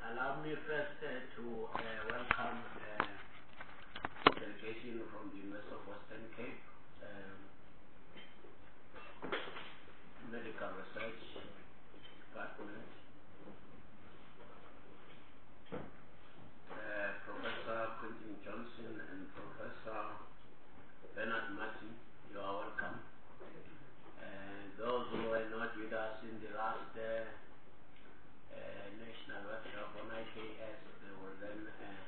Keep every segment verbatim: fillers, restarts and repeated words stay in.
allow me first uh, to uh, welcome uh, delegation from the University of Western Cape, um, Medical Research Department, uh, Professor Quentin Johnson and Professor Bernard Martin. You are welcome. And those who were not with us in the last uh, uh, national workshop on I K S, they will then uh,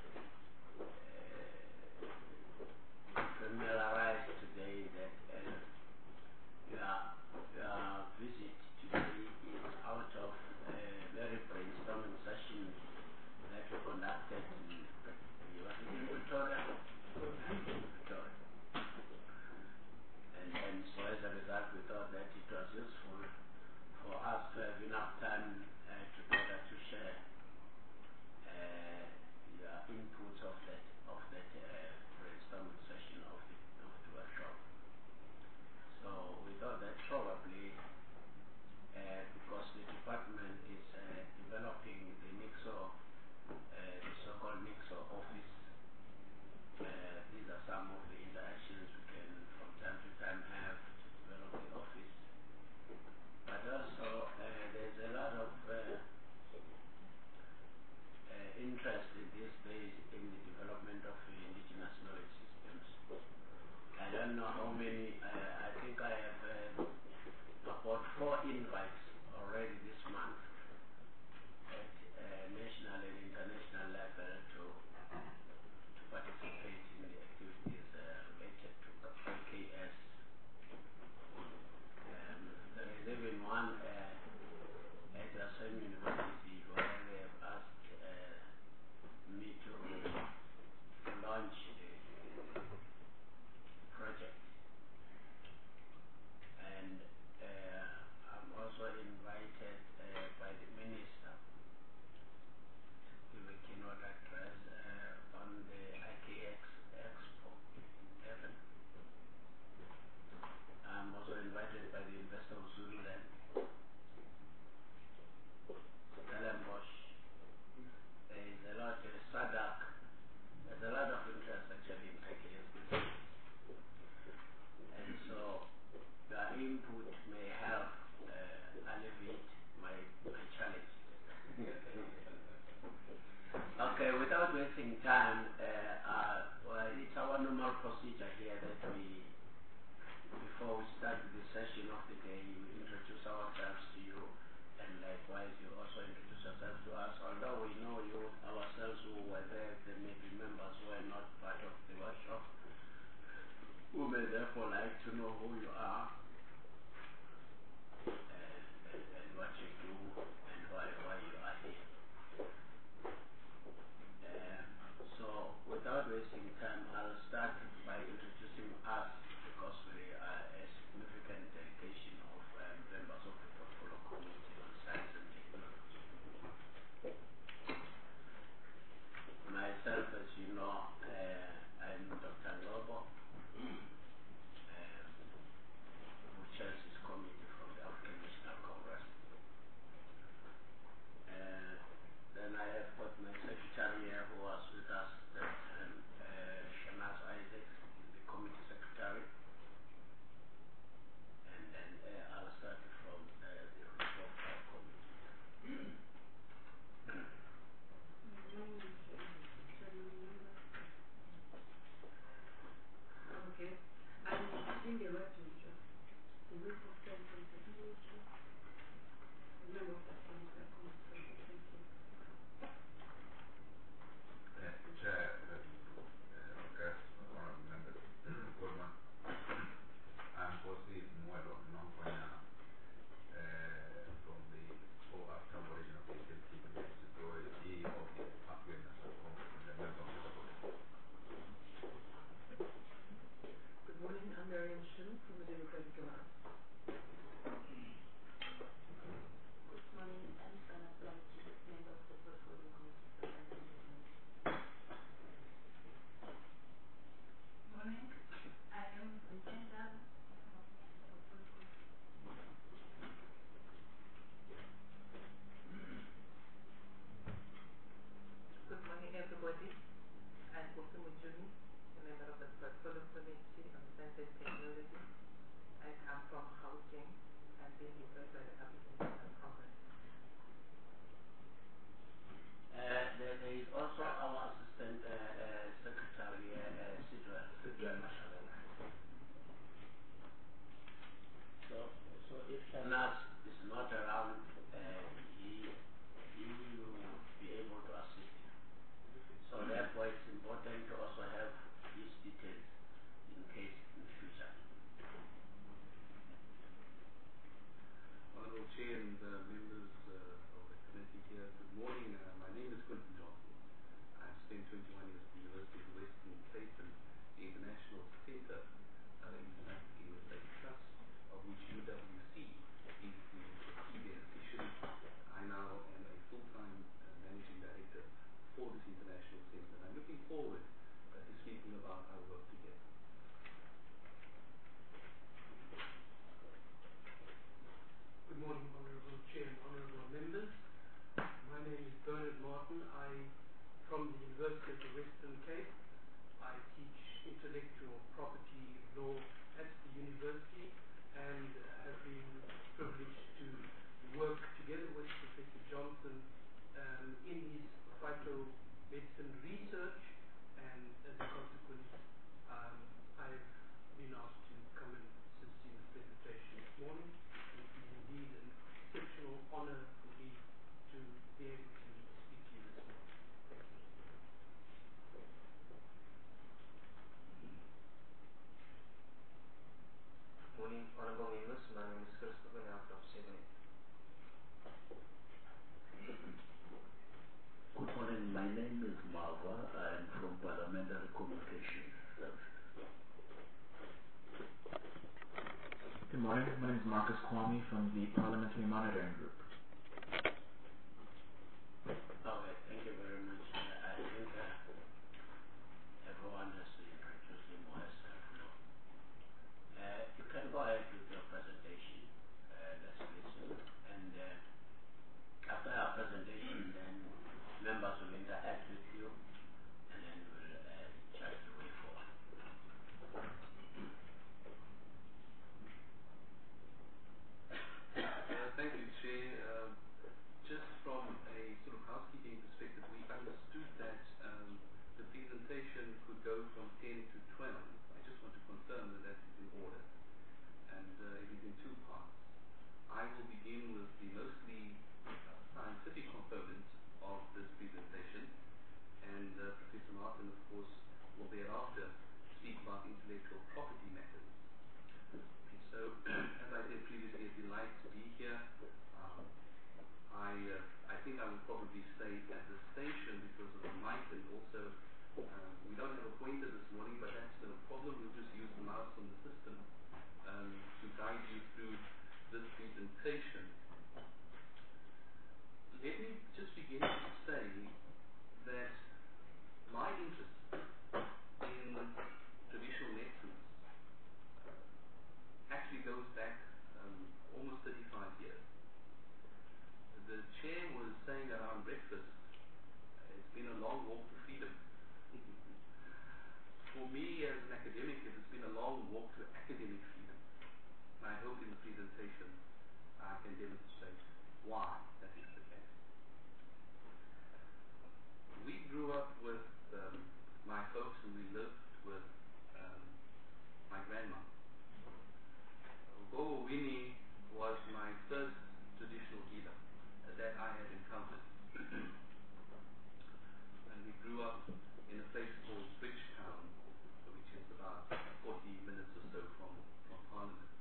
uh, familiarize today that uh, your, your visit today is out of a very brainstorming session that we conducted in, in Pretoria. Pretoria. And, and so as a result, we thought that it was useful for us to have enough time uh, together to share uh, your inputs of that of that uh, brainstorming session of the, of the workshop. So we thought that probably uh, because the department is uh, developing the N I C O, uh, the so-called N I C O office, uh, these are some of the interactions we can from time to time have to develop the office. But also uh, there's a lot of uh, uh, interest in these days in the development of uh, indigenous knowledge systems. I don't know how many, uh, I think I have uh, about four invites already this month at uh, national and international level to, to participate in the activities uh, related to I K S. Um, there is even one uh, at the same university where they have asked uh, me to launch a project. And uh, I'm also invited uh, by the minister to give a keynote address uh, on the I K X Expo eleven. I'm also invited by the University of Zululand, Stellenbosch. There is a lot, uh, SADC. There's a lot of interest actually in I K S. And so your input may help uh, alleviate my, my challenge. Okay, without wasting time, uh, uh, well, it's our normal procedure here that we, before we start the session of the day, we introduce ourselves to you, and likewise you also introduce yourselves to us. Although we know you ourselves who were there, there may be members who are not part of the workshop, who may therefore like to know who you are, uh, and, and what you do, and why, why you are here. Um, so, without wasting time, I'll start by introducing us because we are a significant delegation of um, members of the Portfolio Committee on Science and Technology. Myself, as you know, uh, I'm Doctor Ngobo. Um, being referred by the applicant uh, conference? Uh, there, there is also our assistant uh, uh, secretary, uh, Sidra. So, so if Shanas is not around, uh, he, he will be able to assist you. So therefore it's important to also have these details in case in the future. Honorable Chair and uh, members uh, of the committee here, good morning. Uh, my name is Quentin Johnson. I've spent twenty-one years at the University of the Western Cape and the International Centre uh, in fact in the State Trust, of which U W C is the key beneficiary. I now am a full-time uh, managing director for this international centre, and I'm looking forward uh, to speaking about our work together. Good morning, Honourable Chair and Honourable Members. My name is Bernard Martin. I, from the University of the Western Cape, I teach intellectual property law at the university and have been privileged to work together with Professor Johnson um, in his phytomedicine research, and as a consequence, um, I've been asked to come and assist in the presentation this morning. It is indeed an exceptional honor for me to be able to speak to you this morning. Thank you. Morning, honourable members. My name is Christopher Nel from Sydney. Good morning. My name is Marva. I am from Parliamentary Communications Services. Good morning. My name is Marcus Kwame from the Parliamentary Monitoring Group. Okay, thank you very much. Uh, I think uh, everyone has to introduce him or herself now. Uh, you can go ahead with your presentation. Uh, let's listen. And uh, after our presentation, then members will interact with you, and then we'll uh, chart the way forward. Uh, thank you, Chair. Uh, just from a sort of housekeeping perspective, we understood that um, the presentation could go from ten to twelve. I just want to confirm that that is in order. And uh, it is in two parts. I will begin with the mostly uh, scientific component of this presentation, and uh, Professor Martin, of course, will thereafter speak about intellectual property matters. So, as I said previously, a delight to be here. Um, I uh, I think I will probably stay at the station because of the mic, and also uh, we don't have a pointer this morning, but that's no problem. We'll just use the mouse on the system um, to guide you through this presentation. Let me just begin to say that my interest in traditional medicines actually goes back um, almost thirty-five years. The chair was saying around breakfast, it's been a long walk to freedom. For me as an academic, it has been a long walk to academic freedom. And I hope in the presentation I can demonstrate why that is the case. We grew up with um, my folks, and we lived with um, my grandma. Gogo Winnie was my first traditional healer that I had encountered. And we grew up in a place called Bridgetown, which is about forty minutes or so from, from Parliament.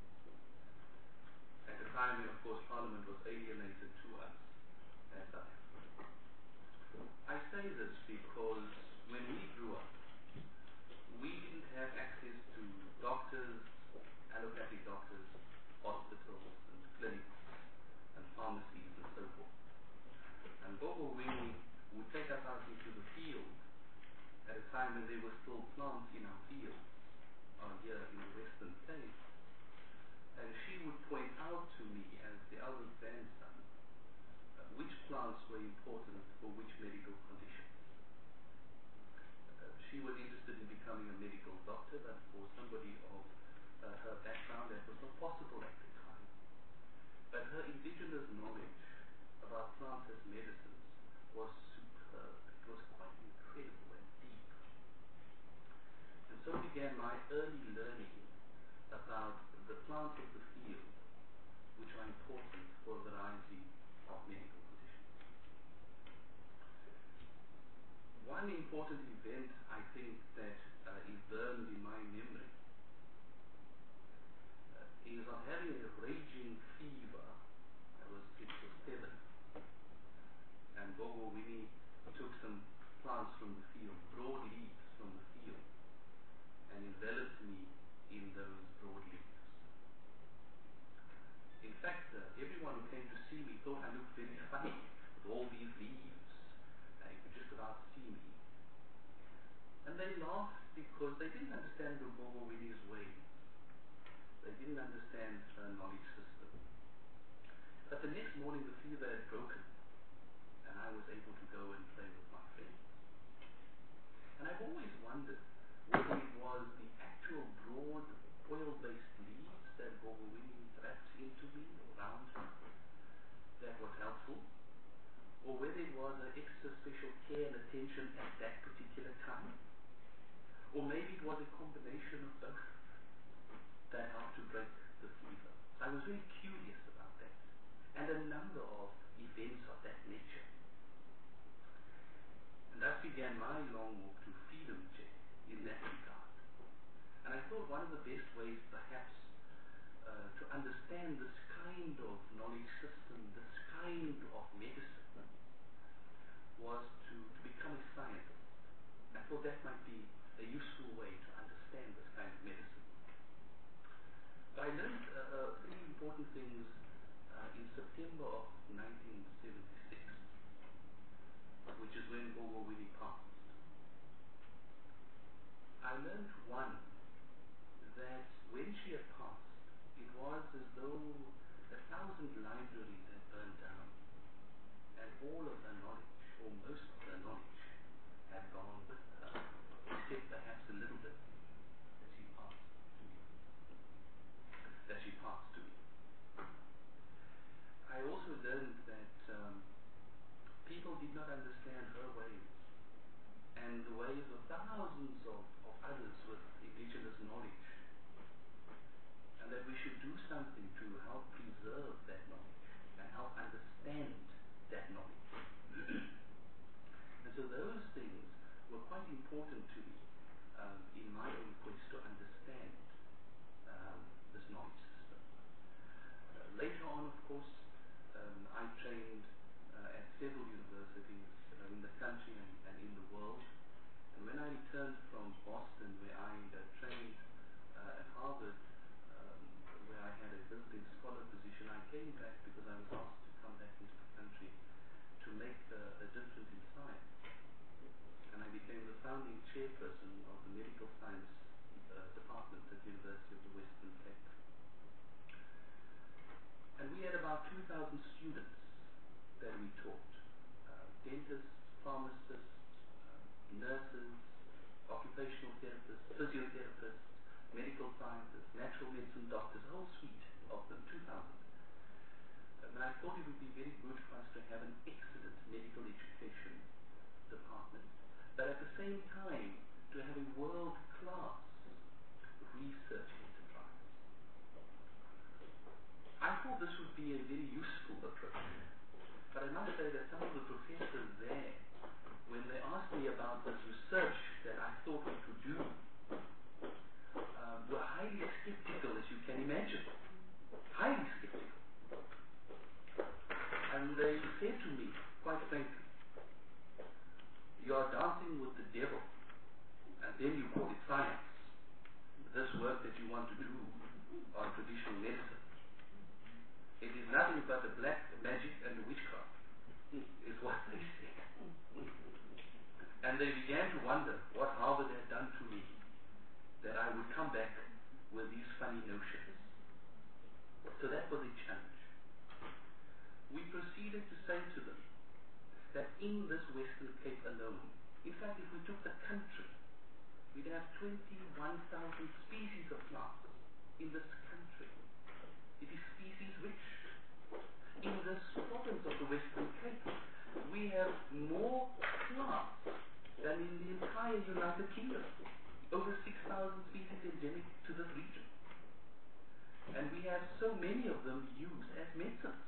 At the time, of course, Parliament was alienated to us as South Africa. I say this because when we grew up, we didn't have access to doctors, allopathic doctors, hospitals and clinics and pharmacies and so forth. And Gogo Winnie would take us out into the field at a time when there were still plants in our fields uh, here in the Western Cape. And she would point out to me as the eldest grandson uh, which plants were important for which medical conditions. Uh, she was interested in becoming a medical doctor, but for somebody of uh, her background that was not possible at the time. but her indigenous knowledge about plants as medicines was superb. It was quite incredible and deep. And so began my early learning about the plants of the field, which are important for a variety of medical conditions. One important event, I think, that uh, is burned in my memory uh, is of having a raging fever. I was six or seven, and Gogo Winnie took some plants from the field, broad leaves from the field, and enveloped me in those broad leaves. In fact, uh, everyone who came to see me thought I looked very funny with all these leaves. Uh, you could just about see me. And they laughed because they didn't understand the Gogo Winnie's ways. They didn't understand her knowledge system. But the next morning the fever had broken, and I was able to go and play with my friends. And I've always wondered whether it was the actual broad oil-based leaves that Gogo Winnie wrapped into me or around me that was helpful, or whether it was an extra special care and attention at that particular time, or maybe it was a combination of both that helped to break the fever. I was very curious about that, and a number of events of that nature. And thus began my long walk to freedom check in that regard. And I thought one of the best ways perhaps uh, to understand this kind of knowledge system, this kind of medicine, was to, to become a scientist. I thought that might be a useful way to understand this kind of medicine. But I learned uh, uh, three important things uh, in September of nineteen seventy-six, which is when Gogo Winnie passed. I learned one, that when she had passed, it was as though a thousand libraries had burned down, and all of her knowledge, or most of her knowledge, had gone with her, except perhaps a little bit that she passed to me. That she passed to me. I also learned that um, people did not understand her ways, and the ways of thousands of, of others with indigenous knowledge, and that we should do something to help preserve that knowledge and help understand that knowledge. And so those things were quite important to me um, in my own quest to understand um, this knowledge system. Uh, later on, of course, um, I trained uh, at several universities uh, in the country and, and in the world. And when I returned from Boston, where I uh, trained uh, at Harvard, um, where I had a visiting scholar position, I came back because I was asked to come back into the country to make uh, a difference in science. And I became the founding chairperson of the medical science uh, department at the University of the Western Cape. And we had about two thousand students that we taught, uh, dentists, pharmacists, uh, nurses, occupational therapists, physiotherapists, medical scientists, natural medicine doctors, a whole suite of them, two thousand. And I thought it would be very good for us to have an excellent medical education department, but at the same time to have a world-class research enterprise. I thought this would be a very useful approach, but I must say that some of the professors there, when they asked me about this research that I thought we could do, um, were highly skeptical, as you can imagine. Highly skeptical. And they said to me, quite frankly, you are dancing with the devil, and then you call it science. This work that you want to do on traditional medicine, it is nothing but the black magic and the witchcraft, is what they said. And they began to wonder what Harvard had done to me, that I would come back with these funny notions. So that was a challenge. We proceeded to say to them that in this Western Cape alone, in fact, if we took the country, we'd have twenty-one thousand species of plants in this country. It is species rich. in this province of the Western Cape, we have more plants than in the entire United Kingdom. Over six thousand species endemic to this region. And we have so many of them used as medicines.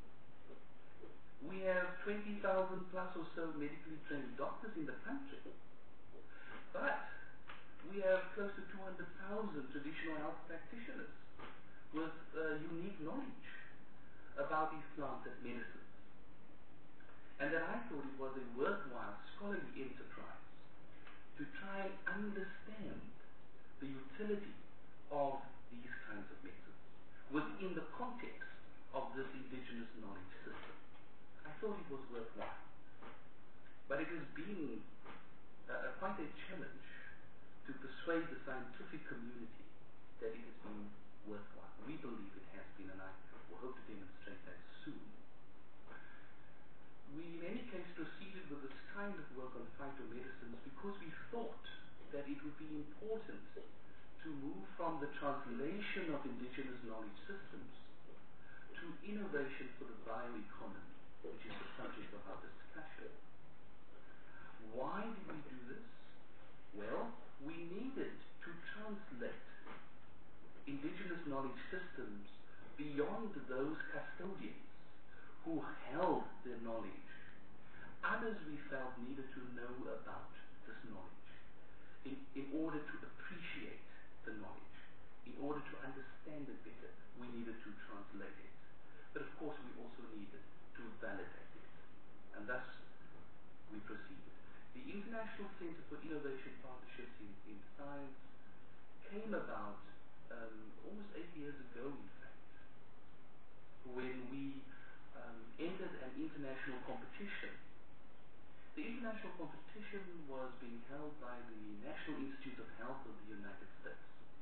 We have twenty thousand plus or so medically trained doctors in the country. But we have close to two hundred thousand traditional health practitioners with uh, unique knowledge about these plants as medicines. And that I thought it was a worthwhile scholarly enterprise to try and understand the utility of these kinds of methods within the context of this indigenous knowledge system. I thought it was worthwhile. But it has been uh, quite a challenge to persuade the scientific community that it has been worthwhile. We believe it has been, and I will hope to demonstrate that soon. We, in any case, proceeded with this kind of work on phytomedicines because we thought that it would be important to move from the translation of indigenous knowledge systems to innovation for the bioeconomy, which is the subject of our discussion. Why did we do this? Well, we needed to translate indigenous knowledge systems beyond those custodians who held their knowledge. Others we felt needed to know about this knowledge in, in order to appreciate the knowledge. In order to understand it better, we needed to translate it. But of course we also needed to validate it. And thus we proceeded. The International Center for Innovation Partnerships in, in Science came about um, almost eight years ago, in fact, when we Um, entered an international competition. The international competition was being held by the National Institutes of Health of the United States.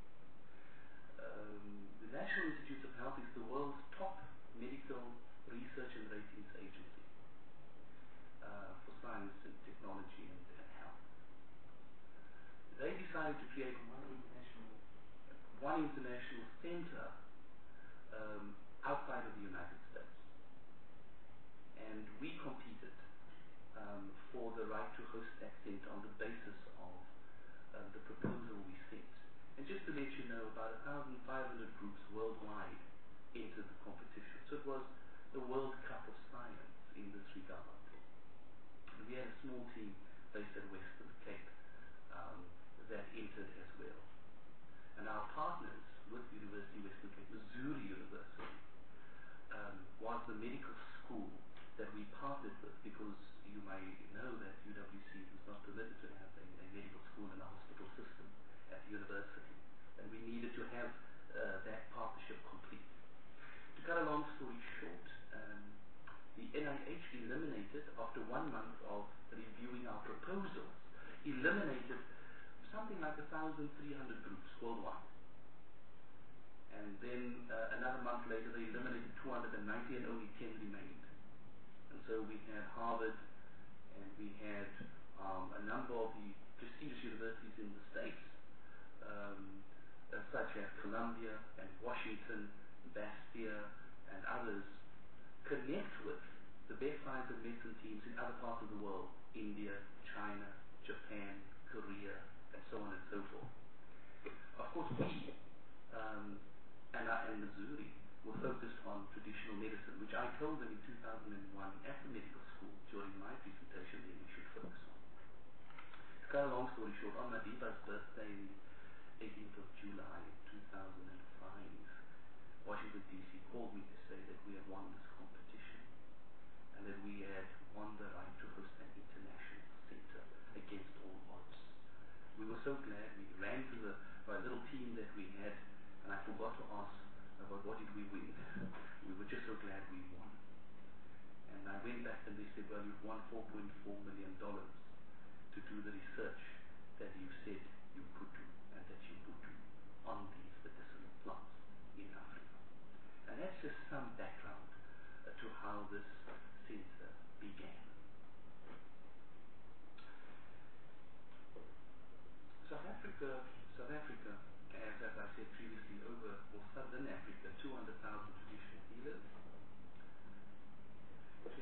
Um, the National Institutes of Health is the world's top medical research and ratings agency uh, for science and technology and, and health. They decided to create one international, one international center um, outside of the United States. And we competed um, for the right to host that center on the basis of uh, the proposal we sent. And just to let you know, about one thousand five hundred groups worldwide entered the competition. So it was the World Cup of Science in this regard. And we had a small team based at Western Cape um, that entered as well. And our partners with University of Western Cape, Missouri University, um, was the medical school that we partnered with, because you may know that U W C was not permitted to have a, a medical school and a hospital system at the university, and we needed to have uh, that partnership complete. To cut a long story short, um, the N I H eliminated, after one month of reviewing our proposals, eliminated something like one thousand three hundred groups worldwide. And then uh, another month later they eliminated two hundred ninety and only ten remained. And so we had Harvard, and we had um, a number of the prestigious universities in the States, um, uh, such as Columbia and Washington, Bastia, and others, connect with the best science and medicine teams in other parts of the world: India, China, Japan, Korea, and so on and so forth. Of course, we um, and, uh, and Missouri were focused on traditional medicine, which I told them in two thousand one at the medical school during my presentation that we should focus on. To cut a long story short, on Madiba's birthday, eighteenth of July two thousand five, Washington D C called me to say that we had won this competition and that we had won the right to host an international center against all odds. We were so glad. We ran to the our little team that we had, and I forgot to ask about what did we win. We were just so glad we won. And I went back and they said, well, you've won four point four million dollars to do the research that you said you could do and that you would do on these medicinal plants in Africa. And that's just some background uh, to how this center began. South Africa, South Africa, as, as I said previously, over, or Southern Africa, two hundred thousand traditional healers,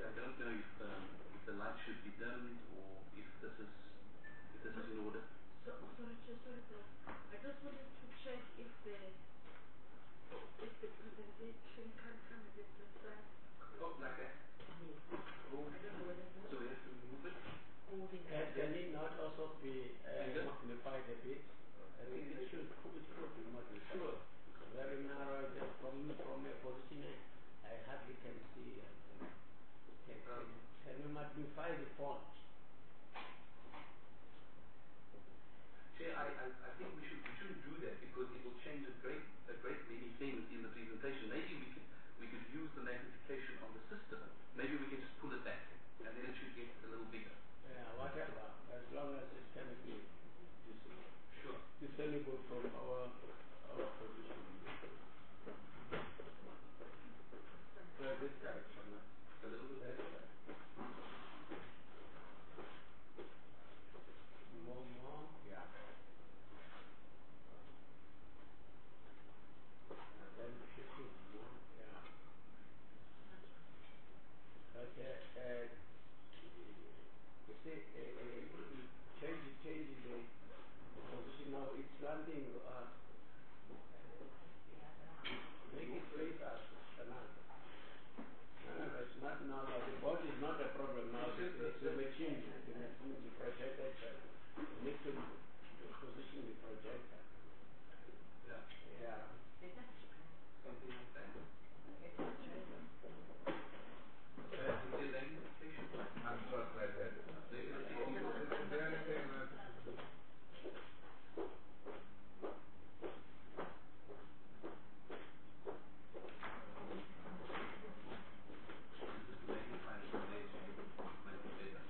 Chair, I don't know if, um, if the light should be dimmed or if this is if this is in order. So, sorry, Chair, sorry, sir. I just wanted to check if the if the presentation can come a bit the side. Oh, like that. Yes. Oh. I don't know whether it's So we have to move it. holding. And can it not also be uh, Bigger? magnified a bit? I think it should, it should be magnified. Sure. Very narrow, just from, from a position I hardly can see. I think. Can, Um, can you magnify the font? Chair, I, I, I think we should we shouldn't do that because it will change a great a great many things in the presentation. Maybe we could we could use the magnification on the system. Maybe we can just pull it back and then it should get a little bigger. Yeah, whatever, as long as it can be dis- Sure. discernible from our our position. So this direction, A little bit that's better. right. More, more, yeah. Then shifting more, yeah. But uh, uh, you see, uh, uh, change, change the position now. It's one thing. Uh, make it face us another. No, no, it's not now. The body is not a problem now. It's, it's the machine, the machine, the projector. You need to, to position the projector. Yeah. Yeah. Something like that. Uh, is there magnification? I'm not like that. Maybe the Is technical. there anything that Just magnify it from there, Chair. Might be better.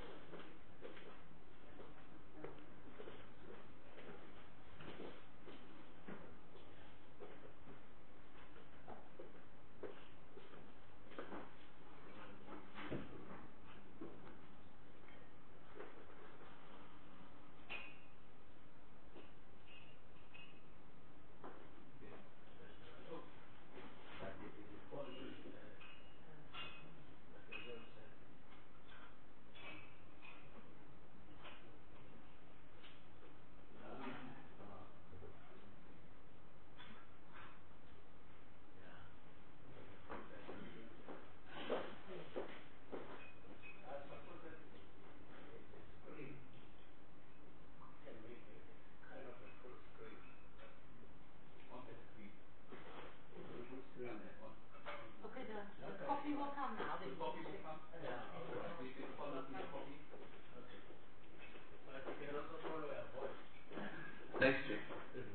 But it is important, uh, like I just said. Uh, uh, yeah. I suppose that the screen can make a kind of a full screen. On the screen. Full screen. On that one. Okay, the, the Okay. copy will come now. The Then copy will come. Yeah. We can follow the copy. Okay. But you can also follow a voice. Thanks, Chair.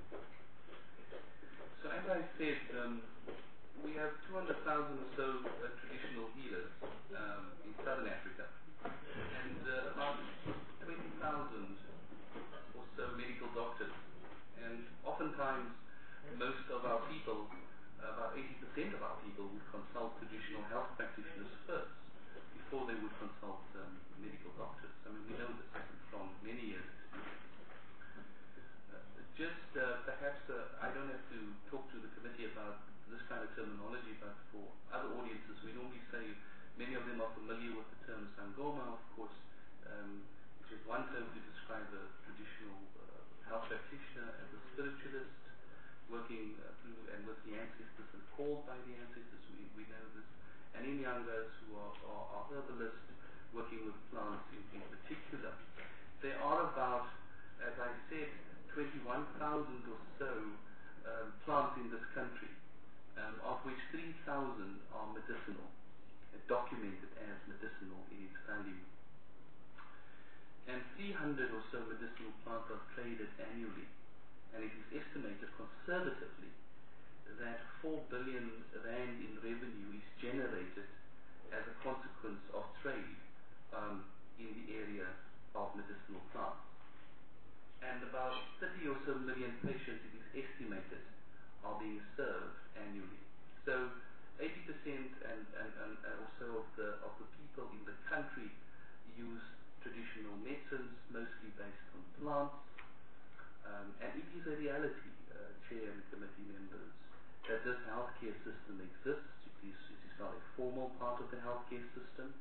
So as I said, um, we have two hundred thousand or so uh, traditional healers um, in southern Africa, and uh, about twenty thousand or so medical doctors. And oftentimes, most of our people, about eighty percent of our people, would consult traditional health practitioners first before they would consult um, medical doctors. I mean, we know this from many years' experience. Uh, just uh, perhaps, uh, I don't have to talk to the committee about this kind of terminology, but for other audiences, we normally say, many of them are familiar with the term Sangoma, of course, um, which is one term to describe a traditional uh, health practitioner as a spiritualist, working uh, through and with the ancestors and called by the ancestors, we, we know this. And Inyangas who are, are, are herbalists, working with plants in, in particular. There are about, as I said, twenty-one thousand or so um, plants in this country, um, of which three thousand are medicinal, uh, documented as medicinal in its value. And three hundred or so medicinal plants are traded annually, and it is estimated conservatively that four billion rand in revenue is generated as a consequence of trade um, in the area of medicinal plants. And about thirty or so million patients, it is estimated, are being served annually. So eighty percent and, and, and, and also of the, of the people in the country use traditional medicines, mostly based on plants. Um, and it is a reality, uh, Chair and committee members, that this healthcare system exists. It is, it is not a formal part of the healthcare system,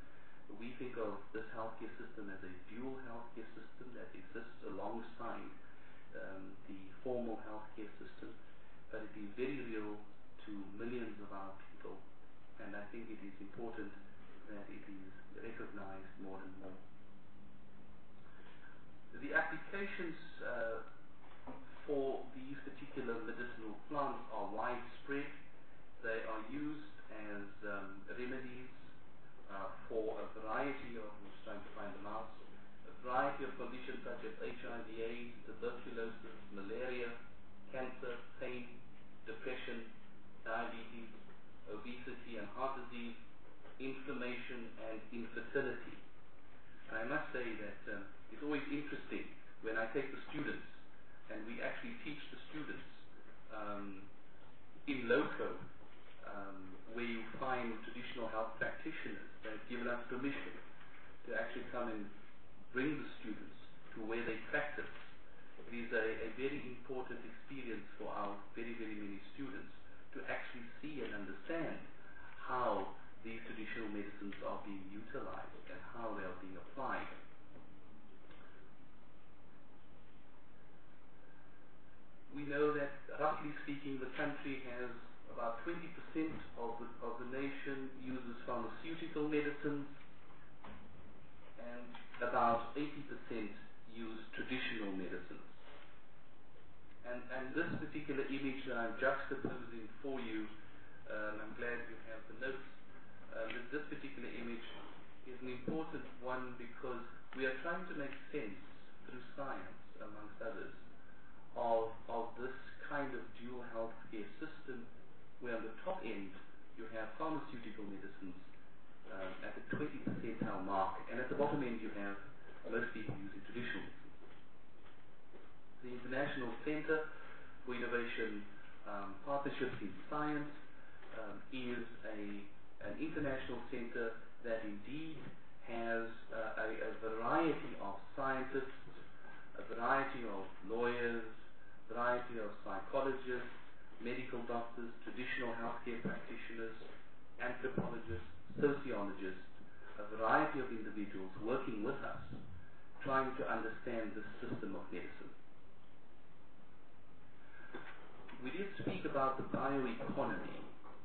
We think of this healthcare system as a dual healthcare system that exists alongside um, the formal healthcare system, but it is very real to millions of our people, and I think it is important that it is recognized more and more. The applications uh, for these particular medicinal plants are widespread. They are used as um, remedies uh, for a variety of, I'm just trying to find them out, a variety of conditions such as H I V AIDS, tuberculosis, malaria, cancer, pain, depression, diabetes, obesity and heart disease, inflammation and infertility. And I must say that um, it's always interesting when I take the students and we actually teach the students um, in loco, um, where you find traditional health practitioners that have given us permission to actually come and bring the students to where they practice. It is a, a very important experience for our very, very many students to actually see and understand how these traditional medicines are being utilized and how they are being applied. We know that, roughly speaking, the country has about twenty percent of the, of the nation uses pharmaceutical medicines, and about eighty percent use traditional medicines. And, and this particular image that I'm juxtaposing for you, um, I'm glad you have the notes. Uh, this, this particular image is an important one because we are trying to make sense through science, amongst others, of, of this kind of dual healthcare system where on the top end you have pharmaceutical medicines um, at the twenty percentile mark, and at the bottom end you have most people using traditional medicines. The International Center for Innovation um, Partnerships in Science um, is a, an international center that indeed has uh, a, a variety of scientists, a variety of lawyers, a variety of psychologists, medical doctors, traditional healthcare practitioners, anthropologists, sociologists, a variety of individuals working with us, trying to understand this system of medicine. We did speak about the bioeconomy,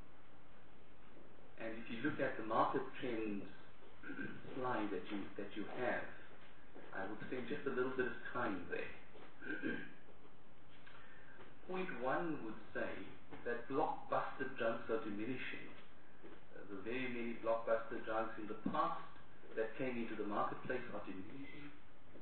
and if you look at the market trends slide that you that you have, I would spend just a little bit of time there. Point one would say that blockbuster drugs are diminishing. Uh, the very many blockbuster drugs in the past that came into the marketplace are diminishing.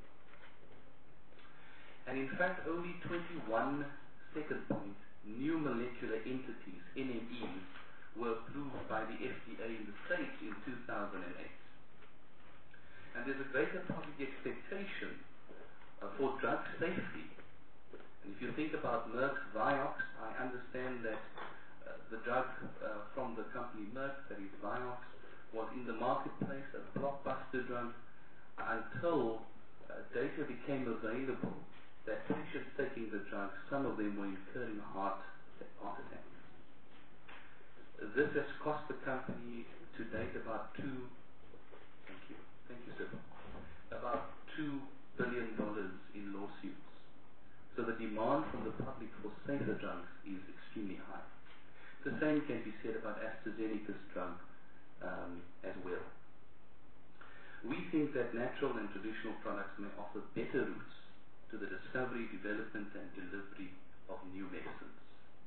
And in fact, only twenty-one, second point, new molecular entities, N M Es, were approved by the F D A in the States in two thousand eight. And there's a greater public expectation uh, for drug safety. And if you think about Merck's Vioxx, I understand that uh, the drug uh, from the company Merck, that is Vioxx, was in the marketplace, a blockbuster drug, until uh, data became available that patients taking the drug, some of them were incurring heart, heart attacks. This has cost the company to date about two, thank you, thank you sir, about two billion dollars in lawsuits. So the demand from the public for safer drugs is extremely high. The same can be said about AstraZeneca's drug um, as well. We think that natural and traditional products may offer better routes to the discovery, development, and delivery of new medicines.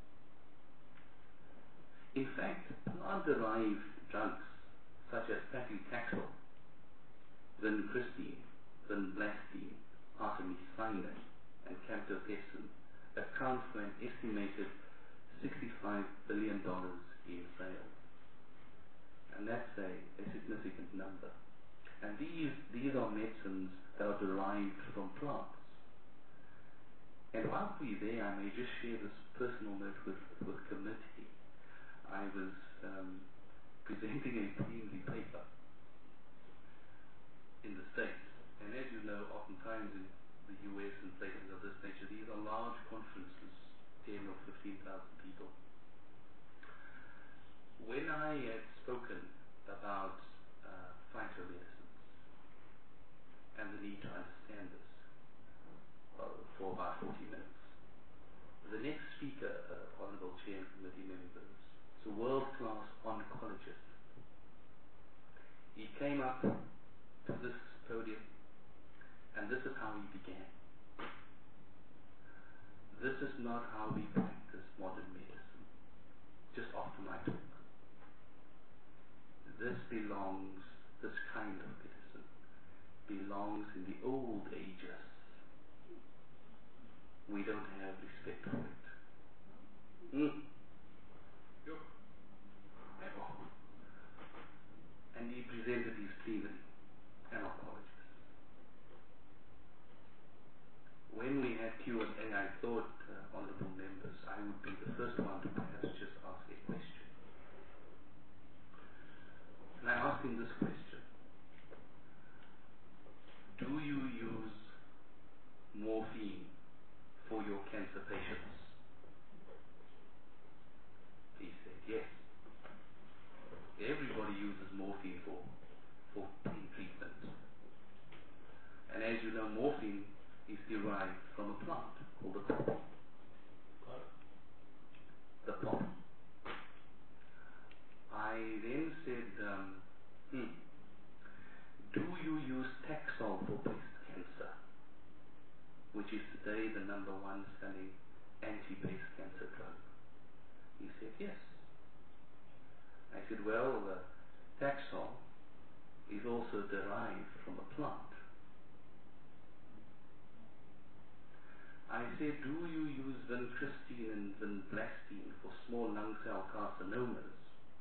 In fact, plant-derived drugs such as paclitaxel, vincristine, vinblastine, artemisinin, and camtopecin account for an estimated sixty-five billion dollars in sales. And that's a, a significant number. And these, these are medicines that are derived from plants. And while we're there, I may just share this personal note with, with committee. I was um, presenting a P M V paper in the States. And as you know, oftentimes in the U S and places of this nature, these are large conferences, ten or fifteen thousand people. When I had spoken about uh, phytomedicines and the need to understand this uh, for about forty minutes. The next speaker, uh, Honorable Chair and Committee members, is a world-class oncologist. He came up to this podium, and this is how he began. This is not how we practice modern medicine, just after my talk. This belongs, this kind of medicine, belongs in the old ages. We don't have respect for it. Mm. And he presented his plenary, an oncologist. When we had Q and A, I thought, uh, honorable members, I would be the first one to perhaps just ask a question. And I asked him this question: do you use morphine for your cancer patients? He said yes. Everybody uses morphine for, for pain treatment. And as you know, morphine is derived from a plant called the poppy. The poppy. I then said, um, hmm, do you use Taxol for breast cancer, which is today the number one selling anti-breast cancer drug? He said yes. I said, well, uh, Taxol is also derived from a plant. I said, do you use vincristine and vinblastine for small lung cell carcinomas?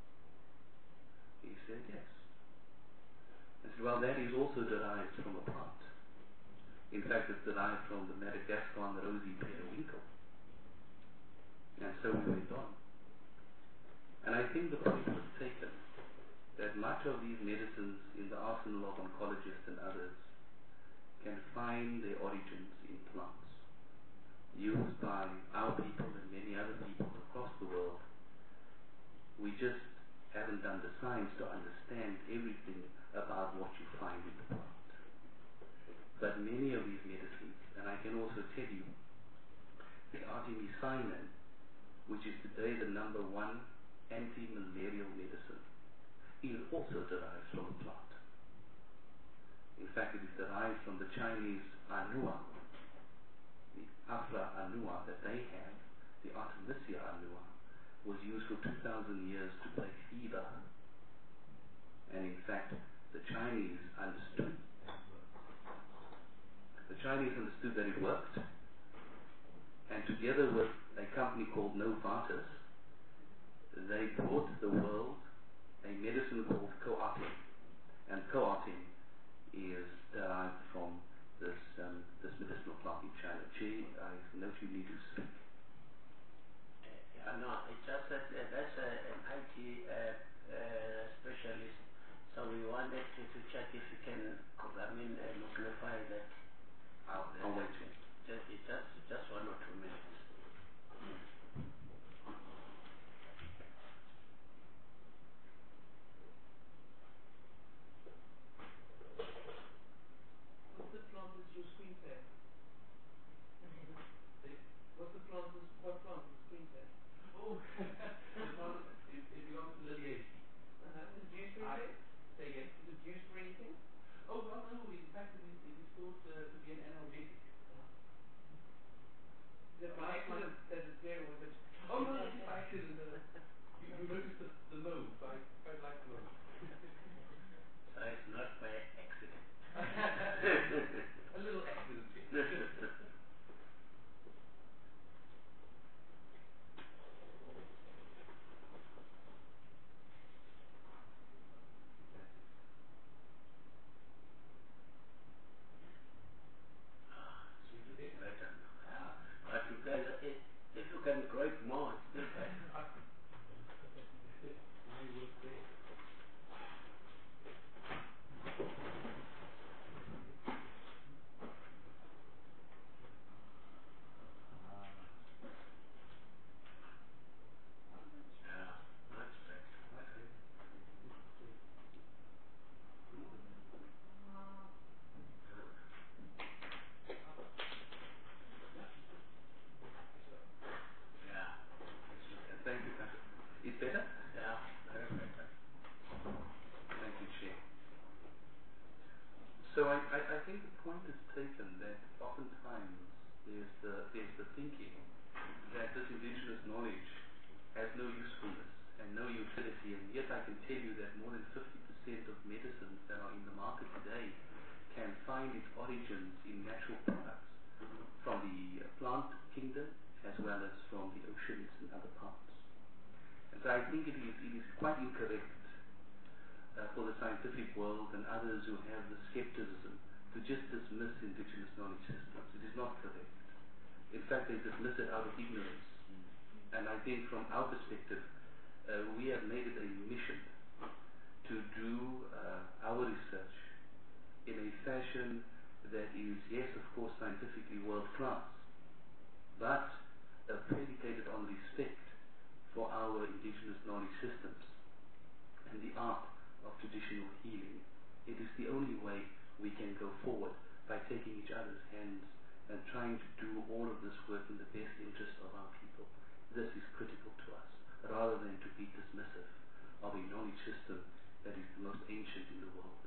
He said yes. I said, well, that is also derived from a plant. In fact, it's derived from the Madagascar rosy periwinkle. And so we went on. And I think the point was taken that much of these medicines in the arsenal of oncologists and others can find their origins in plants used by our people and many other people across the world. We just haven't done the science to understand everything about what you find in the plant. But many of these medicines, and I can also tell you, the artemisinin, which is today the number one anti-malarial medicine, is also derived from a plant. In fact, it is derived from the Chinese annua, the Afra annua that they have, the Artemisia annua, was used for two thousand years to break fever. And in fact, the Chinese understood. The Chinese understood that it worked, and together with a company called Novartis, they brought the world a medicine called coartem, and coartem is derived from this um, this medicinal plant in China. Chair, I note you need to speak. Uh, yeah, no, it's just that uh, that's uh, an I T uh, uh, specialist, so we wanted to, to check if you can, I mean, uh, magnify that. I'll, uh, I'll wait. Just, it's just, just one or two minutes. What's the plant is your screen saver? What's the plant is, what plant is screen saver? Oh, the plant, it, it belongs to Liliaceae. Uh-huh. Is it used for I anything? say again. Is it used for anything? Oh, well, no, in fact, it is, it is thought uh, to be an analgesic. Is it by accident that it's there, or was it? Oh, no, it's by accident. Uh, you, you noticed the, the mauve. I quite like the mauve. So it's not by accident. A little accident. It's better. Yeah. But you can, if, if you can grow it more, it's still better. I will say point is taken that oftentimes there's the, there's the thinking that this indigenous knowledge has no usefulness and no utility, and yet I can tell you that more than fifty percent of medicines that are in the market today can find its origins in natural products from the plant kingdom as well as from the oceans and other parts. And so I think it is, it is quite incorrect uh, for the scientific world and others who have the skepticism to just dismiss indigenous knowledge systems. It is not correct. In fact, they dismiss it out of ignorance. And I think from our perspective, uh, we have made it a mission to do uh, our research in a fashion that is, yes, of course, scientifically world-class, but uh, predicated on respect for our indigenous knowledge systems and the art of traditional healing. It is the only way we can go forward, by taking each other's hands and trying to do all of this work in the best interest of our people. This is critical to us, rather than to be dismissive of a knowledge system that is the most ancient in the world.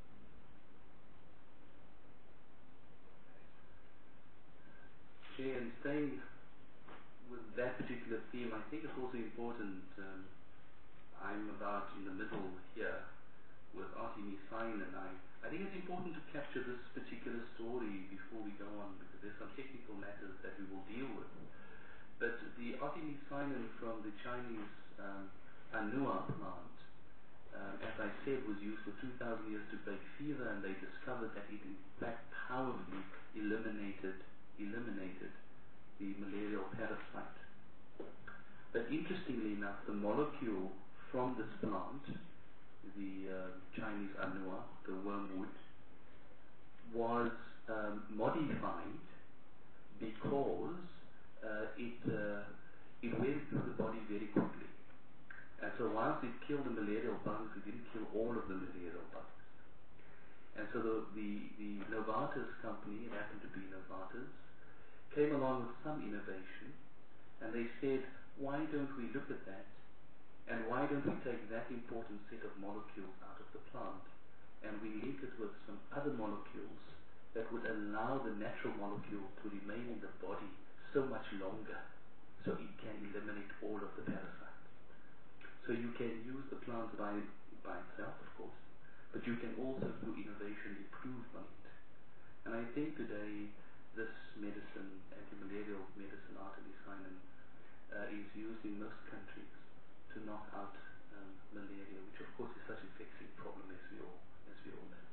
Chair, and staying with that particular theme, I think it's also important, um, I'm about in the middle here with Artemis Fine, and I, I think it's important to capture this particular story before we go on, because there's some technical matters that we will deal with. But the Artemis Fine from the Chinese um, Anua plant, um, as I said, was used for two thousand years to break fever, and they discovered that it in fact powerfully eliminated, eliminated the malarial parasite. But interestingly enough, the molecule from this plant, the uh, Chinese Anua, the wormwood, was um, modified because uh, it uh, it went through the body very quickly. And so whilst it killed the malarial bugs, it didn't kill all of the malarial bugs. And so the, the, the Novartis company, it happened to be Novartis, came along with some innovation, and they said, why don't we look at that, and why don't we take that important set of molecules out of the plant, and we link it with some other molecules that would allow the natural molecule to remain in the body so much longer, so it can eliminate all of the parasites. So you can use the plant by, by itself, of course, but you can also, through innovation, improve on it. And I think today, this medicine, anti-malarial medicine, artemisinin, uh, is used in most countries to knock out um, malaria, which of course is such a vexing problem, as we all, as we all know.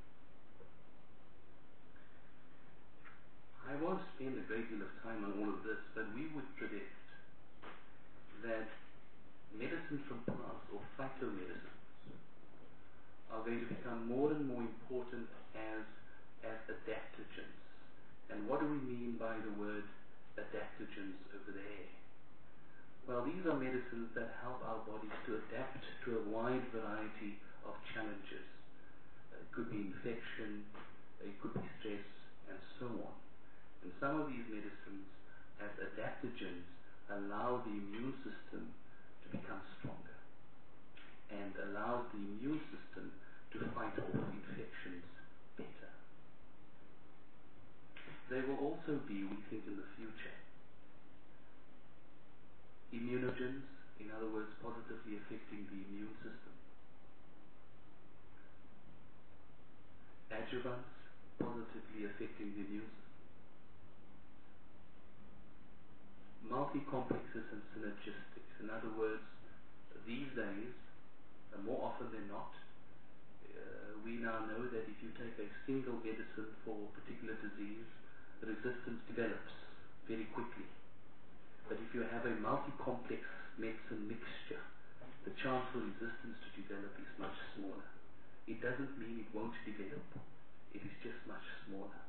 I won't spend a great deal of time on all of this, but we would predict that medicine from plants, or phytomedicines, are going to become more and more important as, as adaptogens. And what do we mean by the word adaptogens over there? Well, these are medicines that help our bodies to adapt to a wide variety of challenges. Uh, it could be infection, it could be stress, and so on. And some of these medicines, as adaptogens, allow the immune system to become stronger and allows the immune system to fight off infections better. They will also be, we think, in the future, immunogens, in other words, positively affecting the immune system. Adjuvants, positively affecting the immune system. Multi-complexes and synergistics. In other words, these days, uh, more often than not, uh, we now know that if you take a single medicine for a particular disease, the resistance develops very quickly. But if you have a multi-complex medicine mixture, the chance for resistance to develop is much smaller. It doesn't mean it won't develop, it is just much smaller.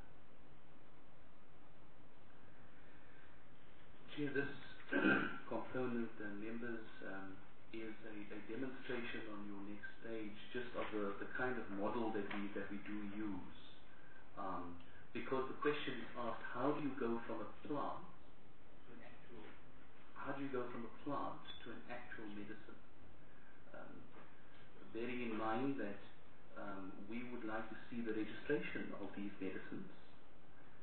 Chair, this component, uh, members, um, is a, a demonstration on your next stage just of the, the kind of model that we, that we do use. Um, because the question is asked, how do you go from a plant to an actual, how do you go from a plant to an actual medicine? Um, bearing in mind that um, we would like to see the registration of these medicines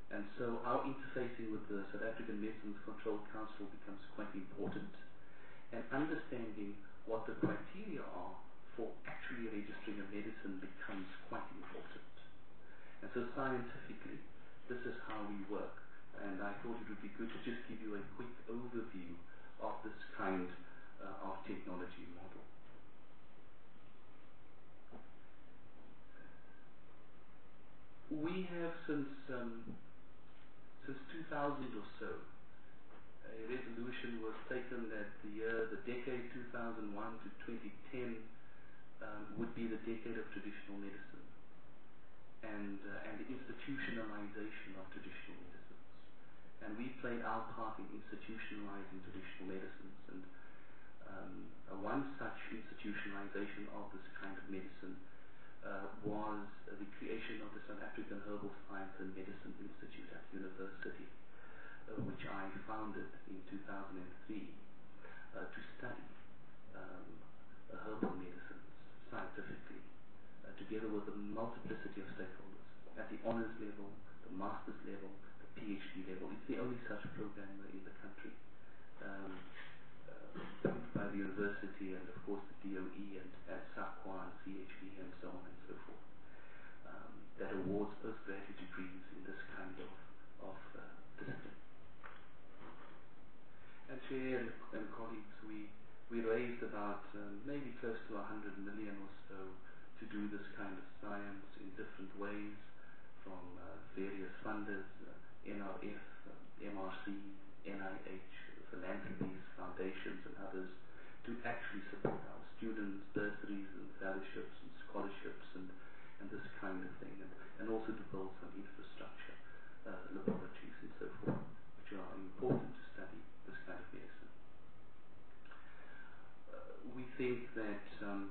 And so our interfacing with the South African Medicines Control Council becomes quite important, and understanding what the criteria are for actually registering a medicine becomes quite important. And so scientifically, this is how we work. And I thought it would be good to just give you a quick overview of this kind uh, of technology model. We have since um, since two thousand or so, a resolution was taken that the year, the decade two thousand one to twenty ten um, would be the decade of traditional medicine and uh, and the institutionalization of traditional medicines. And we played our part in institutionalizing traditional medicines. And um, uh, one such institutionalization of this kind of medicine uh, was uh, the creation of the South African Herbal Science and Medicine Institute at university, uh, which I founded in two thousand three uh, to study um, uh, herbal medicines scientifically, uh, together with a multiplicity of stakeholders at the honors level, the master's level, the PhD level. It's the only such program in the country, um, uh, by the university and of course the D O E and, and SAQA and C H V and so on and so forth, um, that awards postgraduate degrees in this kind of, of uh, discipline. And Chair and, and colleagues, we, we raised about um, maybe close to one hundred million or so to do this kind of science in different ways, from uh, various funders, uh, N R F, uh, M R C, N I H, philanthropies, foundations and others, to actually support our students, bursaries and fellowships and scholarships and, and this kind of thing, and, and also to build some infrastructure, uh, laboratories and so forth, which are important to study this kind of medicine. Uh, we think that um,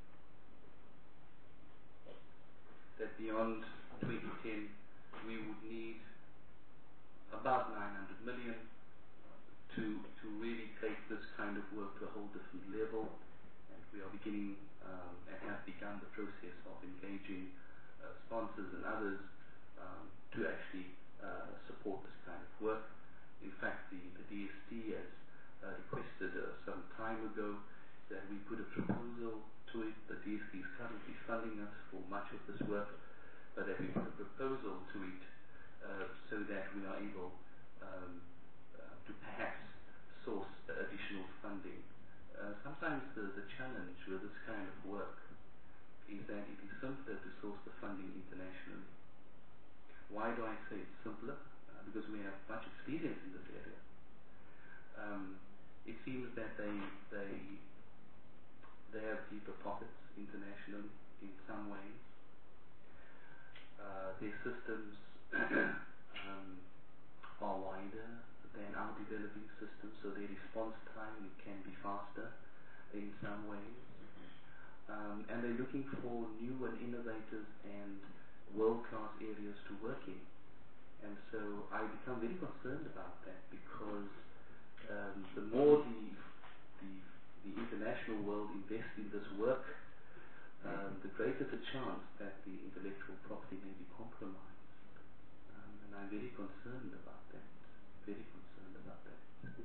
that beyond twenty ten we would need about nine hundred million to to really take this kind of work to a whole different level, and we are beginning um, and have begun the process of engaging uh, sponsors and others um, to actually uh, support this kind of work. In fact, the, the D S T has uh, requested uh, some time ago that we put a proposal to it. The D S T is currently funding us for much of this work, but that we put a proposal to it uh, so that we are able um, uh, to perhaps source additional funding. Uh, sometimes the, the challenge with this kind of work is that it is simpler to source the funding internationally. Why do I say it's simpler? Uh, because we have much experience in this area. Um, it seems that they they they have deeper pockets internationally in some ways. Uh, their systems um, are wider than our developing systems, so their response time it can be faster in some ways. Um, and they're looking for new and innovative and world-class areas to work in. And so I become very concerned about that, because um, the more the, the the international world invests in this work, um, the greater the chance that the intellectual property may be compromised. Um, and I'm very concerned about that. Very concerned about that.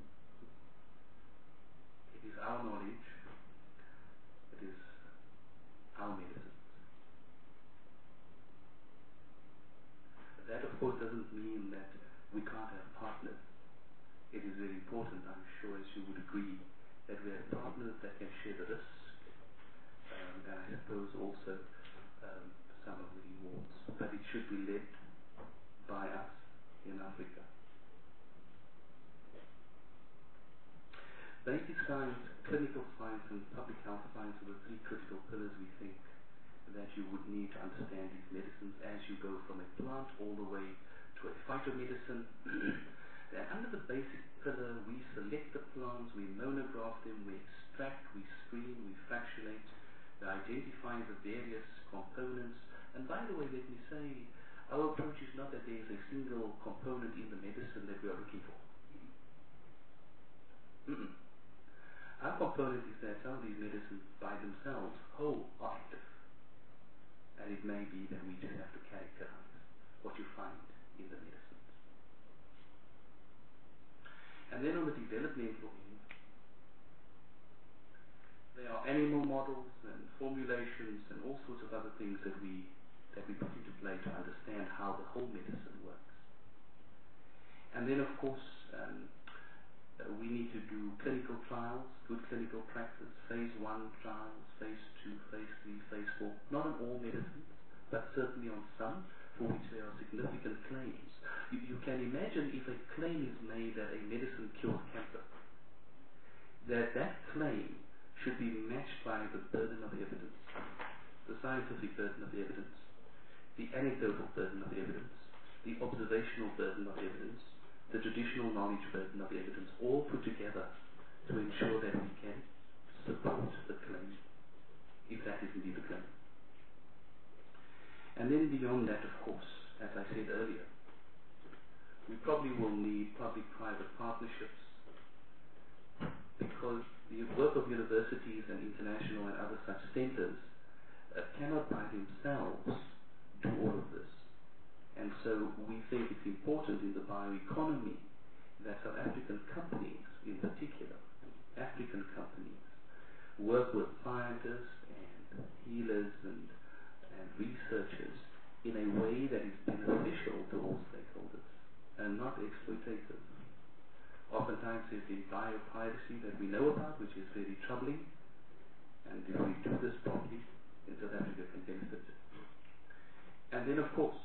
It is our knowledge. It is our medicines. That, of course, doesn't mean that we can't have partners. It is very important, I'm sure, as you would agree, that we have partners that can share the risk, um, and I suppose also um, some of the rewards. But it should be led by us in Africa. Basic science, clinical science, and public health science are the three critical pillars we think that you would need to understand these medicines as you go from a plant all the way to a phytomedicine. And under the basic pillar, we select the plants, we monograph them, we extract, we screen, we fractionate, we identify the various components. And by the way, let me say, our approach is not that there is a single component in the medicine that we are looking for. Mm-mm. Our component is that some of these medicines by themselves whole are active. And it may be that we just have to characterize what you find in the medicines. And then on the developmental end, there are animal models and formulations and all sorts of other things that we that we put into play to understand how the whole medicine works. And then, of course, um, uh, we need to do clinical trials, good clinical practice, phase one trials, phase two, phase three, phase four. Not on all medicines, but certainly on some for which there are significant claims. You, you can imagine if a claim is made that a medicine cures cancer, that that claim should be matched by the burden of evidence, the scientific burden of evidence, the anecdotal burden of evidence, the observational burden of evidence, the traditional knowledge burden of evidence, all put together to ensure that we can support the claim, if that is indeed the claim. And then beyond that, of course, as I said earlier, we probably will need public-private partnerships, because the work of universities and international and other such centers uh, cannot by themselves do all of this. And so we think it's important in the bioeconomy that South African companies, in particular, African companies, work with scientists and healers and, and researchers in a way that is beneficial to all stakeholders and not exploitative. Oftentimes there's the biopiracy that we know about, which is very troubling, and if we do this properly, then South Africa can benefit. And then, of course,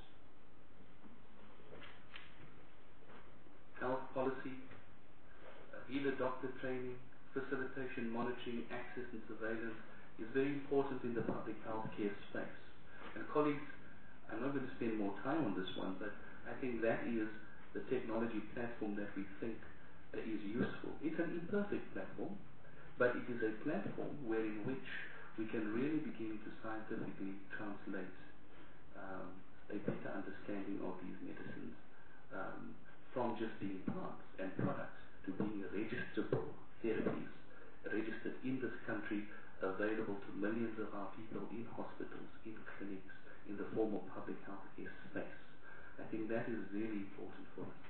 health policy, uh, healer doctor training, facilitation, monitoring, access and surveillance is very important in the public health care space. And colleagues, I'm not going to spend more time on this one, but I think that is the technology platform that we think uh, is useful. It's an imperfect platform, but it is a platform where in which we can really begin to scientifically translate um, a better understanding of these medicines um, from just being plants and products to being registerable therapies, registered in this country, available to millions of our people in hospitals, in clinics, in the form of public health care space. I think that is really important for us.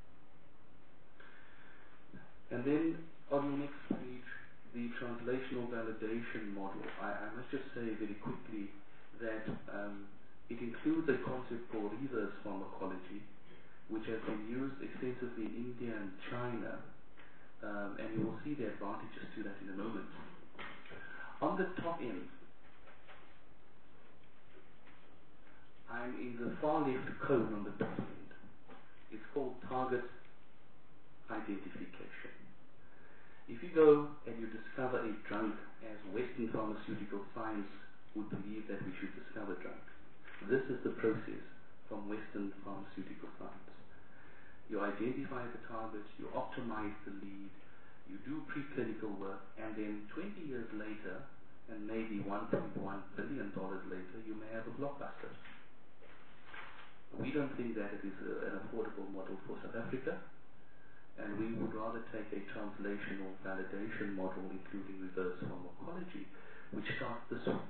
And then on the next page, the translational validation model. I, I must just say very quickly that um, it includes a concept called reverse pharmacology, which has been used extensively in India and China, um, and you will see the advantages to that in a moment. On the top end, I'm in the far left cone on the top end. It's called target identification. If you go and you discover a drug, as Western pharmaceutical science would believe that we should discover drugs, this is the process from Western pharmaceutical science. You identify the target, you optimize the lead, you do preclinical work, and then twenty years later, and maybe one point one billion dollars later, you may have a blockbuster. We don't think that it is a, an affordable model for South Africa, and we would rather take a translational validation model, including reverse pharmacology, which starts this way.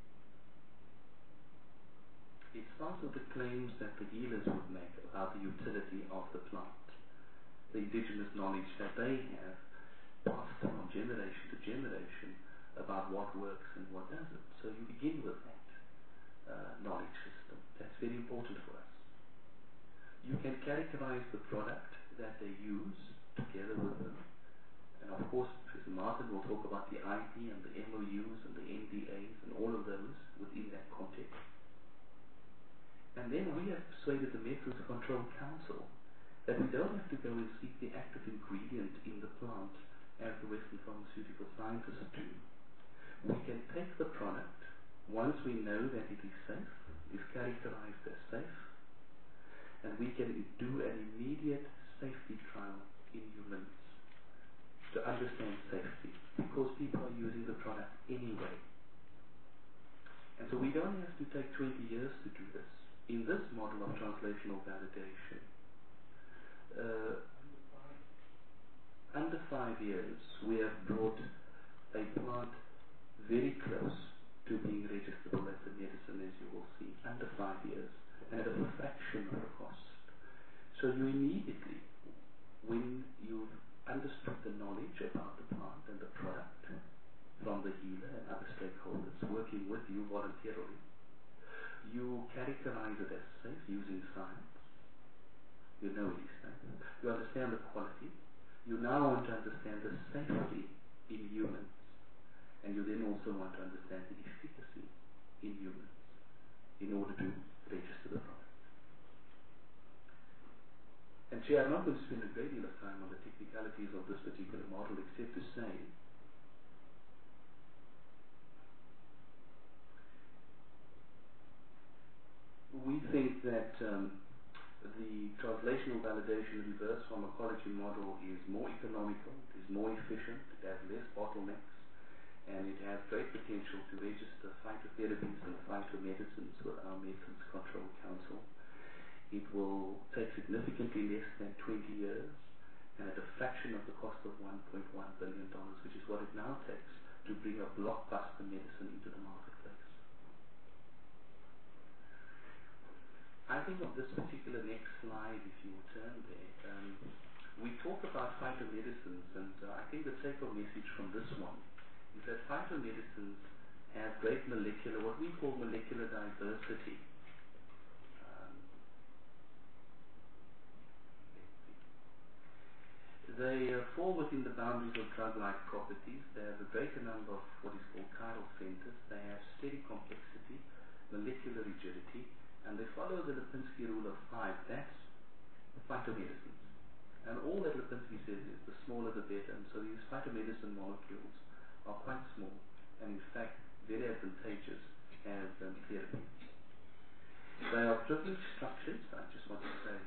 It starts with the claims that the healers would make about the utility of the plant, the indigenous knowledge that they have passed from generation to generation about what works and what doesn't. So you begin with that uh, knowledge system. That's very important for us. You can characterize the product that they use together with them. And of course, Professor Martin will talk about the I P and the M O Us and the N D As and all of those within that context. And then we have persuaded the Medicines Control Council that we don't have to go and seek the active ingredient in the plant as the Western pharmaceutical scientists do. We can take the product once we know that it is safe, is characterized as safe, and we can do an immediate safety trial in humans to understand safety, because people are using the product anyway. And so we don't have to take twenty years to do this. In this model of translational validation, uh, under five years, we have brought a plant very close to being registerable as a medicine, as you will see, under five years, and at a fraction of the cost. So you immediately, when you've understood the knowledge about the plant and the product from the healer and other stakeholders working with you voluntarily. You characterize it as safe using science. You know it is safe. You understand the quality. You now want to understand the safety in humans. And you then also want to understand the efficacy in humans in order to register the product. And Chair, I'm not going to spend a great deal of time on the technicalities of this particular model except to say we think that um, the translational validation reverse pharmacology model is more economical, it is more efficient, it has less bottlenecks, and it has great potential to register phytotherapies and phytomedicines with our Medicines Control Council. It will take significantly less than twenty years and at a fraction of the cost of one point one billion dollars, which is what it now takes to bring a blockbuster medicine into the marketplace. I think of this particular next slide, if you will turn there, um, we talk about phytomedicines, and uh, I think the take-home message from this one is that phytomedicines have great molecular, what we call molecular diversity. Um, they uh, fall within the boundaries of drug-like properties. They have a greater number of what is called chiral centers. They have steady complexity, molecular rigidity, and they follow the Lipinski rule of five. That's phytomedicines. And all that Lipinski says is the smaller the better. And so these phytomedicine molecules are quite small and in fact very advantageous as um, therapy. They are privileged structures. I just want to say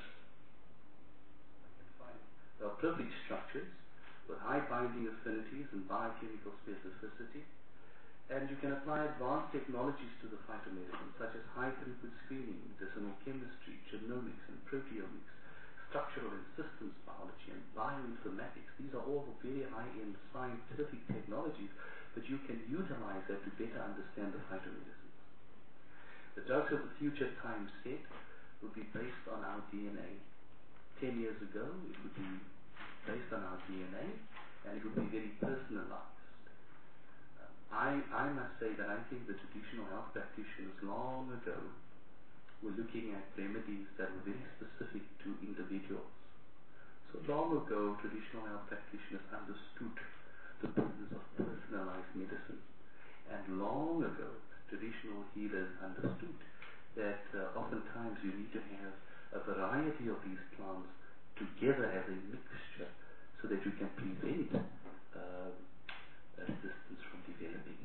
I can find it. They are privileged structures with high binding affinities and biochemical specificity. And you can apply advanced technologies to the phytomedicine, such as high-throughput screening, medicinal chemistry, genomics and proteomics, structural and systems biology, and bioinformatics. These are all very high-end scientific technologies, but you can utilize that to better understand the phytomedicines. The drugs of the future, time set, would be based on our D N A. Ten years ago, it would be based on our D N A, and it would be very personalized. I, I must say that I think the traditional health practitioners long ago were looking at remedies that were very specific to individuals. So long ago, traditional health practitioners understood the business of personalized medicine. And long ago, traditional healers understood that uh, oftentimes you need to have a variety of these plants together as a mixture so that you can prevent uh, resistance from developing.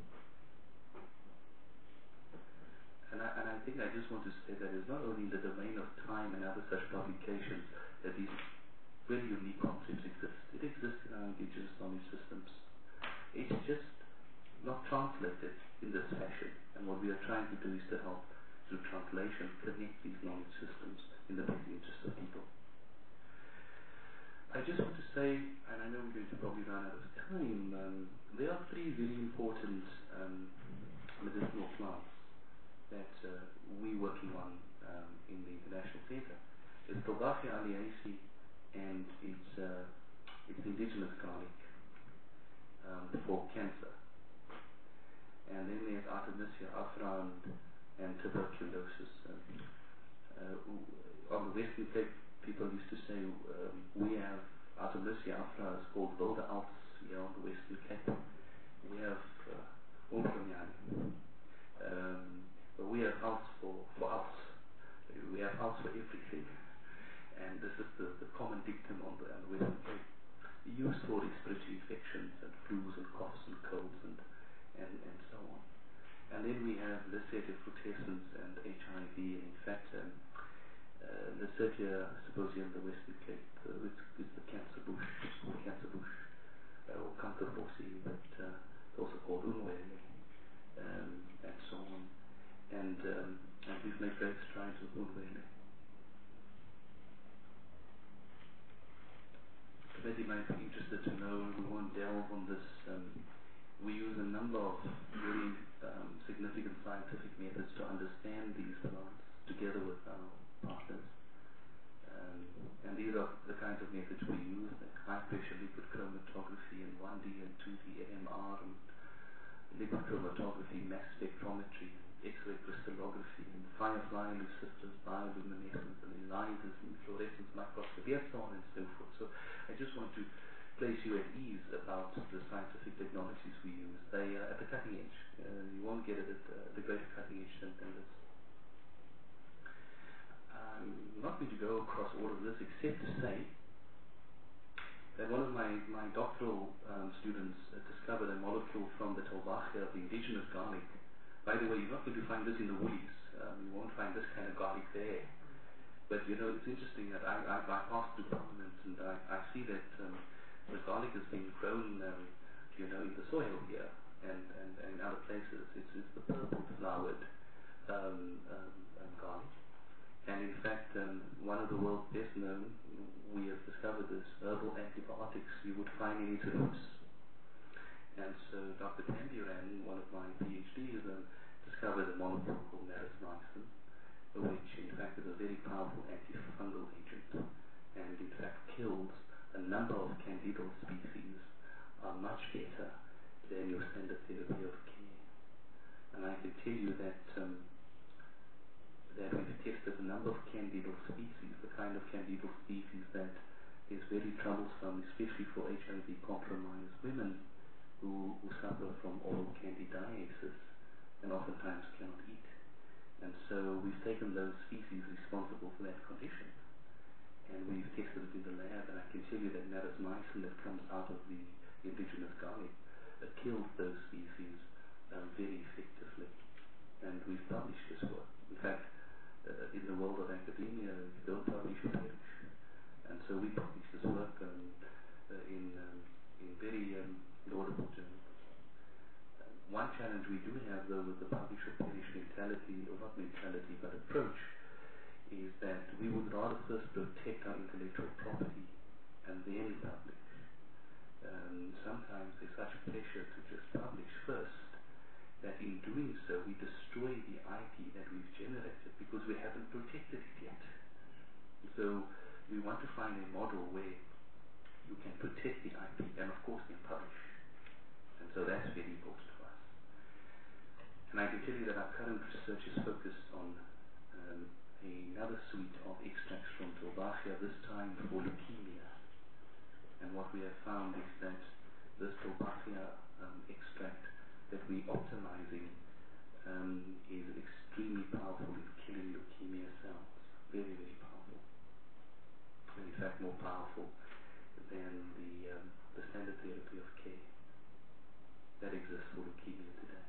And I, and I think I just want to say that it's not only in the domain of time and other such publications that these very unique concepts exist. It exists in our indigenous knowledge systems. It's just not translated in this fashion. And what we are trying to do is to help through translation connect these knowledge systems in the best interest of people. I just want to say, and I know we're going to probably run out of time, um, there are three very important um, medicinal plants that uh, we're working on um, in the International Center. It's Tolgafia aliaceae and it's, uh, it's indigenous garlic um, for cancer. And then there's Artemisia afra and, and tuberculosis. Um, uh, on the Western Cape, people used to say um, we have Artemisia afra is called Wilde Alps here on the Western Cape. We have uh, Umfloniani. Um, but we have Alps for, for Alps. We have Alps for everything. And this is the, the common dictum on the, on the Western Cape. Used for respiratory infections and flus and coughs and colds and, and, and so on. And then we have Lysatia frutescens and H I V. And in fact, um, Uh, Lysatia symposium, the Western Cape, uh, it's, it's the cancer bush, it's called cancer bush, uh, or kankerbosie, but uh, it's also called unwele, um, and so on. And, um, and we've made great strides with unwele. The committee might be interested to know, and we won't delve on this, um, we use a number of very um, significant scientific methods to understand these plants together with our partners. Um, and these are the kinds of methods we use, the high one D and two D, N M R, and liquid chromatography, mass spectrometry, X-ray crystallography, and firefly, luciferase, bioluminescence, and ELISAs, and fluorescence microscopy, and so on and so forth. So I just want to place you at ease about the scientific technologies we use. They are at the cutting edge. Uh, you won't get it at uh, the greater cutting edge than, than this. I'm not going to go across all of this except to say that one of my, my doctoral um, students uh, discovered a molecule from the Tolbachia, the indigenous garlic. By the way, you're not going to find this in the woolies. Um, you won't find this kind of garlic there. But you know, it's interesting that I, I, I passed through Parliament and I, I see that um, the garlic has been grown, um, you know, in the soil here and, and, and in other places. It's, it's the purple flowered um, um, um, garlic. And in fact, um, one of the world's best known, we have discovered this, herbal antibiotics you would find in its roots. And so Doctor Tamburan, one of my PhDs, um, discovered a molecule called narismycin, which in fact is a very powerful antifungal agent, and in fact kills a number of candidal species, are much better than your standard therapy of care. And I can tell you that um, that we've tested a number of candidal species, the kind of candidal species that is very troublesome, especially for H I V compromised women who, who suffer from oral candidiasis and oftentimes cannot eat. And so we've taken those species responsible for that condition and we've tested it in the lab, and I can tell you that narismycin that comes out of the indigenous garlic uh, kills those species um, very effectively. And we've published this work. In fact, uh, in the world of academia, if you don't publish, you perish. And so we publish this work um, uh, in, um, in very um, laudable journals. Uh, one challenge we do have, though, with the publish or perish mentality, or not mentality, but approach, is that we would rather first protect our intellectual property and then publish. Um, sometimes there's such pressure to just publish first that in doing so we destroy the I P that we've generated because we haven't protected it yet. So we want to find a model where you can protect the I P and of course then publish. And so that's very important for us. And I can tell you that our current research is focused on um, another suite of extracts from Tolbachia, this time for leukemia. And what we have found is that this Tolbachia um, extract that we're optimizing um, is extremely powerful in killing leukemia cells. Very, very powerful. And in fact, more powerful than the, um, the standard therapy of care that exists for leukemia today.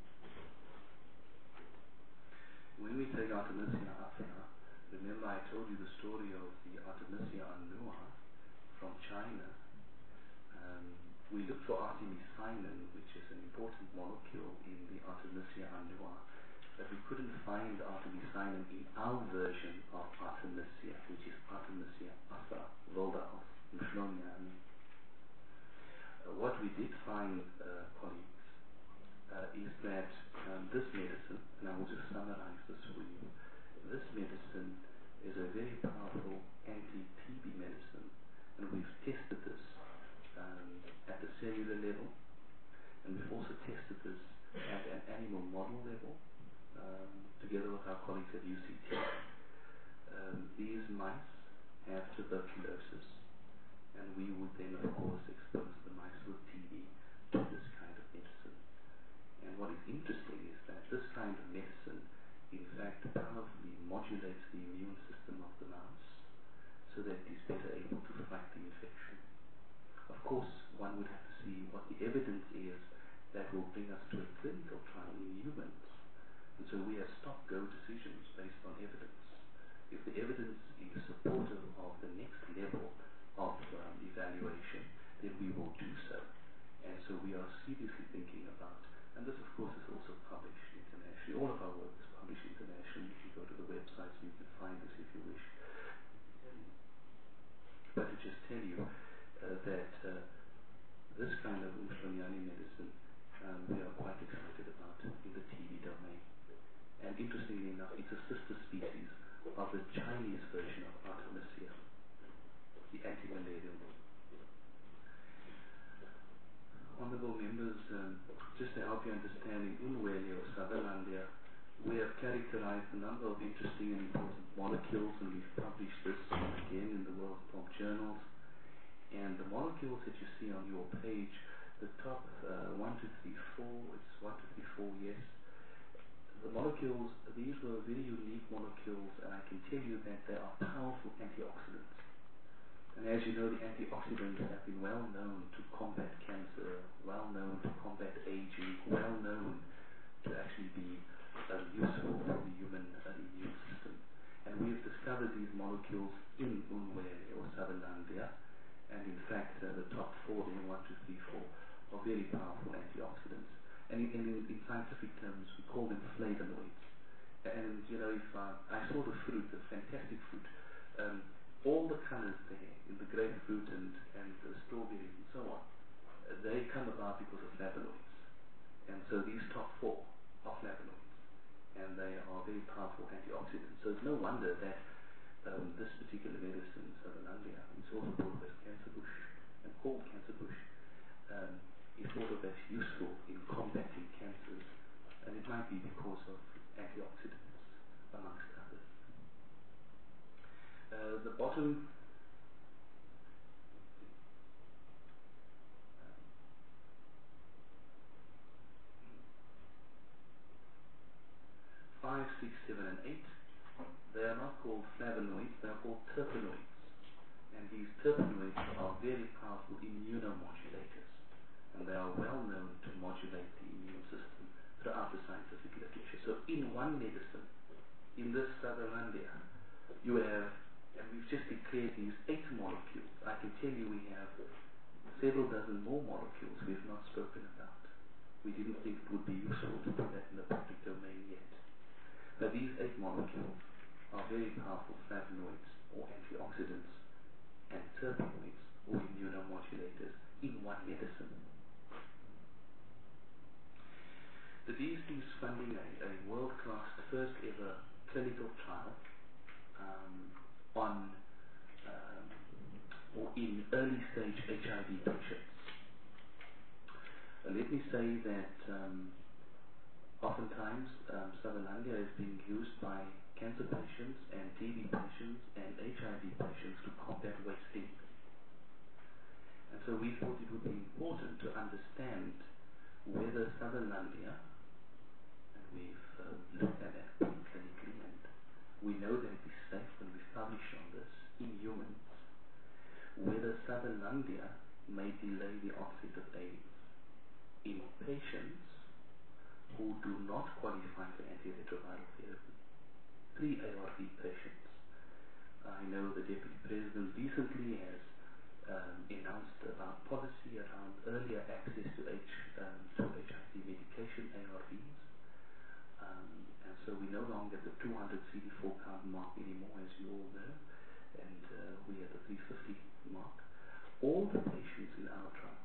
When we take Artemisia afra, remember I told you the story of the Artemisia annua from China. Um, we looked for artemisinin, which is an important molecule in the Artemisia annua, but we couldn't find artemisinin in our version of Artemisia, which is Artemisia afra, Volda of Mschlonian. Uh, what we did find, uh, colleagues, uh, is that um, this medicine, and I will just summarize this for you, this medicine is a very powerful anti-T B medicine, and we've tested this um, at the cellular level, and we've also tested this at an animal model level, um, together with our colleagues at U C T. Um, these mice have tuberculosis, and we would then, of course, expose the mice with T B to this kind of medicine. And what is interesting is that this kind of medicine, in fact, powerfully modulates the immune system of the mouse so that it is better able to fight the infection. Of course, one would have to see what the evidence is that will bring us to a clinical trial in humans. And so we have stop-go decisions based on evidence. If the evidence is supportive of the next level of um, evaluation, then we will do so. And so we are seriously thinking about, and this of course is also published internationally, all of our work is published internationally. If you go to the website, you can find this if you wish. But to just tell you uh, that uh, this kind of Mschloniani medicine um, we are quite excited about in the T B domain. And interestingly enough, it's a sister species of the Chinese version of Artemisia, the antimalarial. honorable members, um, just to help you understand, in Unwele or Sutherlandia, we have characterized a number of interesting and important molecules, and we've published this again in the World Pulp journals. And the molecules that you see on your page, the top uh, one, two, three, four, it's one, two, three, four, yes. The molecules, these were very unique molecules, and I can tell you that they are powerful antioxidants. And as you know, the antioxidants have been well known to combat cancer, well known to combat aging, well known to actually be uh, useful for the human uh, immune system. And we have discovered these molecules in Unwele or Sutherlandia, and in fact uh, the top four, the one, two, three, four, are very powerful antioxidants. And in, in, in scientific terms, we call them flavonoids. And you know, if uh, I saw the fruit, the fantastic fruit, um, all the colors there in the grapefruit and, and the strawberries and so on, uh, they come about because of flavonoids. And so these top four are flavonoids, and they are very powerful antioxidants. So it's no wonder that um, this particular medicine, Sutherlandia, it's also thought of as cancer bush and called cancer bush, um, is thought of as useful in combating cancers, and it might be because of antioxidants, amongst others. Uh, the bottom five, six, seven, and eight, they are not called flavonoids, they are called terpenoids. And these terpenoids are very powerful immunomodulators, and they are well known to modulate the immune system throughout the scientific literature. So in one medicine, in this Sutherlandia, you have, and we've just declared these eight molecules. I can tell you we have several dozen more molecules we have not spoken about. We didn't think it would be useful to put that in the public domain yet. But these eight molecules are very powerful flavonoids or antioxidants and terpenoids or immunomodulators in one medicine. The D S T is funding a, a world-class first ever clinical trial um, on um, or in early stage H I V patients. Uh, let me say that um, oftentimes um, Sutherlandia is being used by cancer patients and T B patients and H I V patients to combat wasting. And so we thought it would be important to understand whether Sutherlandia, and we've uh, looked at that clinically, and we know that it is safe when we publish on this in humans, whether Sutherlandia may delay the onset of AIDS in patients who do not qualify for antiretroviral therapy, pre-A R V patients. I know the Deputy President recently has um, announced about policy around earlier access to, H, um, to H I V medication, A R Vs. Um, and so we no longer at the two hundred C D four count mark anymore, as you all know, and uh, we're at the three fifty mark. All the patients in our trial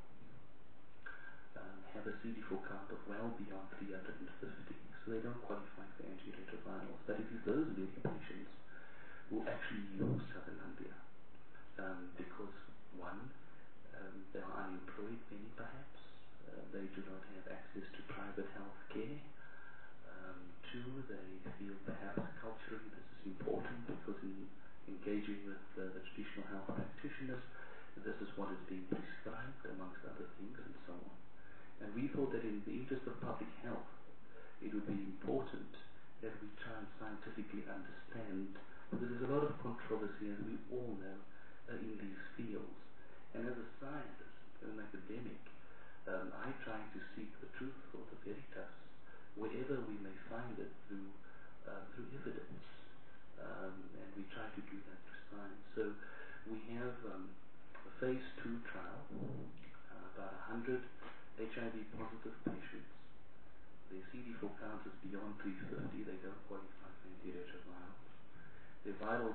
um, have a C D four count of well beyond three hundred fifty, so they don't qualify for antiretrovirals. But it is those very patients who actually use Sutherlandia um, because, one, um, they are unemployed, many perhaps, uh, they do not have access to private health care. Um, two, they feel perhaps culturally this is important because in engaging with uh, the traditional health practitioners, this is what is being prescribed amongst other things and so on. And we thought that in the interest of public health, it would be important that we try and scientifically understand, because there's a lot of controversy, as we all know, uh, in these fields. And as a scientist, as an academic, um, I try to seek the truth or the veritas wherever we may find it through uh, through evidence, um, and we try to do that through science. So we have um, a phase two trial, uh, about one hundred H I V positive patients. Their C D four count is beyond three fifty. They don't qualify for antiretrovirals. Their viral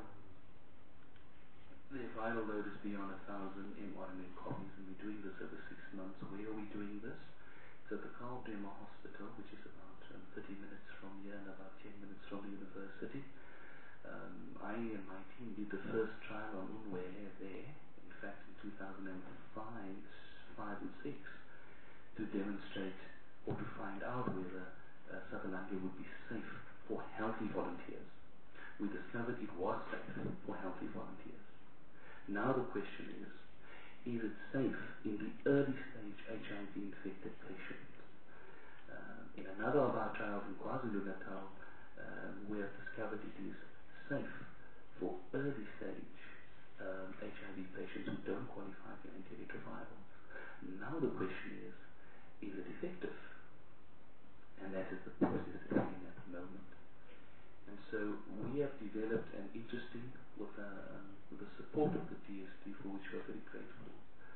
their viral load is beyond one thousand mRNA copies, and we're doing this over six months. Where are we doing this? It's at the Karl Bremer Hospital, which is about um, thirty minutes from here and about ten minutes from the university. Um, I and my team did the first trial on Unwele there, in fact in two thousand five, five and six. to demonstrate or to find out whether uh, Sutherlandia would be safe for healthy volunteers. We discovered it was safe for healthy volunteers. Now the question is, is it safe in the early stage H I V infected patients? Uh, in another of our trials in KwaZulu-Natal, uh, we have discovered it is safe for early stage um, H I V patients who don't qualify for antiretrovirals. Now the question is, is it effective? And that is the process that we're in at the moment. And so we have developed an interesting, with, uh, with the support of the D S T, for which we are very grateful,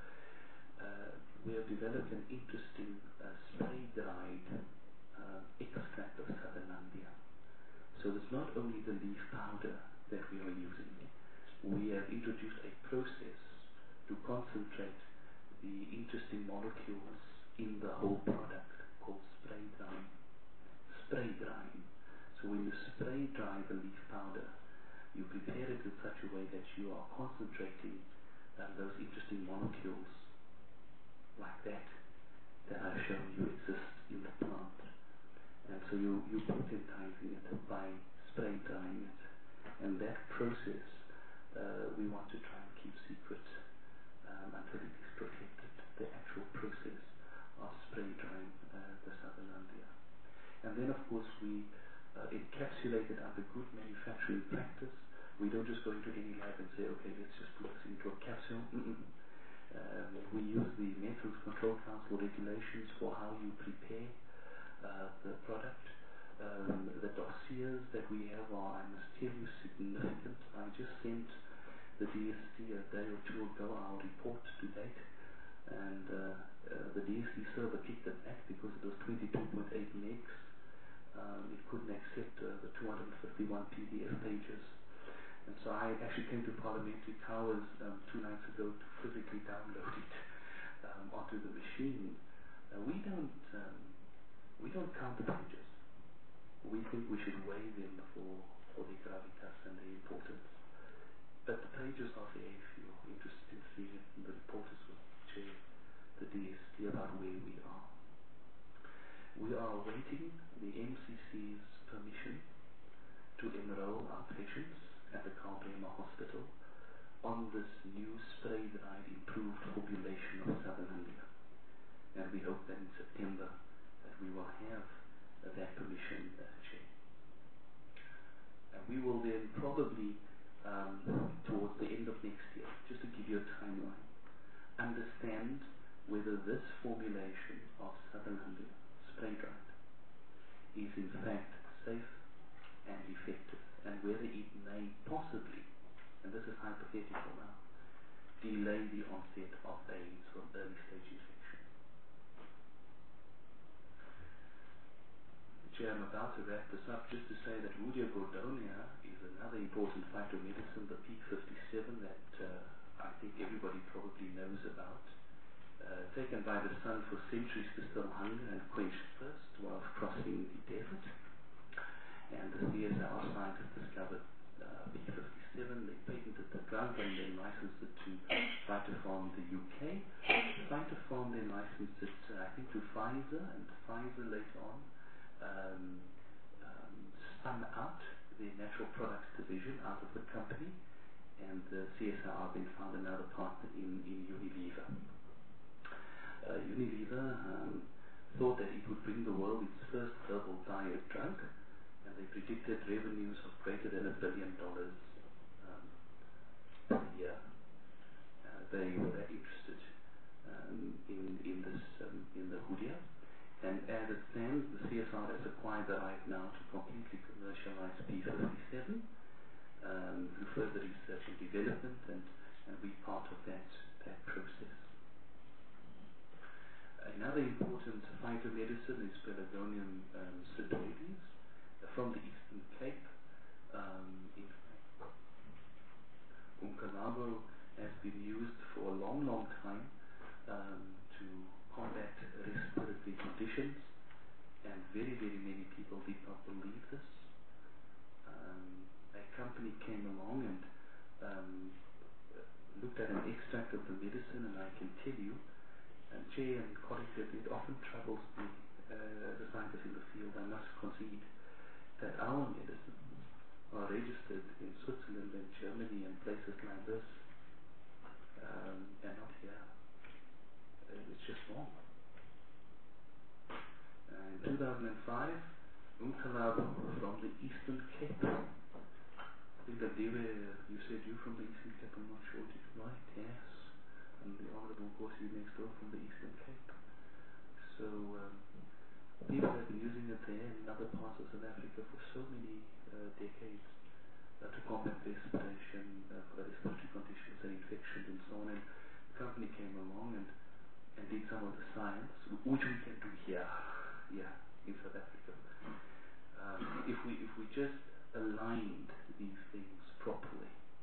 uh, we have developed an interesting uh, spray-dried uh, extract of Sutherlandia. So it's not only the leaf powder that we are using. We have introduced a process to concentrate the interesting molecules in the whole product called spray drying. Spray drying. So when you spray dry the leaf powder, you prepare it in such a way that you are concentrating uh, those interesting molecules like that that I've shown you exist in the plant. And so you, you potentizing it by spray drying it. And that process uh, we want to try and keep secret um, until it is protected, the actual process of spray drying uh, the Sutherlandia. And then of course we uh, encapsulate it under good manufacturing practice. We don't just go into any lab and say, okay, let's just put this into a capsule. Mm-mm. Um, we use the Medicines Control Council regulations for how you prepare uh, the product. Um, the dossiers that we have are, I must tell you, significant. I just sent the D S T a day or two ago our report to date, and uh, uh, the D S T server kicked it back because it was twenty-two point eight megs. Um, it couldn't accept uh, the two hundred fifty-one P D F pages. And so I actually came to Parliamentary Towers um, two nights ago to physically download it um, onto the machine. Uh, we don't um, we don't count the pages. We think we should weigh them for, for their gravitas and their importance. But the pages are there if you're interested in seeing it. The reporters will share the D S T about where we are. We are awaiting the M C C's permission to enroll our patients at the Kalbema Hospital on this new spray-dried improved formulation of Sutherlandia. And we hope that in September that we will have uh, that permission uh, shared. And we will then probably, um, towards the end of next year, just to give you a timeline, understand whether this formulation of Sutherlandia, spray-dried, is in fact safe and effective, and whether it may possibly, and this is hypothetical now, delay the onset of AIDS or early stage infection. Chair, I'm about to wrap this up just to say that Rudia gordonia is another important phytomedicine, the P fifty-seven, that uh, I think everybody probably knows about. Uh, taken by the sun for centuries to still hunger and quench thirst whilst crossing the desert. And the C S R scientists discovered uh, P fifty-seven, they patented the drug and they licensed it to Phytofarm the U K. Phytofarm then licensed it, uh, I think, to Pfizer, and Pfizer later on um, um, spun out the natural products division out of the company, and the C S R then found another partner in, in Unilever. Uh, Unilever um, thought that it would bring the world its first herbal diet drug, and they predicted revenues of greater than a billion dollars um, per year. Uh, they were interested um, in in this um, in the Hoodia, and as it stands, the C S R has acquired the right now to completely commercialize P fifty-seven um, through further research and development, and and be part of that that process. Another important phytomedicine is Pelargonium um, pseudoides from the Eastern Cape. Um, in fact, Umkalabo has been used for a long, long time um, to combat respiratory conditions, and very, very many people did not believe this. Um, a company came along and um, looked at an extract of the medicine, and I can tell you And Chair and collective, it often troubles me, uh, the scientists in the field. I must concede that our medicines are registered in Switzerland and Germany and places like this, um, and not here. Uh, it's just wrong. Uh, in two thousand five, Umtalab from the Eastern Cape. I think that they were, you said you from the Eastern Cape, I'm not sure, did you right? Yes. And the Honorable Kosi next door from the Eastern Cape. So, um, people have been using it there and in other parts of South Africa for so many uh, decades uh, to combat respiration, uh, for respiratory conditions and infections and so on. And the company came along and, and did some of the science, which we can do here, yeah, in South Africa. Um, if we if we just aligned these things properly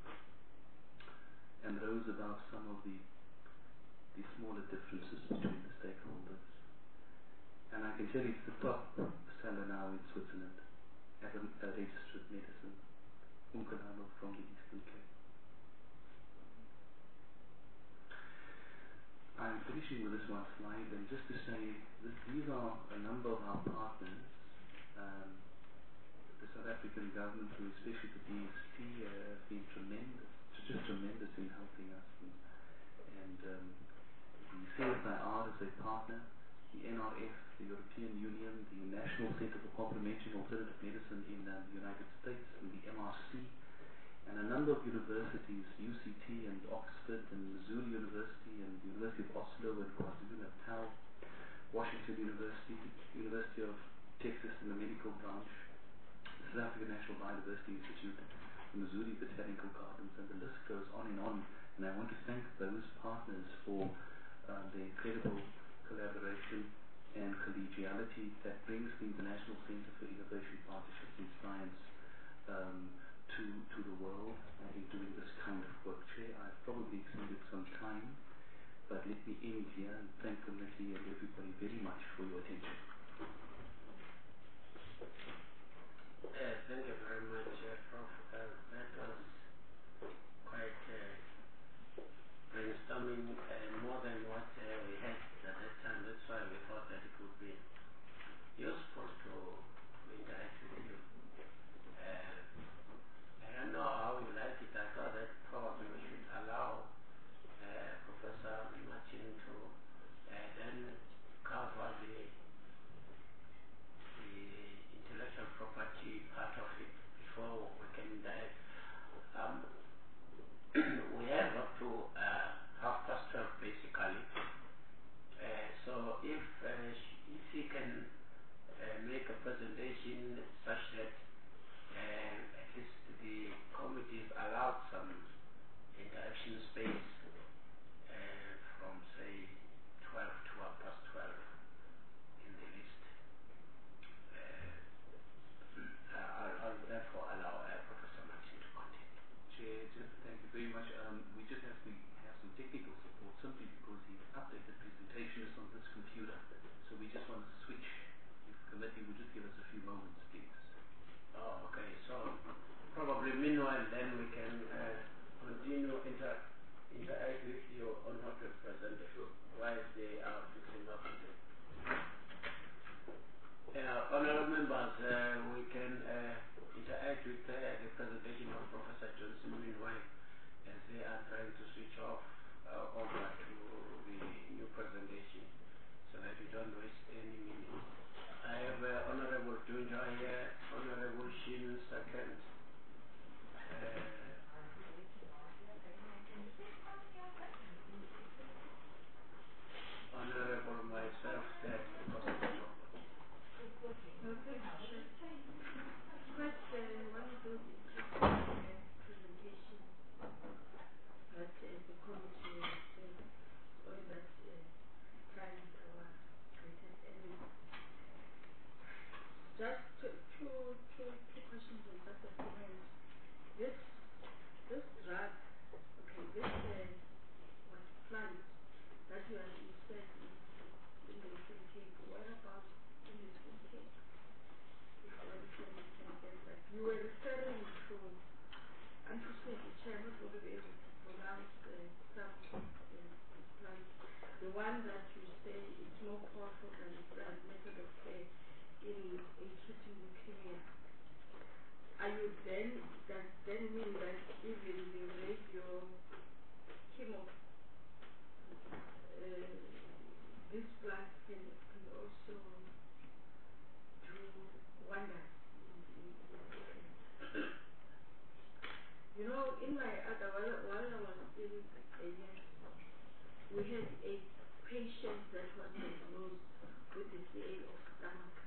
and rose above some of the the smaller differences between the stakeholders. And I can tell you it's the top seller now in Switzerland as a, a registered medicine, Umkalabo from the Eastern Cape. I'm finishing with this one slide, and just to say that these are a number of our partners. Um, the South African government, through especially the D S T, uh, has been tremendous, just tremendous in helping us. And, and um, the C S I R is a partner, the N R F, the European Union, the National Center for Complementary and Alternative Medicine in uh, the United States, and the M R C, and a number of universities, U C T and Oxford and Missouri University and the University of Oslo and KwaZulu-Natal, Washington University, University of Texas in the medical branch, the South African National Biodiversity Institute, the Missouri Botanical Gardens, and the list goes on and on. And I want to thank those partners for uh, the incredible collaboration and collegiality that brings the International Center for Innovation Partnerships in Science um, to, to the world uh, in doing this kind of work. Chair, I've probably exceeded some time, but let me end here and thank the committee and everybody very much for your attention. Uh, thank you very much, uh, Professor Uh, that was quite uh, brainstorming uh, more than what uh, we had at that time. That's why we thought that it would be useful to interact with you. Uh, I don't know how you like it. I thought that probably we should allow uh, Professor Martin to uh, then cover the, the intellectual property part of it before we can dive. Um, we have up to uh, half past twelve basically. Uh, so if uh, if he can uh, make a presentation such that uh, at least the committee is allowed some interaction space uh, from say twelve to half past twelve in the list. Uh, I'll, I'll therefore allow uh, Professor Martin to continue. Chair, just thank you very much. Um, we just have to have some technical support simply because the updated presentation is on this computer. So we just want to switch. If the committee would just give us a few moments, please. Oh, okay. So probably meanwhile then we can uh, continue inter interact with you on what we've presented while they are fixing up the Uh, honorable members, uh, we can uh, interact with uh, the presentation of Professor Johnson meanwhile as they are trying to switch off uh, over to the new presentation so that we don't waste any minutes. I have uh, Honorable Junja here, Honorable Shin second, uh, Honorable myself third because of the job. Quite uh, one of those interesting uh, presentations that uh, the committee said, or that uh, times our greatest enemy. Just two, two, two, two questions on that of mind. This then that then mean that even the radio chemo, uh, this plant can, can also do wonders. You know, in my other, while, while I was still a nurse, we had a patient that was diagnosed with the C A of stomach.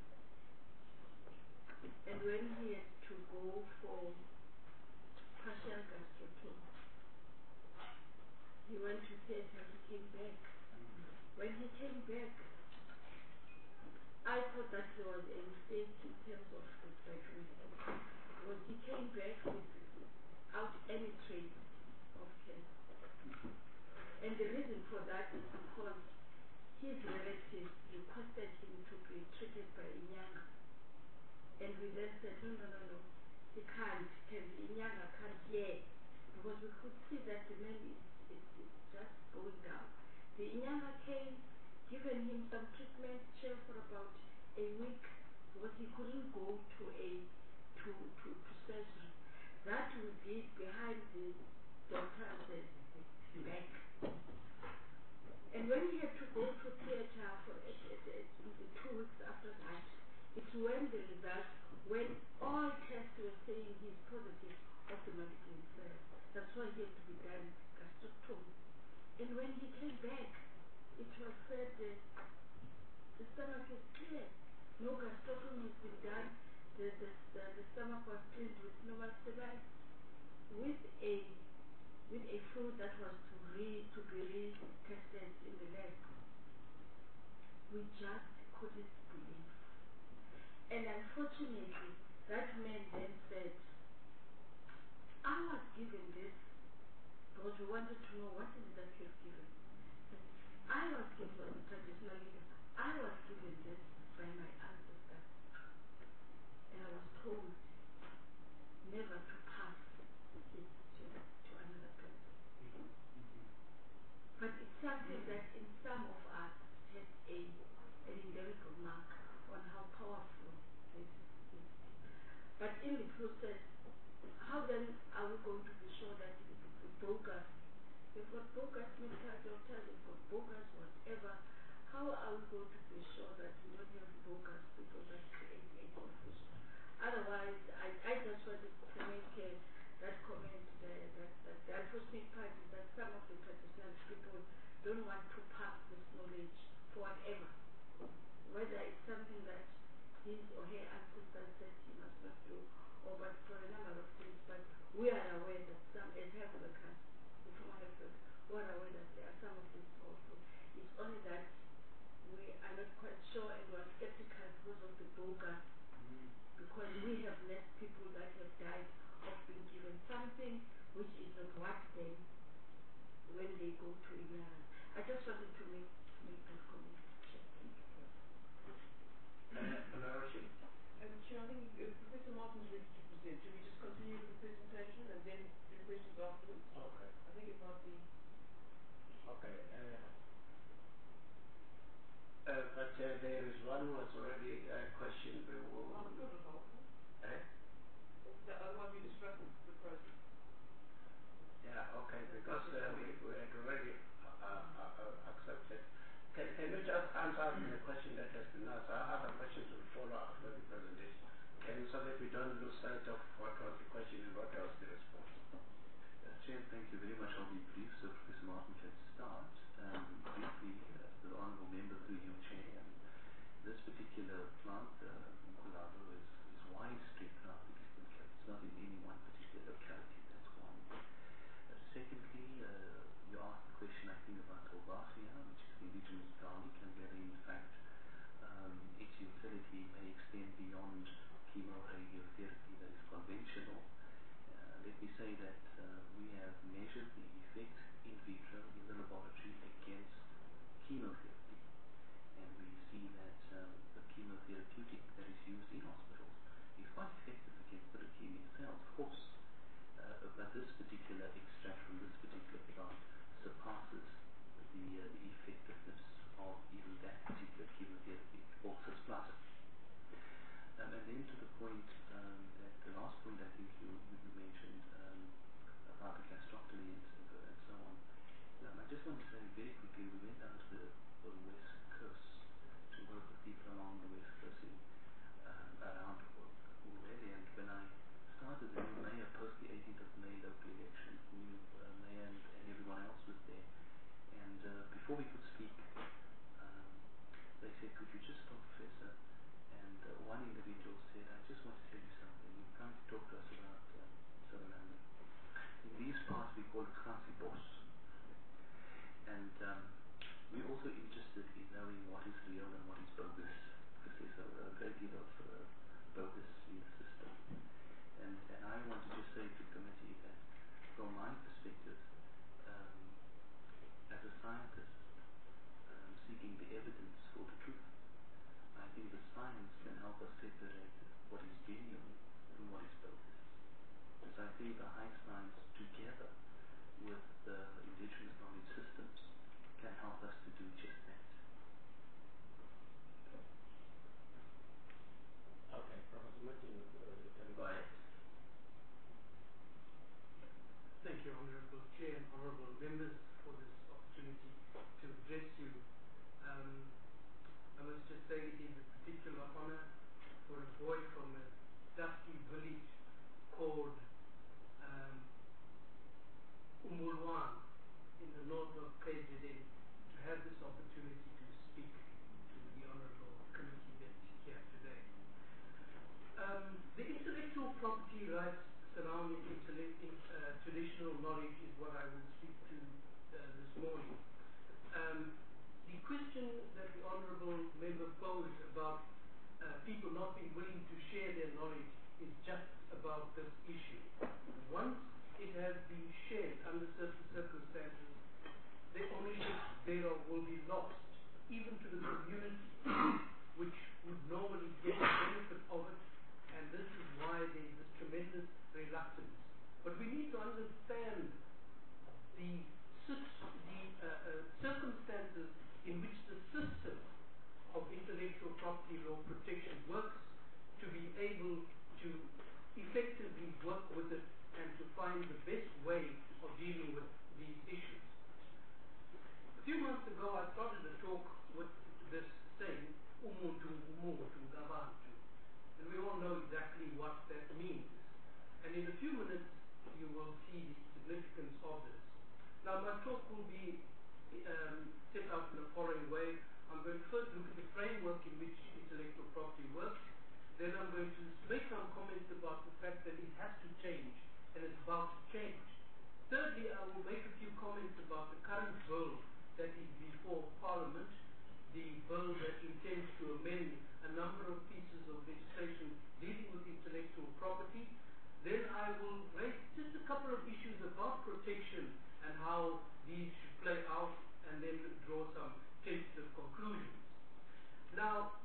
And when he had to go for partial gastrectomy, he went to theater, he came back. When he came back, I thought that there was a mistake in terms of the diagnosis. Because he came back without any trace of cancer. And the reason for that is because his relatives requested him to be treated by Inyanga. And we then said, no, no, no, no, he can't, can Inyanga can't hear. Because we could see that the man is, is, is just going down. The Inyanga came, given him some treatment, chair for about a week, because he couldn't go to a to, to, to surgery. That we did behind the doctor's back. And when he had to go to theater for it, it, it, it, two weeks after that, it's when the results, when all tests were saying he's positive of the malignant cell. That's why he had to be done gastrectomy. And when he came back, it was said that the stomach is clear. No gastrectomy has been done. The, the, the, the stomach was cleaned with normal saline, with a with a fluid that was to re to be re-tested in the lab. We just couldn't believe. And unfortunately, that man then said, I was given this because we wanted to know what is it that you've given. I was given traditional leader. I was given this by my ancestors. And I was told never to pass it to, to another person. But it's something that in some of us has a an indelible mark on how powerful this is. But in the process, how then are we going to be sure that it is bogus? We've got bogus medical doctors, we've got bogus whatever. How are we going to be sure that we don't have bogus people that create a confusion? Otherwise, I, I just wanted to make uh, that comment there, that, that the unfortunate part is that some of the traditional people don't want to pass this knowledge for whatever. Whether it's something that his or her ancestors said he must not do, or but for a number of things. But we are aware that some, as health workers, the former health workers, we are aware that there are some of these also. It's only that we are not quite sure and we are skeptical because of the bogus, mm. because we have less people that have died of being given something which is not what then when they go to ignorance. I just wanted to make, to make that comment. Um, Chair, I think uh, Professor Martin's ready to present. Should we just continue with the presentation and then do questions afterwards? Okay. I think it might be... Okay. Uh, uh, but uh, there is one was already a question. We will, oh, good at all. Eh? That otherwise we distract the process. Yeah, okay, because uh, we, we had already uh, uh, uh, accepted. Can, can you just answer the question that has been asked? Other questions will follow after the presentation. Can you, so that we don't lose sight of what was the question and what was the response? Uh, Chair, thank you very much. I'll be brief, so Professor Martin can start. Um, briefly, uh, the Honourable Member through your chair. And this particular plant, uh, Kulavo, is, is widespread throughout the Eastern Cape. It's not in any one particular locality, that's one. Uh, secondly, uh, you asked the question, I think, about Olbachia, which is the indigenous garlic, and whether in fact um, its utility may extend beyond chemoradiotherapy that is conventional. Uh, let me say that uh, we have measured the effect in vitro in the laboratory against chemotherapy, and we see that um, the chemotherapeutic that is used in hospitals is quite effective against the leukemia cells, of course, uh, but this particular extract from this particular plant surpasses the, uh, the effectiveness of even that particular chemotherapy, or cisplatin. Um, and then to the point, um, that the last point I think very quickly we went down to the, the west coast to work with people along the west coast in, um, around Ulele. And when I started, the new mayor post the eighteenth of May local elections, the new uh, mayor and, and everyone else was there. And uh, before we could speak, um, they said, could you just stop, Professor? And uh, one individual said, I just want to tell you something. You come to talk to us about um, Southern London. In these parts we call it Kransi Bos. And um, we're also interested in knowing what is real and what is bogus, because there's a, a great deal of uh, bogus in the system. And, and I want to just say to the committee that from my perspective, um, as a scientist um, seeking the evidence for the truth, I think the science can help us separate what is genuine from what is bogus. Because I think the high science together with the indigenous knowledge systems can help us to do just that. Okay, Professor Martin, uh, you can go ahead. Thank you, Honorable Chair and Honorable Members, for this opportunity to address you. Um, I must just say it is a particular honor for a boy from a dusty village called um, Umulwan in the north of K Z N to have this opportunity to speak to the Honorable Committee that's here today. Um, the intellectual property rights surrounding intellect, uh, traditional knowledge is what I will speak to uh, this morning. Um, the question that the Honourable Member posed about uh, people not being willing to share their knowledge is just about this issue. Once it has been shared under certain circumstances, the ownership thereof will be lost, even to the community, which would normally get the benefit of it, and this is why there is this tremendous reluctance. But we need to understand the, the uh, uh, circumstances in which the system of intellectual property law protection works, to be able to effectively work with it and to find the best way of dealing with these issues. A few months ago I started a talk with this saying, umuntu umuntu ngabantu, and we all know exactly what that means. And in a few minutes you will see the significance of this. Now my talk will be um, set out in the following way. I'm going to first look at the framework in which intellectual property works. Then I'm going to make some comments about the fact that it has to change, and it's about to change. Thirdly, I will make a few comments about the current bill that is before Parliament, the bill that intends to amend a number of pieces of legislation dealing with intellectual property. Then I will raise just a couple of issues about protection and how these should play out, and then draw some tentative conclusions. Now,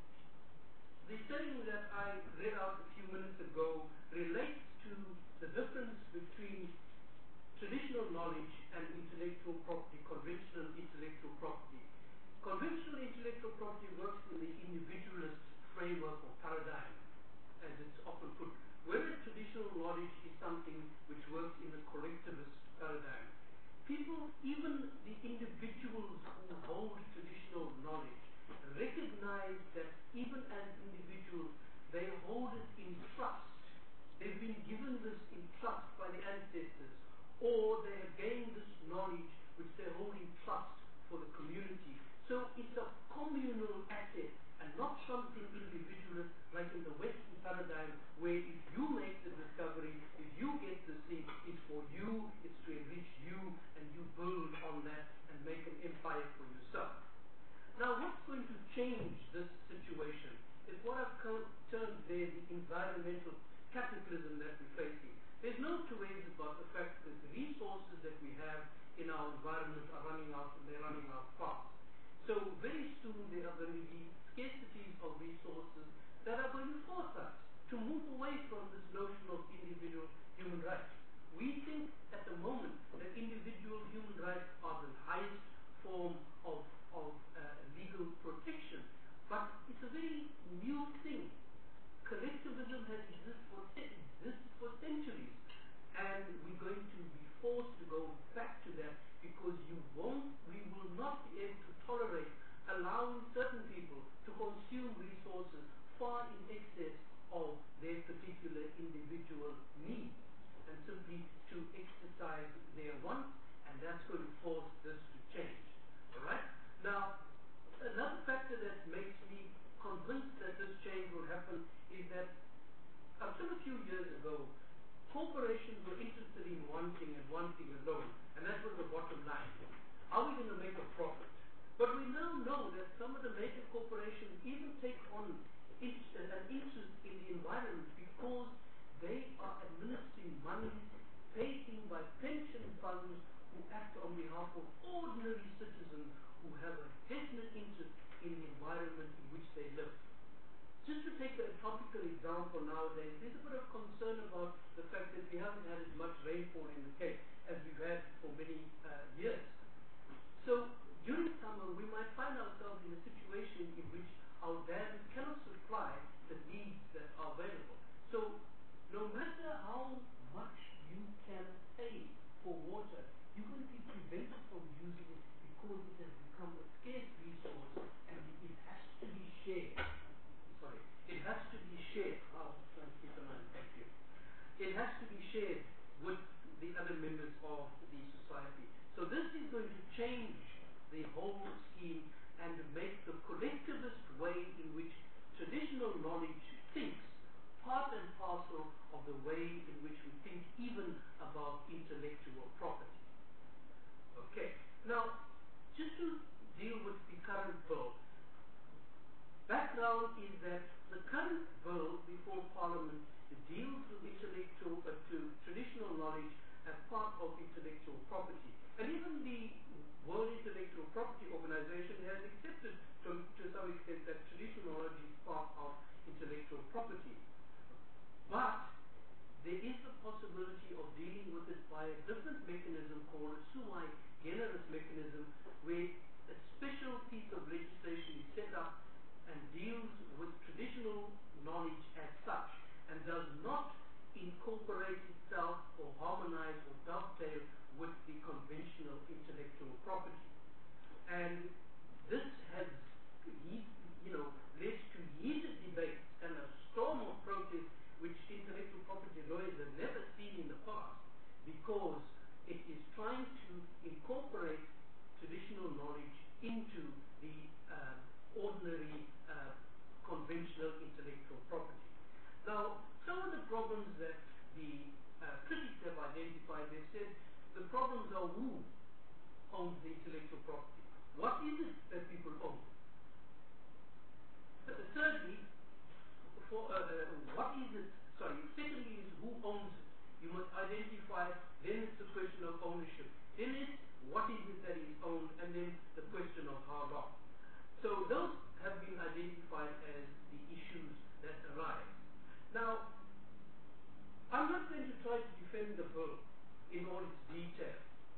the saying that I read out a few minutes ago relates to the difference between traditional knowledge and intellectual property, conventional intellectual property. Conventional intellectual property works in the individualist framework or paradigm, as it's often put, whereas traditional knowledge is something which works in the collectivist paradigm. People, even the individuals who hold traditional knowledge, recognize that even as individuals, they hold it in trust. They've been given this in trust by the ancestors, or they have gained this knowledge which they hold in trust for the community. So it's a communal asset and not something individualist like in the Western paradigm, where if you make the discovery, if you get the seed, it's for you, it's to enrich you, and you build on that and make an empire for yourself. Now, what's going to change this situation is what I've termed there the environmental capitalism that we're facing. There's no two ways about the fact that the resources that we have in our environment are running out, and they're running out fast. So very soon there are going to be scarcities of resources that are going to force us to move away from this notion of individual human rights. We think at the moment that individual human rights are the highest form of, of uh, legal protection, but it's a very new thing. Collectivism has existed for, existed for centuries, and we're going to be forced to go back to that, because you won't, we will their particular individual needs and simply to exercise their wants, and that's going to force this to change. All right? Now, another factor that makes me convinced that this change will happen is that until a few years ago, corporations were interested in one thing and one thing alone, and that was the bottom line. Are we going to make a profit? But we now know that some of the major corporations even take on in- an interest in the environment because they are administering money paid in by pension funds who act on behalf of ordinary citizens who have a definite interest in the environment in which they live. Just to take a topical example nowadays, there's a bit of concern about the fact that we haven't had as much rainfall in the Cape as we've had for many uh, years. So during summer, we might find ourselves in a situation in which our dams cannot supply the needs that are available. So no matter how much you can pay for water, you're going to be prevented from using it because it has become a scarce resource and it has to be shared. Sorry, it has to be shared. Oh, thank you, thank you. It has to be shared with the other members of the society. So this is going to change the whole scheme and make the collectivist way in which traditional knowledge thinks part and parcel of the way in which we think even about intellectual property. Okay, now just to deal with the current bill, background is that the current bill before Parliament deals with intellectual, uh, to traditional knowledge as part of intellectual property. And even the World Intellectual Property Organization has accepted to, to some extent that traditional knowledge is part of intellectual property. But there is the possibility of dealing with it by a different mechanism called a sui generis mechanism, where a special piece of legislation is set up and deals with traditional knowledge as such and does not incorporate itself or harmonize or dovetail with the conventional intellectual property. And this has, you know, led to heated debates and a storm of protest which intellectual property lawyers have never seen in the past, because it is trying to incorporate traditional knowledge into the uh, ordinary uh, conventional intellectual property. Now, some of the problems that the uh, critics have identified, they said the problems are who owns the intellectual property. What is it that people own? Uh, thirdly, for, uh, uh, what is it, sorry, secondly is who owns it. You must identify, then it's the question of ownership. Then it's what is it that is owned, and then the question of how long. So those have been identified as the issues that arise. Now, I'm not going to try to defend the bill in all its detail.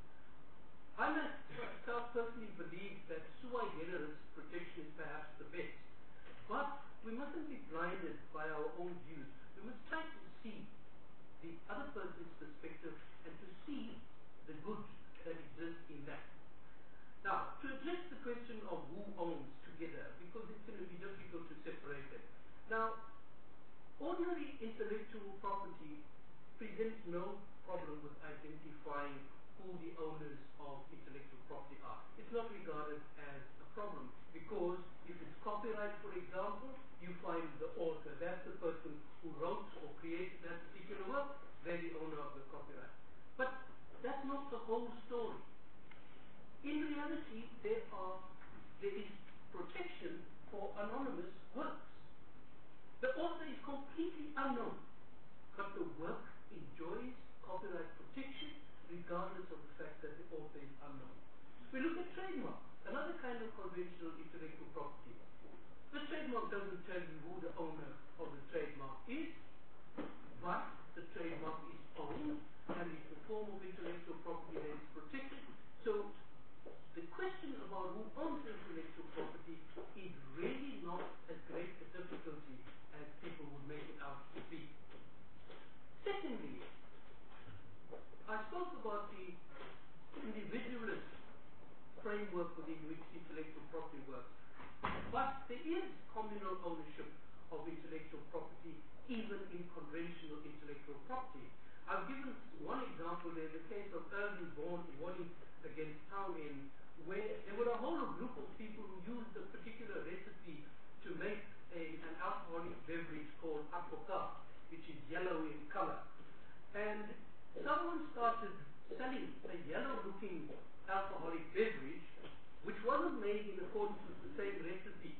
I myself personally believe that sui generis protection is perhaps the best. But we mustn't be blinded by our own views. We must try to see the other person's perspective and to see the good that exists in that. Now, to address the question of who owns together, because it's going to be difficult to separate them. Now, ordinary intellectual property presents no problem with identifying who the owners of intellectual property are. It's not regarded as a problem, because if it's copyright, for example, you find the author. That's the person who wrote or created that particular work. They're the owner of the copyright. But that's not the whole story. In reality, there are there is protection for anonymous works. The author is completely unknown, but the work enjoys copyright protection regardless of the fact that the author is unknown. We look at trademarks, another kind of conventional intellectual property. The trademark doesn't tell you who the owner of the trademark is, but the trademark is owned and it's a form of intellectual property that is protected. So the question about who owns intellectual property is really not as great a difficulty as people would make it out to be. Secondly, I spoke about the individualist framework within which intellectual property works. But there is communal ownership of intellectual property, even in conventional intellectual property. I've given one example there, the case of Irving Vaughan against Townend, where there were a whole group of people who used a particular recipe to make a, an alcoholic beverage called Apoca, which is yellow in color. And someone started selling a yellow-looking alcoholic beverage, which wasn't made in accordance with the same recipe.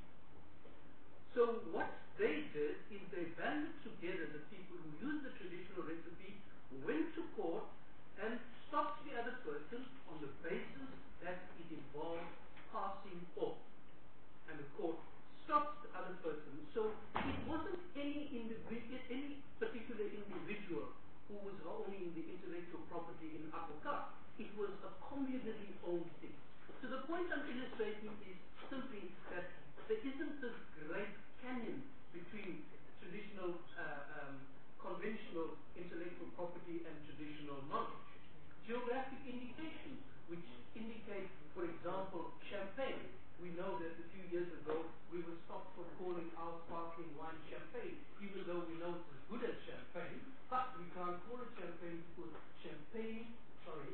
So what they did is they banded together the people who used the traditional recipe, went to court, and stopped the other person on the basis that it involved passing off. And the court stopped the other person. So it wasn't any individual, any particular individual who was owning the intellectual property in Apoca. It was a communally owned thing. So the point I'm illustrating is simply that there isn't this great canyon between traditional, uh, um, conventional intellectual property and traditional knowledge. Geographic indications, which indicate, for example, champagne. We know that a few years ago we were stopped for calling our sparkling wine champagne, even though we know it's as good as champagne, but we can't call it champagne because champagne, sorry,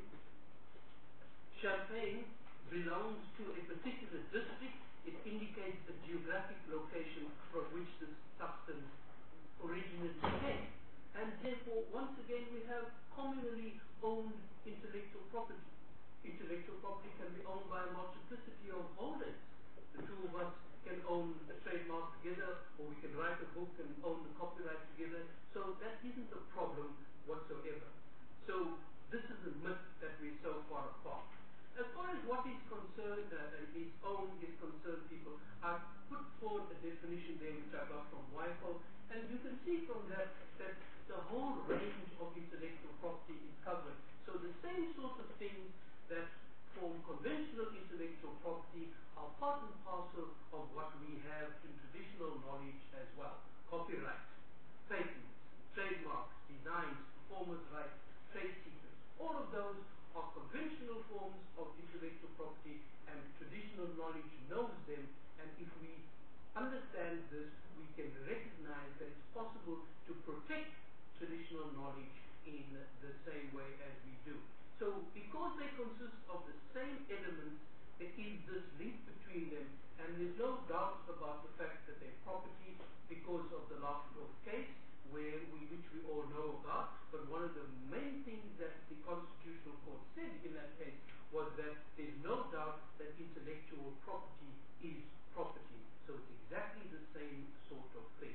champagne belongs to a particular district. It indicates the geographic location from which this substance originally came. And therefore, once again, we have communally owned intellectual property. Intellectual property can be owned by a multiplicity of holders. The two of us can own a trademark together, or we can write a book and own the copyright together. So that isn't a problem whatsoever. So this is a myth that we're so far apart. As far as what is concerned, uh, is owned is concerned, people, I've put forward a definition there which I got from WIPO, and you can see from that that the whole range of intellectual property is covered. So the same sort of things that form conventional intellectual property are part and parcel of what we have in traditional knowledge as well. Copyright, patents, trademarks, designs, performance rights, trade secrets, all of those are conventional forms of intellectual property, and traditional knowledge knows them, and if we understand this, we can recognize that it's possible to protect traditional knowledge in the same way as we do. So because they consist of the same elements, there is this link between them, and there's no doubt about the fact that they're property because of the Loughborough case, where we, which we all know about, but one of the main things that the Constitutional Court said in that case was that there's no doubt that intellectual property is property. So it's exactly the same sort of thing.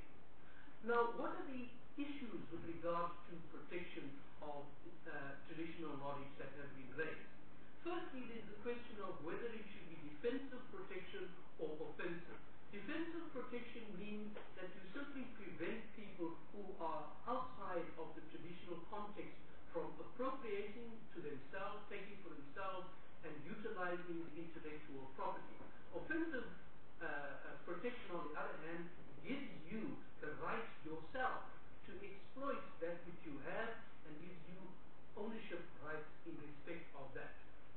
Now, what are the issues with regards to protection of uh, traditional knowledge that have been raised? Firstly, there's the question of whether it should be defensive protection or offensive. Defensive protection means that you simply prevent people who are outside of the traditional context from appropriating to themselves, taking for themselves, and utilizing the intellectual property. Offensive uh, uh, protection, on the other hand, gives you the right yourself to exploit that which you have and gives you ownership rights in respect of that.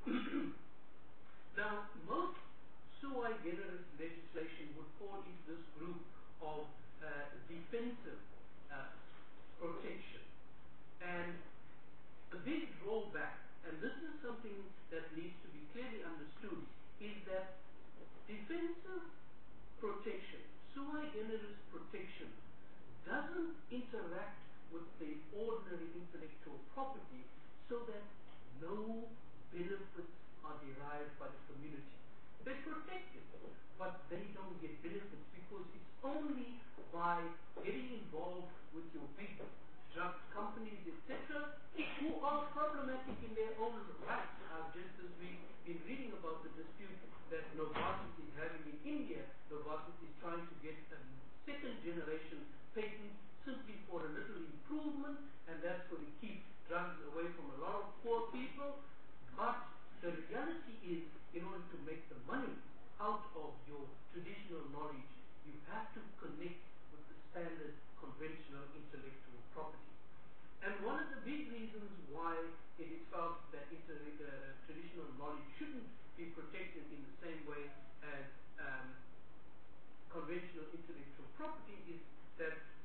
Now, most sui generis legislation would fall into this group of uh, defensive uh, protection. And the big drawback, and this is something that needs to be clearly understood, is that defensive protection, sui generis protection, doesn't interact with the ordinary intellectual property so that no benefits are derived by the community. They're protected, but they don't get benefits because it's only by getting involved with your big drug companies, et cetera, who are problematic in their own right. Uh, just as we've been reading about the dispute that Novartis is having in India, Novartis is trying to get a second generation patent simply for a little improvement, and that's going to keep drugs away from a lot of poor people. But the reality is, in order to make the money out of your traditional knowledge, you have to connect with the standard conventional intellectual property. And one of the big reasons why it is felt that inter uh, traditional knowledge shouldn't be protected in the same way as um, conventional intellectual property is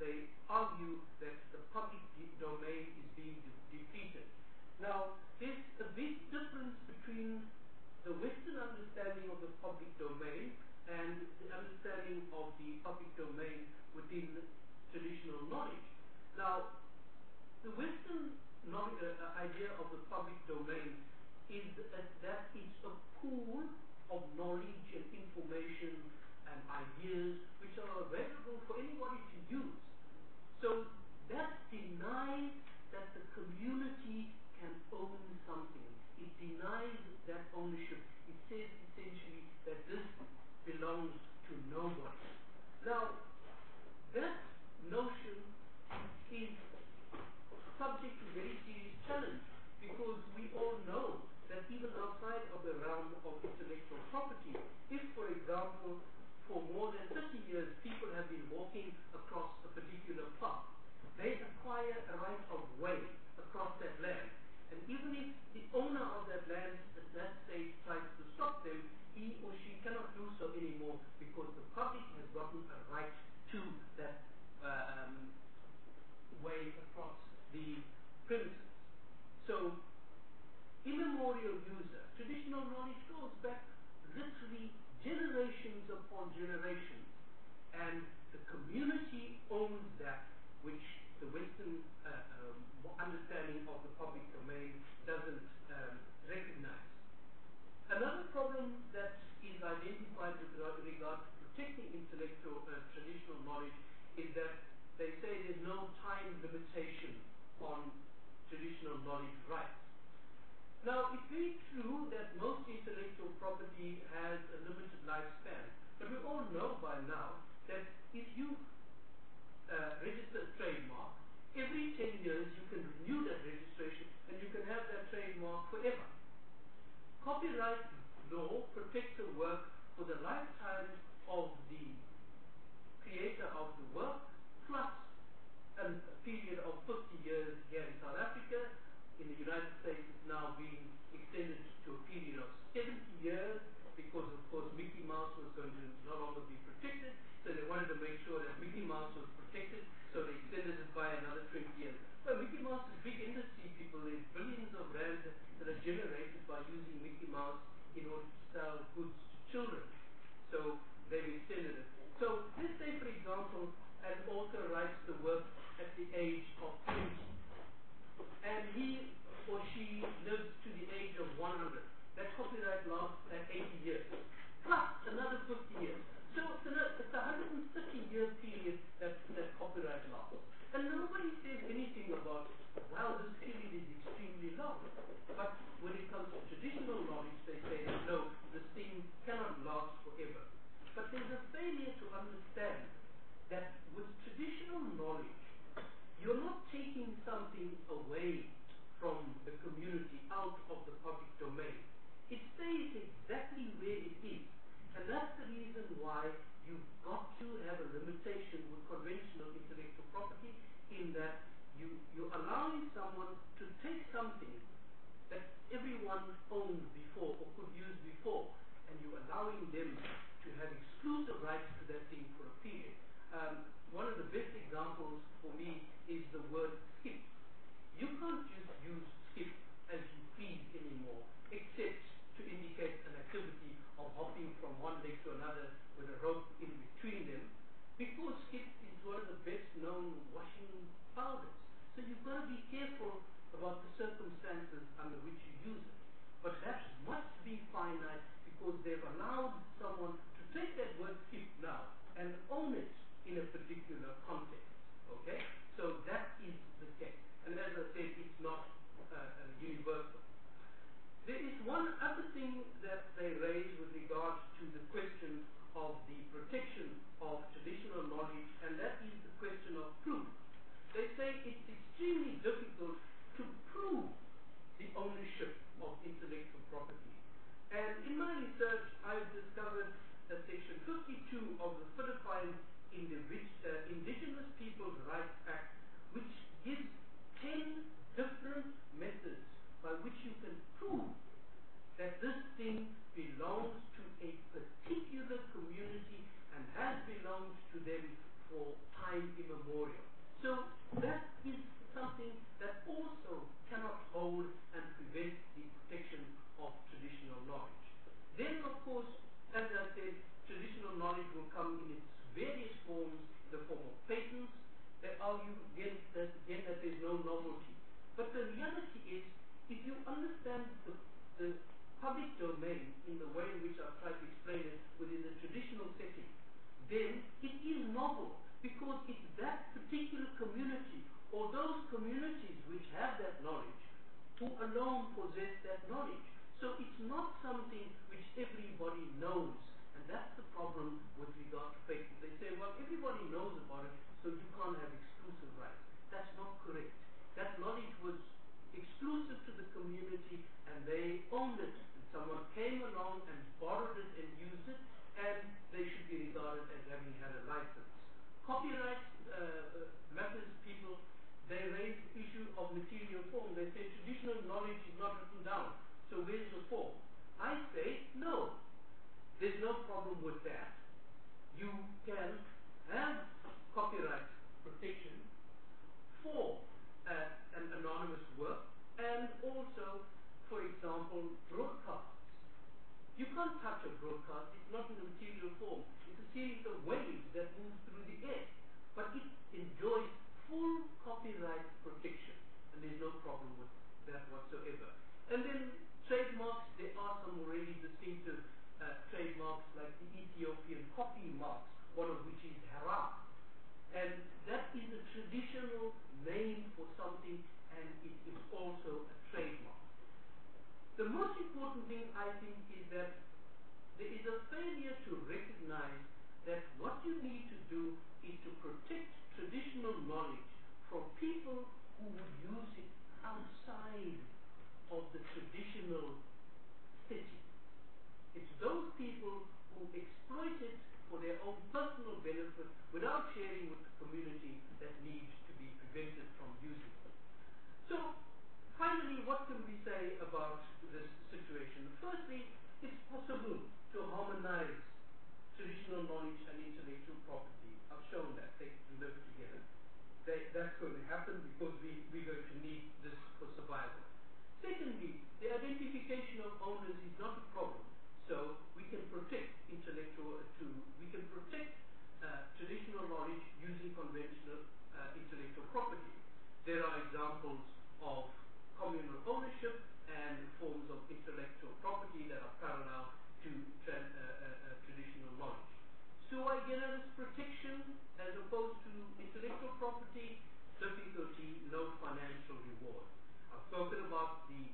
they argue that the public de- domain is being de- depleted. Now, there's a big difference between the Western understanding of the public domain and the understanding of the public domain within traditional knowledge. Now, the Western knowledge, uh, idea of the public domain is that, that it's a pool of knowledge and information and ideas which are available for anybody to use. So that denies that the community can own something. It denies that ownership. It says essentially that this belongs to nobody. Now, that notion is subject to very serious challenge because we all know that even outside of the realm of intellectual property, if, for example, for more than thirty years people have been walking across a particular path, they acquire a right of way across that land. And even if the owner of that land at that stage tries to stop them, he or she cannot do so anymore because the public has gotten a right to that uh, um, way across the premises. So, immemorial user, traditional knowledge goes back literally generations upon generations, and the community owns that which the Western uh, um, understanding of the public domain doesn't um, recognize. Another problem that is identified with regard to protecting intellectual uh, traditional knowledge is that they say there's no time limitation on traditional knowledge rights. Now, it's very true that most intellectual property has a limited lifespan, but we all know by now that if you uh, register a trademark, every ten years you can renew that registration and you can have that trademark forever. Copyright law protects a work for the lifetime of the creator of the work, plus a period of fifty years here in South Africa. In the United States, it's now being extended to a period of seventy years because, of course, Mickey Mouse was going to no longer be protected, so they wanted to make sure that Mickey Mouse was protected, so they extended it by another twenty years. But Mickey Mouse is big industry, people. There's billions of rands that are generated by using Mickey Mouse in order to sell goods to children. So they've extended it. So let's say, for example, an author writes the work at the age of twenty. And he or she lives to the age of one hundred. That copyright lasts at eighty years, plus another fifty years. So it's, another, it's a one hundred thirty year period that, that copyright lasts. And nobody says anything about, wow, this period is extremely long. But when it comes to traditional knowledge, they say, no, this thing cannot last forever. But there's a failure to understand that with traditional knowledge, you're not taking something away from the community, out of the public domain. It stays exactly where it is. And that's the reason why you've got to have a limitation with conventional intellectual property, in that you, you're allowing someone to take something that everyone owned before or could use before, and you're allowing them to have exclusive rights to that thing for a period. Um, one of the best examples for me is the word skip. You can't just use skip as you please anymore, except to indicate an activity of hopping from one leg to another with a rope in between them, because skip is one of the best known washing powders. So you've got to be careful about the circumstances under which you use it. But that must be finite, because they've allowed someone to take that word skip now and own it in a particular context. Okay? So that is the case. And as I said, it's not uh, uh, universal. There is one other thing that they raise with regard to the question of the protection of traditional knowledge, and that is the question of proof. They say it's extremely difficult to prove the ownership of intellectual property. And in my research, I've discovered that Section fifty-two of the Philippine Individ- uh, Indigenous Peoples' Rights Act, which gives ten different methods by which you can prove that this thing belongs to a particular community and has belonged to them for time immemorial. So that is something that also cannot hold and prevent the protection of traditional knowledge. Then, of course, as I said, traditional knowledge will come in its various forms, the form of patents. They argue again that, again that there's no novelty. But the reality is, if you understand the, the public domain in the way in which I've tried to explain it within the traditional setting, then it is novel because it's that particular community or those communities which have that knowledge who alone possess that knowledge. So it's not something which everybody knows, and that's the problem with regard to patents. They say, well, everybody knows about it, so you can't have exclusive rights. That's not correct. That knowledge was exclusive to the community, and they owned it. And someone came along and borrowed it and used it, and they should be regarded as having had a license. Copyright uh, matters, people, they raise the issue of material form. They say traditional knowledge is not written down, so where's the form? I say no. There's no problem with that. You can have copyright protection for uh, an anonymous work and also, for example, broadcasts. You can't touch a broadcast, it's not in the material form. It's a series of waves that move through the air, but it enjoys full copyright protection, and there's no problem with that whatsoever. And then trademarks, there are some already distinctive uh, trademarks like the Ethiopian coffee marks, one of which is haram. And that is a traditional name for something, and it is also a trademark. The most important thing, I think, is that there is a failure to recognize that what you need to do is to protect traditional knowledge from people who would use it outside of the traditional setting. It's those people who exploit it for their own personal benefit without sharing with the community that need to be prevented from using it. So, finally, what can we say about this situation? Firstly, it's possible to harmonize traditional knowledge and intellectual property. I've shown that. They can live together. They, that's going to happen because we, we're going to need this for survival. Secondly, the identification of owners is not a problem. So we can protect intellectual, uh, to, we can protect uh, traditional knowledge using conventional uh, intellectual property. There are examples of communal ownership and forms of intellectual property that are parallel to tra uh, uh, uh, traditional knowledge. So I get at its protection as opposed to intellectual property, difficulty, no financial reward. I've spoken about the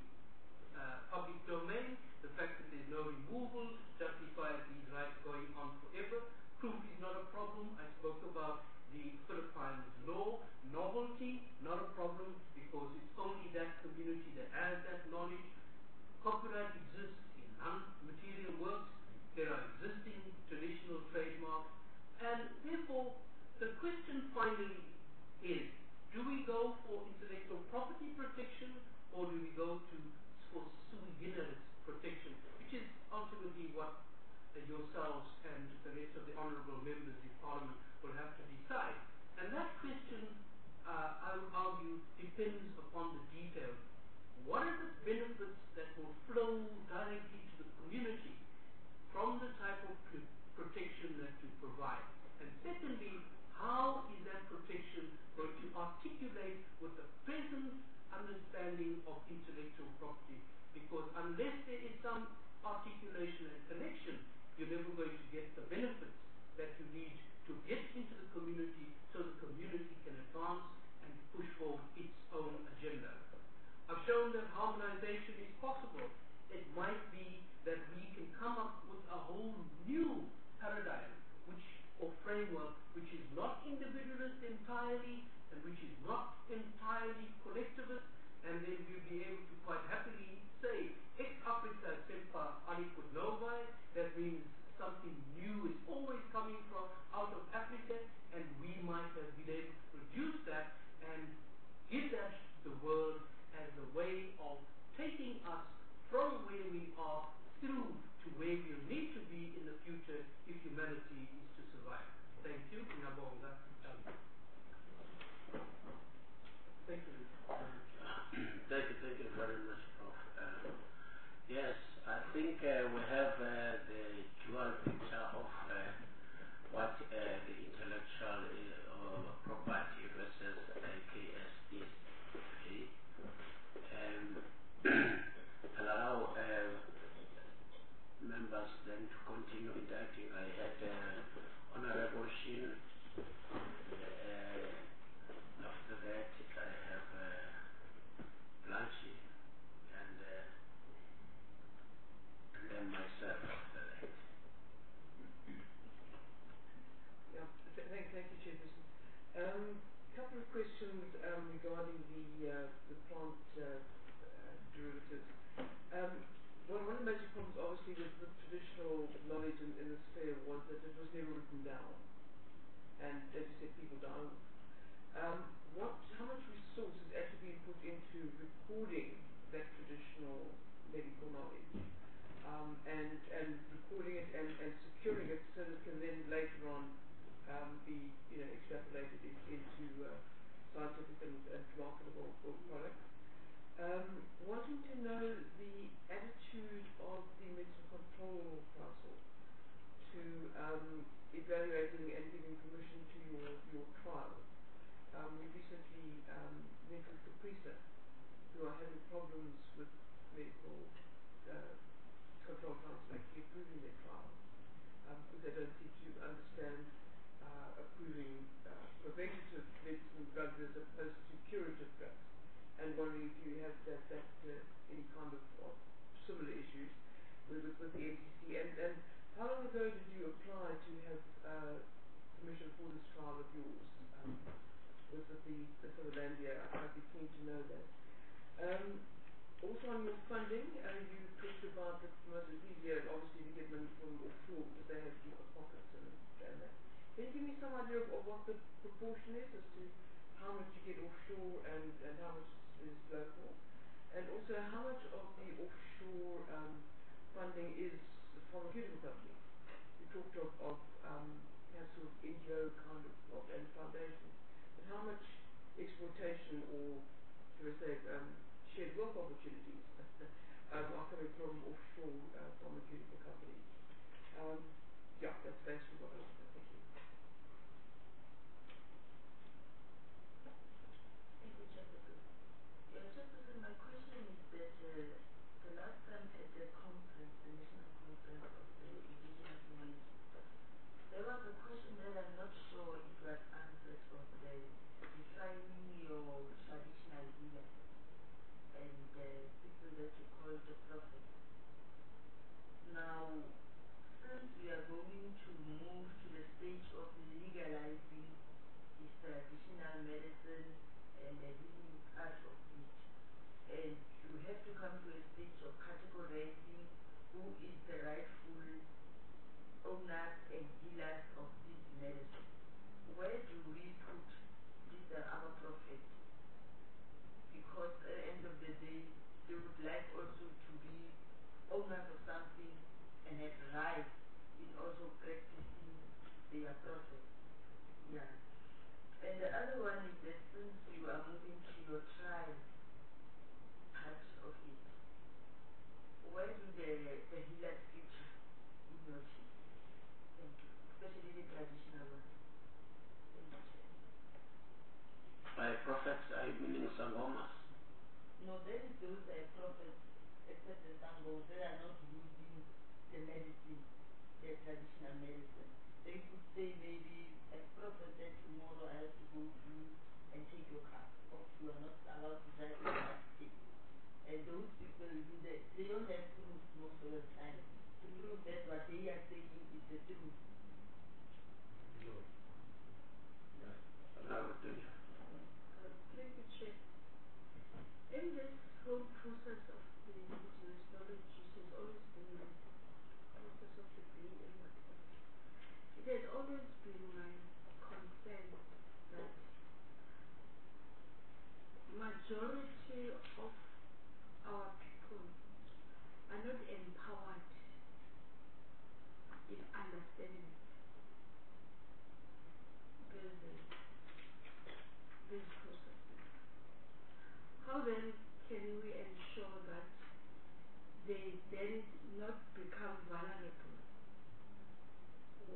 uh, public domain, the fact that there's no removal justifies these rights going on forever. Proof is not a problem. I spoke about the Philippines law. Novelty, not a problem because it's only that community that has that knowledge. Copyright exists in non-material works. There are existing traditional trademarks. And therefore, the question finally is, do we go for intellectual property protection or do we go to for sui generis protection, which is ultimately what uh, yourselves and the rest of the honourable members of Parliament will have to decide. And that question, uh, I would argue, depends upon the details. What are the benefits that will flow directly to the community from the type of pr protection that you provide? And secondly, how is that protection going to articulate with the present understanding of intellectual property? Because unless there is some articulation and connection, you're never going to get the benefits that you need to get into the community so the community can advance and push forward its own agenda. I've shown that harmonization is possible. It might be that we can come up with a whole new paradigm which or framework which is not individualist entirely and which is not entirely collectivist, and then we'll be able to quite happily say ex Africa semper aliquid novae. That means something new is always coming from out of Africa, and we might have been able to produce that and give that to the world as a way of taking us from where we are through to where we'll need to be in the future if humanity is to survive. Thank you. think uh, we have uh, the dual picture of uh, what uh, the intellectual uh, or property versus uh, K S is. Um, allow uh, members then to continue interacting. I had uh, Honorable Shin. Uh, after that, I have uh, Blanchi, and, uh, and then myself after that. Yeah, th- thank, thank you, Chairperson. Um, couple of questions um, regarding the uh, the plant uh, uh, derivatives. Um, well, one of the major problems, obviously, with the traditional knowledge in, in this sphere was that it was never written down, and as you said, people died. Um, what, how much resource is actually being put into recording that traditional medical knowledge, um, and and recording it and, and securing it so that it can then later on um, be you know extrapolated in, into uh, scientific and, and marketable products. Um, wanting to know the attitude of the Medical Control Council to um, evaluating and giving permission to your your trial. Um, we recently um, met with CAPRISA, who are having problems with medical uh, control council actually approving their trial, um, because they don't seem to understand uh, approving uh, preventative medicine drugs as opposed to curative drugs. And wondering if you have that, that uh, any kind of, of similar issues with, with, with the M C C. And, and how long ago did you apply to have uh, permission for this trial of yours? Um, with the, the Sutherlandia, I'd be keen to know that. Um, also on your funding, uh, you talked about that most of these years, obviously you get money from offshore because they have deeper pockets and, and that. Can you give me some idea of, of what the proportion is as to how much you get offshore and, and how much is local? And also how much of the offshore um, funding is the pharmaceutical company? You talked of, of um, sort of N G O kind of, of and foundations. How much exploitation or, should I say, um, shared wealth opportunities um, are coming from offshore uh, pharmaceutical companies? Um, yeah, that's basically what I was saying. Thank you. Thank you, Chairperson. Yeah, Chairperson, my question is that uh, the last time at the conference, the national conference of the indigenous knowledge, there was a question that I'm not sure it was answered of the defining your traditional healers and uh, people that you call the prophets. Now, since we are going to move to the stage of legalizing this traditional medicine and the healing part of it, and you have to come to a stage of categorizing who is the rightful owners and healers of this medicine, where do we put these uh, our prophets? Because at the end of the day, they would like also to be owners of something and have rights in also practicing their prophet. Yeah. And the other one is that since you are moving to your trial part of it, where do the, the healers feature in your team? Thank you. Especially the traditional ones. Thank you. By prophets, I meaning Sangomas. No, there is those uh, prophets, except the Sangos, that are not using the medicine, the traditional medicine. They could say maybe a prophet that tomorrow I have to go to and take your car, or you are not allowed to drive your car today. And those people, they, they don't have proof most of the time to prove that what they are saying is the truth. No. Yeah. I would do that. Uh, thank you, Chair. In this whole process of the indigenous knowledge, which has always been the process of the being and whatever, it has always been my concern that majority of our people are not empowered in understanding these, these processes. How then can we ensure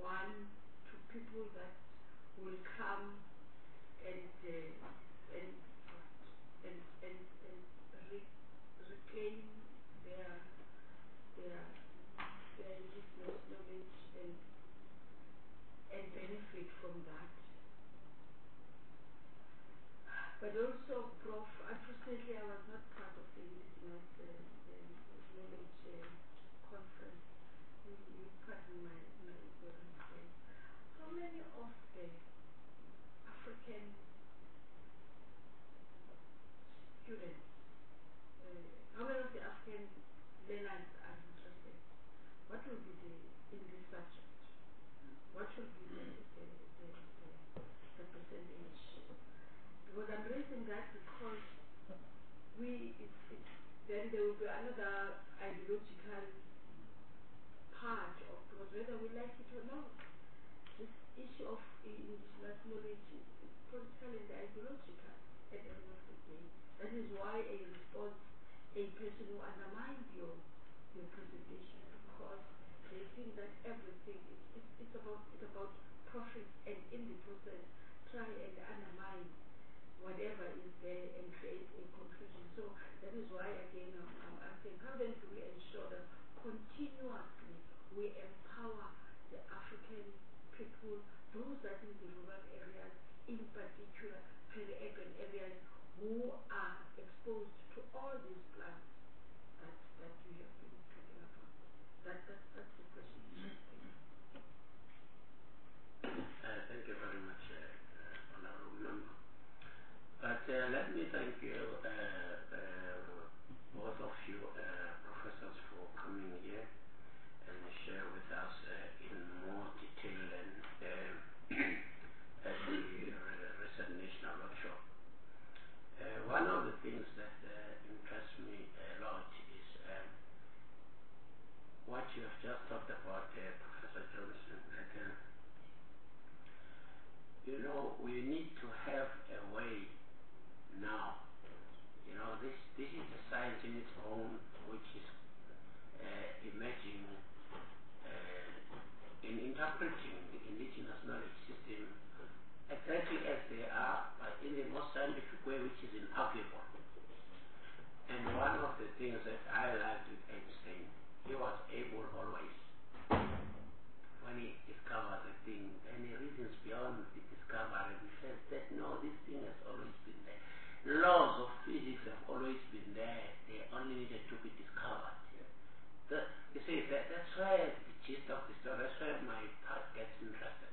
one to people that will come and uh, and and and, and re- reclaim their their their indigenous knowledge and and benefit from that. But also, Prof, unfortunately, I was not part of the indigenous uh, uh, knowledge uh, conference. You, you pardon my, my ignorance there. How many of the African students, uh, how many of the African learners are interested? What will be the English subject? What will be the, the, the, the, the percentage? Because I'm raising that because we, it's, it's, then there will be another ideological part of, because whether we like it or not, this issue of indigenous knowledge is political and ideological at the end of the day. That is why a response, a person who undermines your your presentation, because they think that everything is it's, it's about it's about profit, and in the process try and undermine whatever is there and create a confusion. So that is why again I'm, I'm asking, how then do we ensure that continuously we empower the African people, those that in the rural areas, in particular peri-urban areas, who are exposed to all these plants that, that we have been talking about. That, that, that's the question. Uh, thank you very much, uh, uh, Honorable Member. But uh, let me thank you, uh, uh, both of you uh, professors, for coming here and share with us uh, in more detail than uh, at the uh, recent national workshop. Uh, one of the things that uh, interests me a lot is um, what you have just talked about, uh, Professor Johnson, that uh, you know, we need to have a way now. You know, this this is a science in its own, which is uh, emerging uh, in interpreting the indigenous knowledge system exactly as they are, but in the most scientific way, which is inarguable. And one of the things that I liked with Einstein, he was able always, when he discovered the thing, and he reasons beyond the discovery, he says that no, this thing has always been there. Laws of physics have always been there, they only needed to be discovered. The, you see, that, that's where the gist of the story, that's where my part gets interested.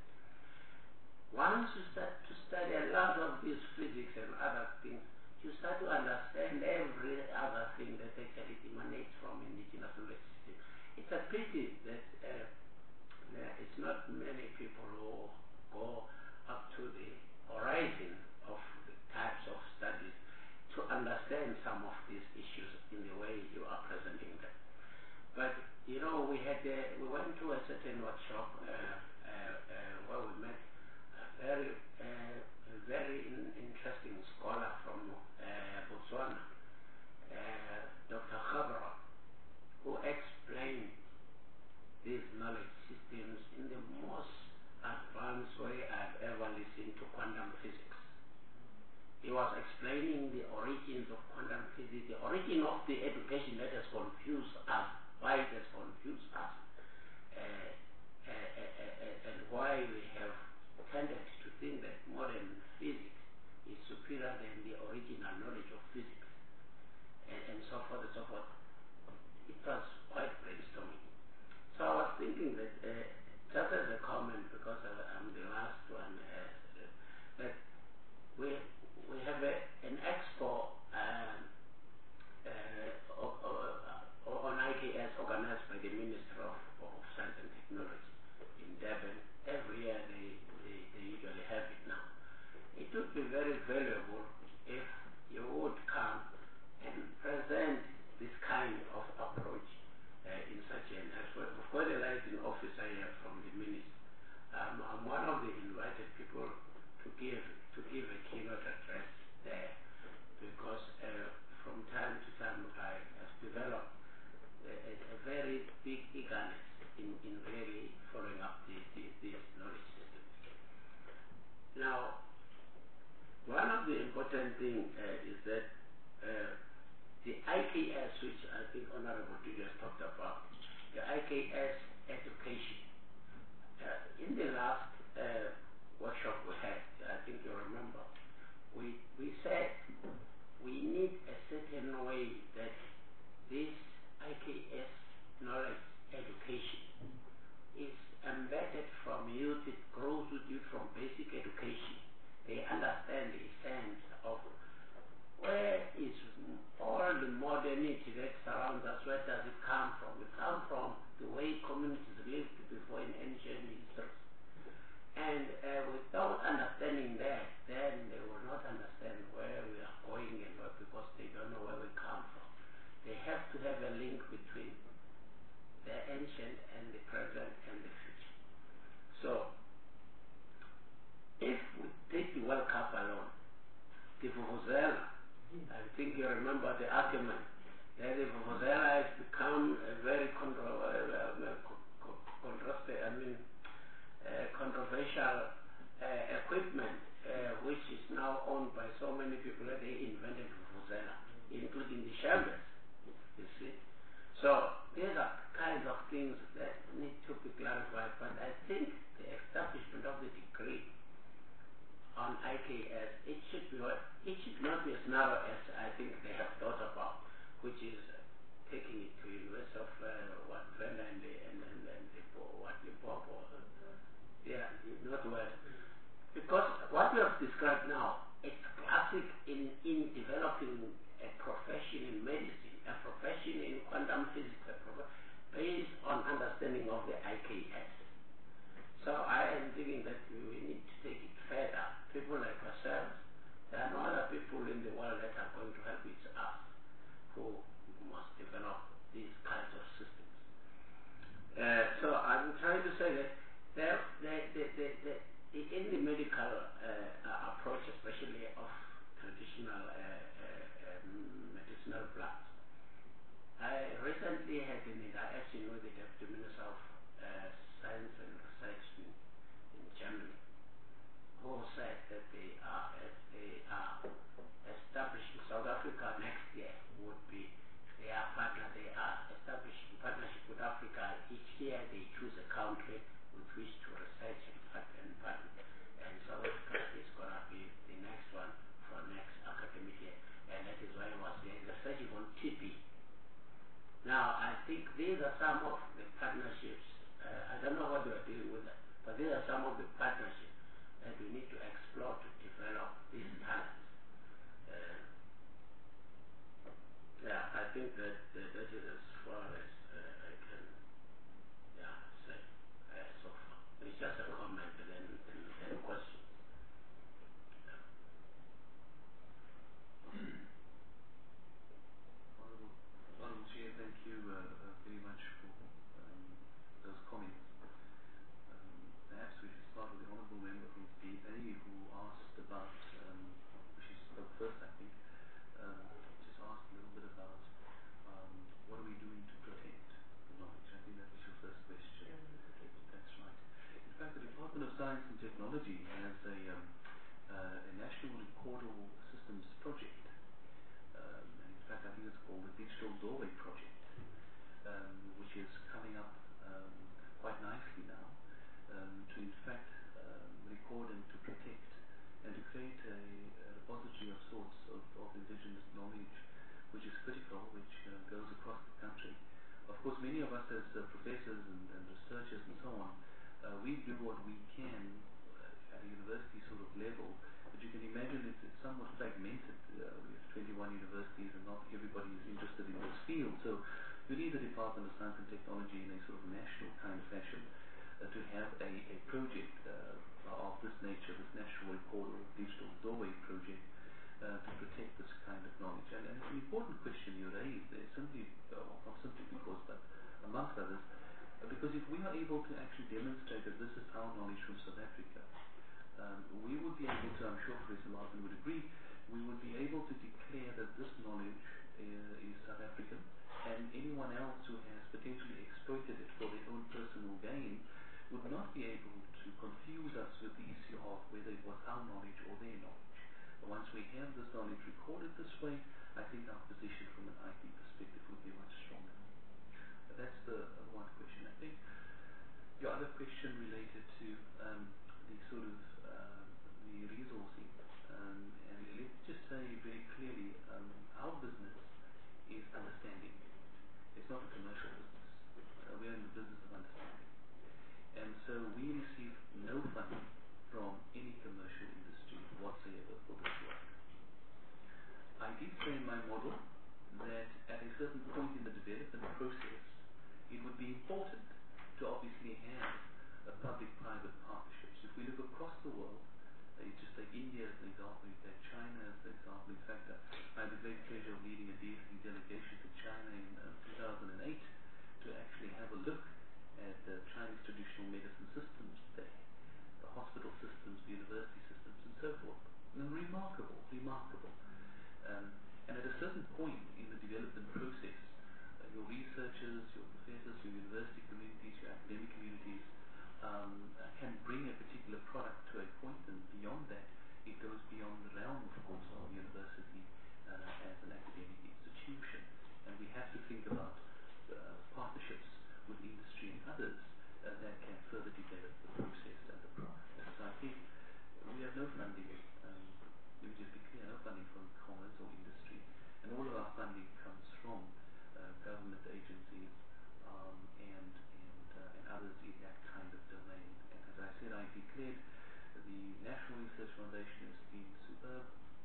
Once you start to study a lot of these physics and other things, you start to understand every other thing that actually emanates from indigenous knowledge system. It's a pity that uh, there is not many people who go up to the horizon of the types of studies to understand some of these issues in the way you are presenting them. But you know, we had uh, we went to a certain workshop uh, uh, uh, where we met a very uh, a very in, interesting scholar from uh, Botswana, uh, Doctor Khabra, who explained these knowledge systems in the most advanced way I've ever listened to quantum physics. He was explaining the origins of quantum physics, the origin of the education that has confused us, why it has confused us, uh, uh, uh, uh, and why we have tended to think that modern physics is superior than the original knowledge of physics, and, and so forth and so forth. It was quite brainstorming. So I was thinking that, uh, just as a comment, because I, I'm the last one, uh, that we we have a, an expo um, uh, o, o, on I K S organized by the Ministry of, of Science and Technology in Durban. Every year they, they, they usually have it now. It would be very valuable if you would come and present this kind of approach uh, in such an expo. Of course, there is an officer here from the Ministry. Um, I'm one of the invited people to give to give a keynote address there, because uh, from time to time I have developed a, a, a very big eagerness in, in really following up the, the, this knowledge system. Now, one of the important things uh, is that uh, the I K S, which I think Honorable Julius talked about, the I K S education. Uh, in the last uh, workshop we had, I think you remember, we, we said we need a certain way that this I K S knowledge education is embedded from youth, it grows with you from basic education. They understand the sense of where is all the modernity that surrounds us, where does it come from? It comes from the way communities lived before in ancient history. And uh, without understanding that, then they will not understand where we are going and where, because they don't know where we come from. They have to have a link between the ancient and the present and the future. So, if we take the World Cup alone, the Vuvuzela, I think you remember the argument that the Vuvuzela has become a very controversial, uh, contrasted, I mean, uh, controversial uh, equipment, uh, which is now owned by so many people that they invented Vuvuzela, including the Chambers, you see. So these are kinds of things that need to be clarified, but I think the establishment of the degree on I K S, it should be what, it should not be as narrow as I think they have thought about, which is uh, taking it to University of uh, what Venda and the and, and, and the what Limpopo, uh, yeah, not well, because what we have described now, it's classic in in developing a profession in medicine, a profession in quantum physics, a prof based on understanding of the I K S. So I am thinking that we need to take it further. People like ourselves, there are no other people in the world that are going to help. It's us who must develop these kinds of systems. Uh, so I'm trying to say that there, there, there, there, there, in the medical uh, approach, especially of traditional uh, uh, um, medicinal plants, I recently had an interaction with the Deputy Minister of uh, Science and Research in, in Germany, who said that they are, as they are establishing South Africa next year would be their partner. They are establishing partnership with Africa. Each year they choose a country with which to research and partner. And, partner. and South Africa is going to be the next one for next academic year. And that is why I was there researching on T B. Now, I think these are some of the partnerships. Uh, I don't know what they are doing with it, but these are some of the partnerships that we need to explore to develop these talents. Uh, yeah, I think that, that that is as far as uh, I can yeah, say uh, so far. It's just a comment and then, and, and questions. Yeah. Honorable, Honorable Chair, thank you uh, uh, very much for um, those comments. Um, perhaps we should start with the Honorable Member from D A who asked about, um, she spoke first I think, um, just asked a little bit about um, what are we doing to protect the knowledge. I think that was your first question. That's right. In fact, the Department of Science and Technology has a, um, uh, a National Recordal Systems project. Um, and in fact, I think it's called the Digital Doorway Project, um, which is coming up um, quite nicely now um, to in fact um, record and to protect and to create a, a repository of sorts of, of indigenous knowledge, which is critical, which uh, goes across the country. Of course, many of us as uh, professors and, and researchers and so on, uh, we do what we can uh, at a university sort of level, but you can imagine it's, it's somewhat fragmented. Uh, we have twenty-one universities and not everybody is interested in this field. So you need the Department of Science and Technology in a sort of national kind of fashion uh, to have a, a project uh, of this nature, this National Recordal Digital Doorway Project, uh, to protect this kind of knowledge. And, and it's an important question you raised there, simply, uh, not simply because, but amongst others, uh, because if we are able to actually demonstrate that this is our knowledge from South Africa, um, we would be able to, I'm sure Professor Martin would agree, we would be able to declare that this knowledge uh, is South African, and anyone else who has potentially exploited it for their own personal gain would not be able to confuse us with the issue of whether it was our knowledge or their knowledge. But once we have this knowledge recorded this way, I think our position from an I P perspective would be much stronger. But that's the uh, one question. I think your other question related to um, the sort of uh, the resourcing. Um, and let's just say very clearly, um, our business is understanding. It's not a commercial business. Uh, we are in the business of understanding. And so we receive no funding from any commercial industry whatsoever for this work. I did say in my model that at a certain point in the development process, it would be important to obviously have a public-private partnerships. If we look across the world, uh, you just take India as an example, you take China as an example. In fact, uh, I had the great pleasure of leading a D S C delegation to China in uh, two thousand eight to actually have a look at the Chinese traditional medicine systems there, the hospital systems, the university systems, and so forth. And remarkable, remarkable. Um, and at a certain point in the development process, uh, your researchers, your professors, your university communities, your academic communities um, uh, can bring a particular product to a point, and beyond that, it goes beyond the realm, of course, of university uh, as an academic institution. And we have to think about uh, partnerships with industry and others uh, that can further develop the process and the product. So I think we have no funding, um, let me just be clear, no funding from commerce or industry. And all of our funding comes from uh, government agencies um, and, and, uh, and others in that kind of domain. And as I said, I declared the National Research Foundation has been superb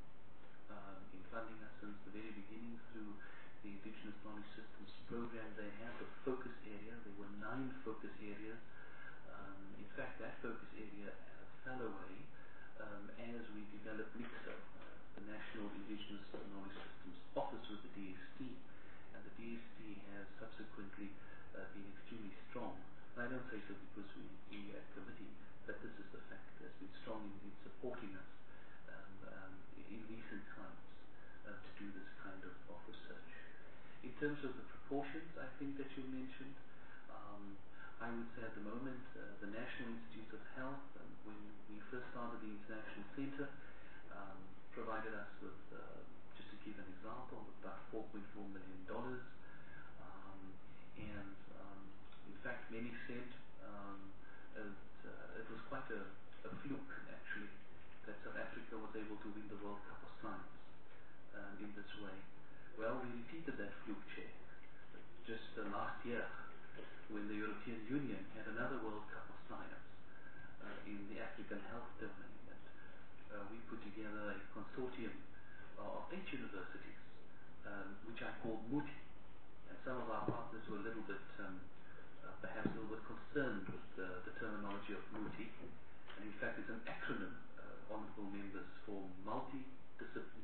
um, in funding us since the very beginning through the Indigenous Knowledge Systems program. They have a focus area. There were nine focus areas. Um, in fact, that focus area uh, fell away um, as we developed NICSO, uh, the National Indigenous Knowledge Systems Office with the D S T. And the D S T has subsequently uh, been extremely strong. And I don't say so because we, we at committee, but this is the fact. It has been strong in, in supporting us um, um, in recent times uh, to do this kind of, of research. In terms of the proportions, I think that you mentioned, um, I would say at the moment, uh, the National Institutes of Health, um, when we first started the International Center, um, provided us with, uh, just to give an example, about four point four million dollars. Um, and um, in fact, many said um, it, uh, it was quite a, a fluke, actually, that South Africa was able to win the World Cup of Science um, in this way. Well, we repeated that fluke check just uh, last year when the European Union had another World Cup of Science uh, in the African health domain. And uh, we put together a consortium uh, of eight universities, um, which I called Moody. And some of our partners were a little bit, um, uh, perhaps a little bit concerned with uh, the terminology of Moody. And in fact, it's an acronym, uh, honorable members, for multidisciplinary.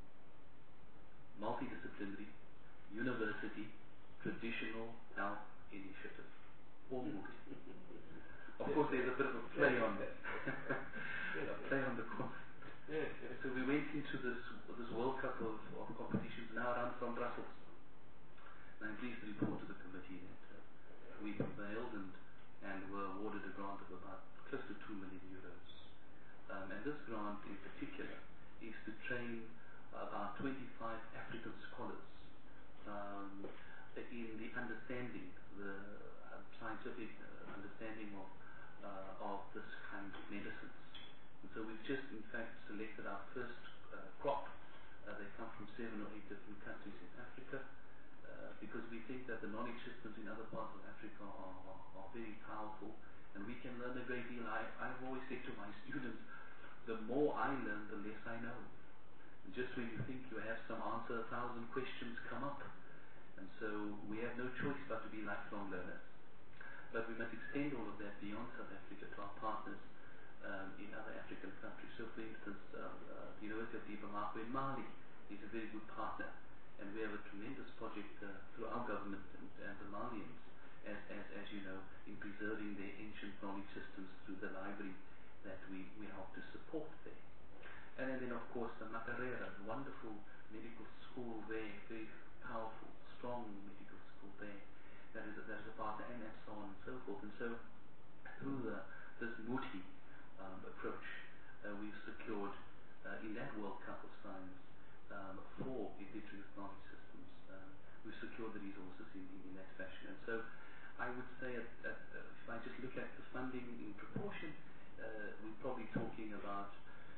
Multidisciplinary University Traditional Health Initiative, or Moody. Of course, there's a bit of a play on that, a play on the concept. So we went into this this World Cup of, of competitions now run from Brussels. And I'm pleased to report to the committee that uh, we prevailed and and were awarded a grant of about close to two million euros. Um, and this grant in particular is to train about twenty-five African scholars um, in the understanding, the uh, scientific uh, understanding of uh, of this kind of medicines. And so we've just, in fact, selected our first uh, crop. Uh, they come from seven or eight different countries in Africa uh, because we think that the knowledge systems in other parts of Africa are, are, are very powerful, and we can learn a great deal. I, I've always said to my students, the more I learn, the less I know. Just when you think you have some answer, a thousand questions come up. And so we have no choice but to be lifelong learners. But we must extend all of that beyond South Africa to our partners um, in other African countries. So for instance, uh, uh, the University of Bamako in Mali is a very good partner. And we have a tremendous project uh, through our government and, and the Malians, as, as, as you know, in preserving their ancient knowledge systems through the library that we, we help to support there. And then, of course, the Makerere, the wonderful medical school there, very powerful, strong medical school there. That is a, that is a partner, and, and so on and so forth. And so through the, this multi um, approach, uh, we've secured uh, in that World Cup of Science um, for indigenous knowledge systems, um, we've secured the resources in, in, in that fashion. And so I would say at, at, uh, if I just look at the funding in proportion, uh, we're probably talking about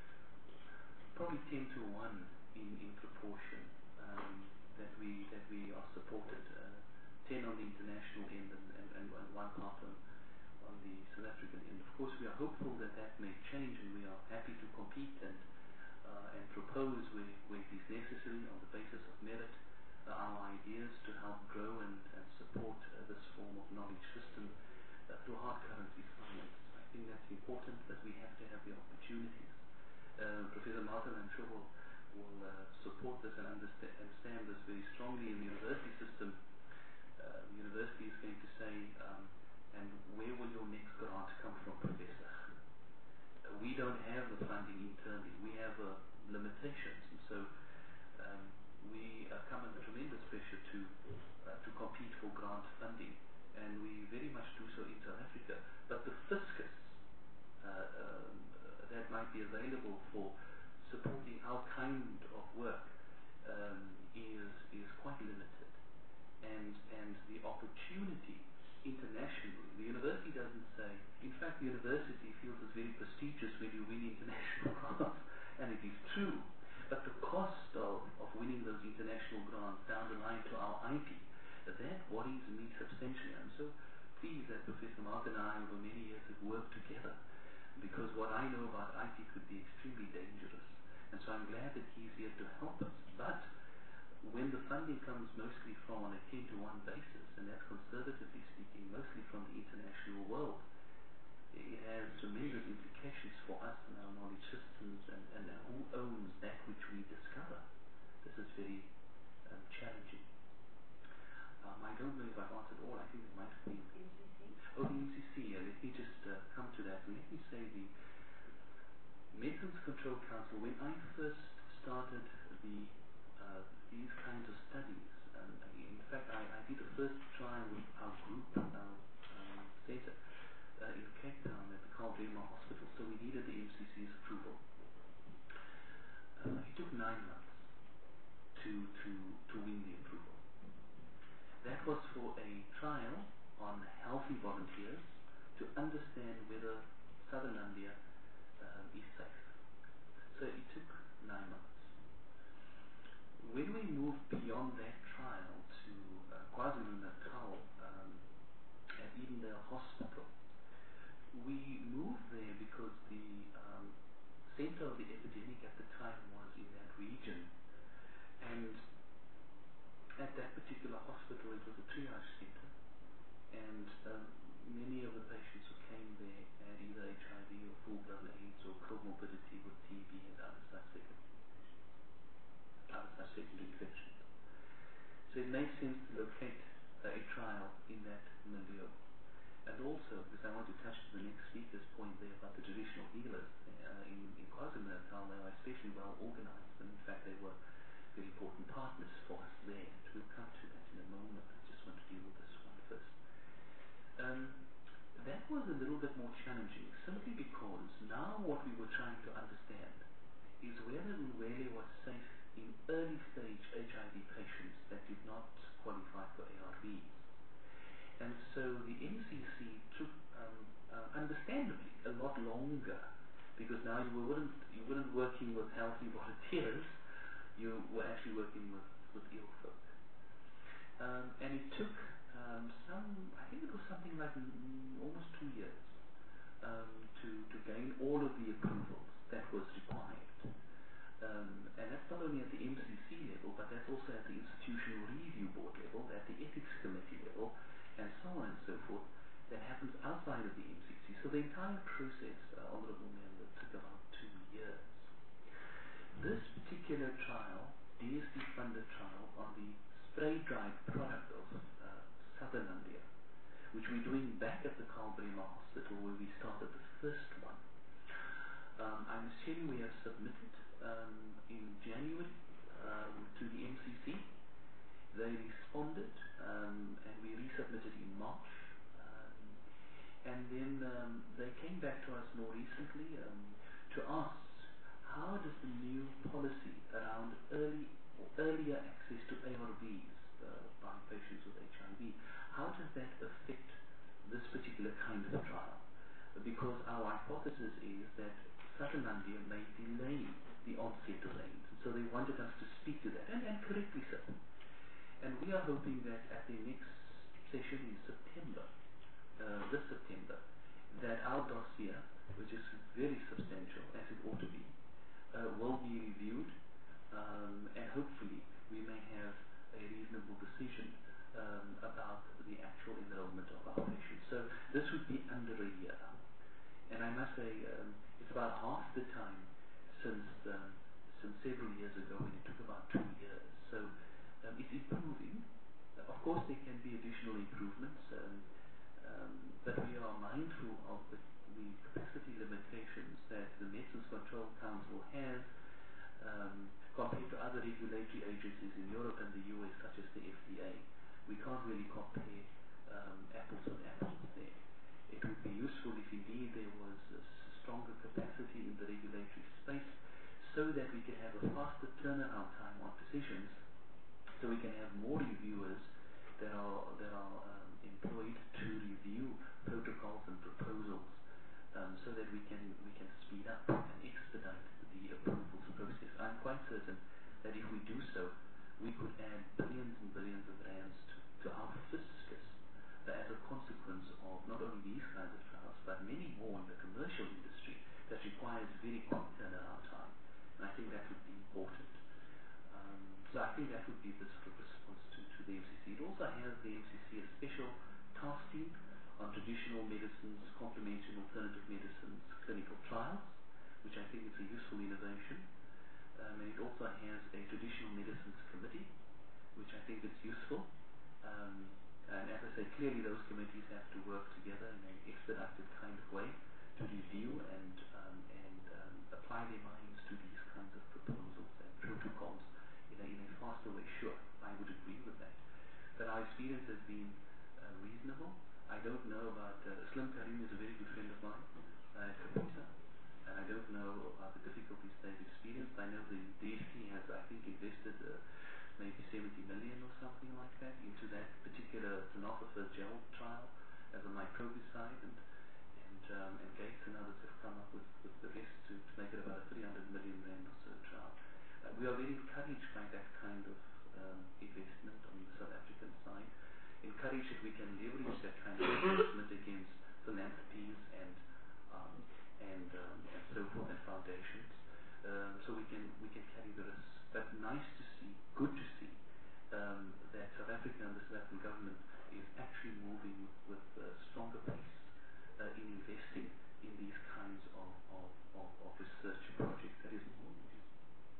probably ten to one in, in proportion um, that we that we are supported. Uh, ten on the international end and, and, and one part on, on the South African end. Of course, we are hopeful that that may change, and we are happy to compete and uh, and propose where, where it is necessary on the basis of merit uh, our ideas to help grow and, and support uh, this form of knowledge system uh, through hard currency science. I think that's important, that we have to have the opportunities. Uh, Professor Martin, I'm sure, will, will uh, support this and understand, understand this very strongly in the university system. Uh, the university is going to say, um, and where will your next grant come from, Professor? Uh, we don't have the funding internally. We have uh, limitations, and so um, we uh, come under tremendous pressure to uh, to compete for grant funding, and we very much do so in South Africa. But the fiscus uh, um, that might be available for supporting our kind of work um, is is quite limited. And, and the opportunity internationally, the university doesn't say, in fact the university feels it's very prestigious when you win international grants, and it is true, but the cost of, of winning those international grants down the line to our I P, that worries me substantially. I'm so pleased that Professor Martin and I over many years have worked together, because what I know about I P could be extremely dangerous, and so I'm glad that he's here to help us. But when the funding comes mostly from on a ten to one basis, and that's conservatively speaking, mostly from the international world, it has tremendous implications for us and our knowledge systems, and, and who owns that which we discover. This is very um, challenging. Um, I don't know if I've answered all. I think it might have been. M C C? Oh, the M C C. Yeah, let me just uh, come to that. Let me say the Medicines Control Council, when I first started the Uh, these kinds of studies. Um, in fact, I, I did the first trial with our group, our um, center, uh, in Cape Town at the Karl Bremer Hospital, so we needed the M C C's approval. Uh, it took nine months to, to, to win the approval. That was for a trial on healthy volunteers to understand whether Sutherlandia um, is safe. So it took nine months. When we moved beyond that trial to uh, KwaZulu-Natal um, at Edendale Hospital, we moved there because the um, center of the epidemic at the time was in that region, and at that particular hospital it was a triage center, and um, many of the patients who came there had either H I V or full-blood AIDS or comorbidity with T B and other such secondary other such secondary infections. So it made sense to locate uh, a trial in that milieu. And also, because I want to touch to the next speaker's point there about the traditional healers uh, in, in KwaZulu-Natal, they are especially well organized, and in fact they were very important partners for us there. And we'll come to that in a moment. I just want to deal with this one first. Um, that was a little bit more challenging, simply because now what we were trying to understand is whether Uwele was safe in early stage H I V patients that did not qualify for A R Vs. And so the M C C took, um, uh, understandably, a lot longer, because now you weren't, you weren't working with healthy volunteers, you were actually working with, with ill folk. Um, and it took um, some, I think it was something like mm, almost two years um, to, to gain all of the approvals that was required. Um, and that's not only at the M C C level, but that's also at the Institutional Review Board level, at the Ethics Committee level, and so on and so forth, that happens outside of the M C C. So the entire process, uh, Honourable Member, took about two years. This particular trial, D S D-funded trial on the spray-dried product of uh, Sutherlandia, which we're doing back at the Karl Bremer Hospital where we started the first one. Um, I'm assuming we have submitted um, in January um, to the M C C, They responded, um, and we resubmitted in March. Um, and then um, they came back to us more recently um, to ask how does the new policy around early earlier access to A R Vs uh, by patients with H I V, how does that affect this particular kind of trial? Because our hypothesis is that Sutherlandia may delay the onset of AIDS. So they wanted us to speak to that, and, and correctly so. And we are hoping that at the next session in September, uh, this September, that our dossier, which is very substantial, as it ought to be, uh, will be reviewed, um, and hopefully we may have a reasonable decision um, about the actual enrollment of our patients. So this would be under a year. And I must say, um, it's about half the time since um, since several years ago when it took about two years. So um, it's improving. Uh, of course, there can be additional improvements, um, um, but we are mindful of the, the capacity limitations that the Medicines Control Council has um, compared to other regulatory agencies in Europe and the U S, such as the F D A. We can't really compare um, apples and apples there. It would be useful if indeed there was a stronger capacity in the regulatory space so that we can have a faster turnaround time on decisions, so we can have more reviewers that are that are um, employed to review protocols and proposals, um, so that we can we can speed up and expedite the approvals process. I'm quite certain that if we do so, we could add billions and billions of rands to, to our fiscus uh, as a consequence of not only these kinds of trials, but many more in the commercial industry that requires very quick turnaround time. And I think that would be important. Um, so I think that would be the sort of response to, to the M C C. It also has the M C C a special task team on traditional medicines, complementary and alternative medicines, clinical trials, which I think is a useful innovation. Um, and it also has a traditional medicines committee, which I think is useful. Um, and as I say, clearly those committees have to work together in an expedited kind of way to review and um, and um, apply their minds to these kinds of proposals and protocols in a, in a faster way. Sure, I would agree with that. But our experience has been uh, reasonable. I don't know about uh, Slim Karim is a very good friend of mine uh, at Capita, and I don't know about the difficulties they've experienced. I know the D F T has, I think, invested uh, maybe seventy million or something like that into that particular tenofovir gel trial as a microbicide, and and, um, and Gates and others have come up with, with the rest to, to make it about a three hundred million rand or so trial. Uh, we are very encouraged by that kind of um, investment on the South African side. Encouraged that we can leverage that kind of investment against philanthropies and um, and, um, and so forth, and foundations. Um, so we can we can carry the risk. But nice to see, good to see um, that South Africa and the South African government is actually moving with, with uh, stronger pace uh, in investing in these kinds of, of, of, of research projects. That is more than just,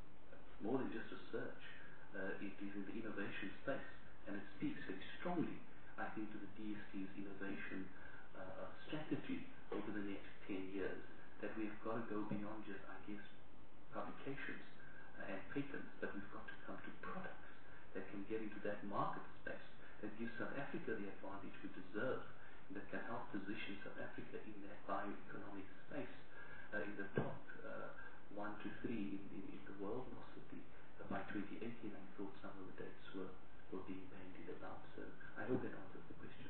more than just research. Uh, it is in the innovation space, and it speaks very strongly, I think, to the D S T's innovation uh, strategy over the next ten years, that we've got to go beyond just, I guess, publications uh, and patents, but we've got to come to products that can get into that market space, that gives South Africa the advantage we deserve, and that can help position South Africa in that bioeconomic space, uh, in the top uh, one to three in, in, in the world, possibly uh, by twenty eighteen. I thought some of the dates were, were being bandied about. So I hope that answers the question.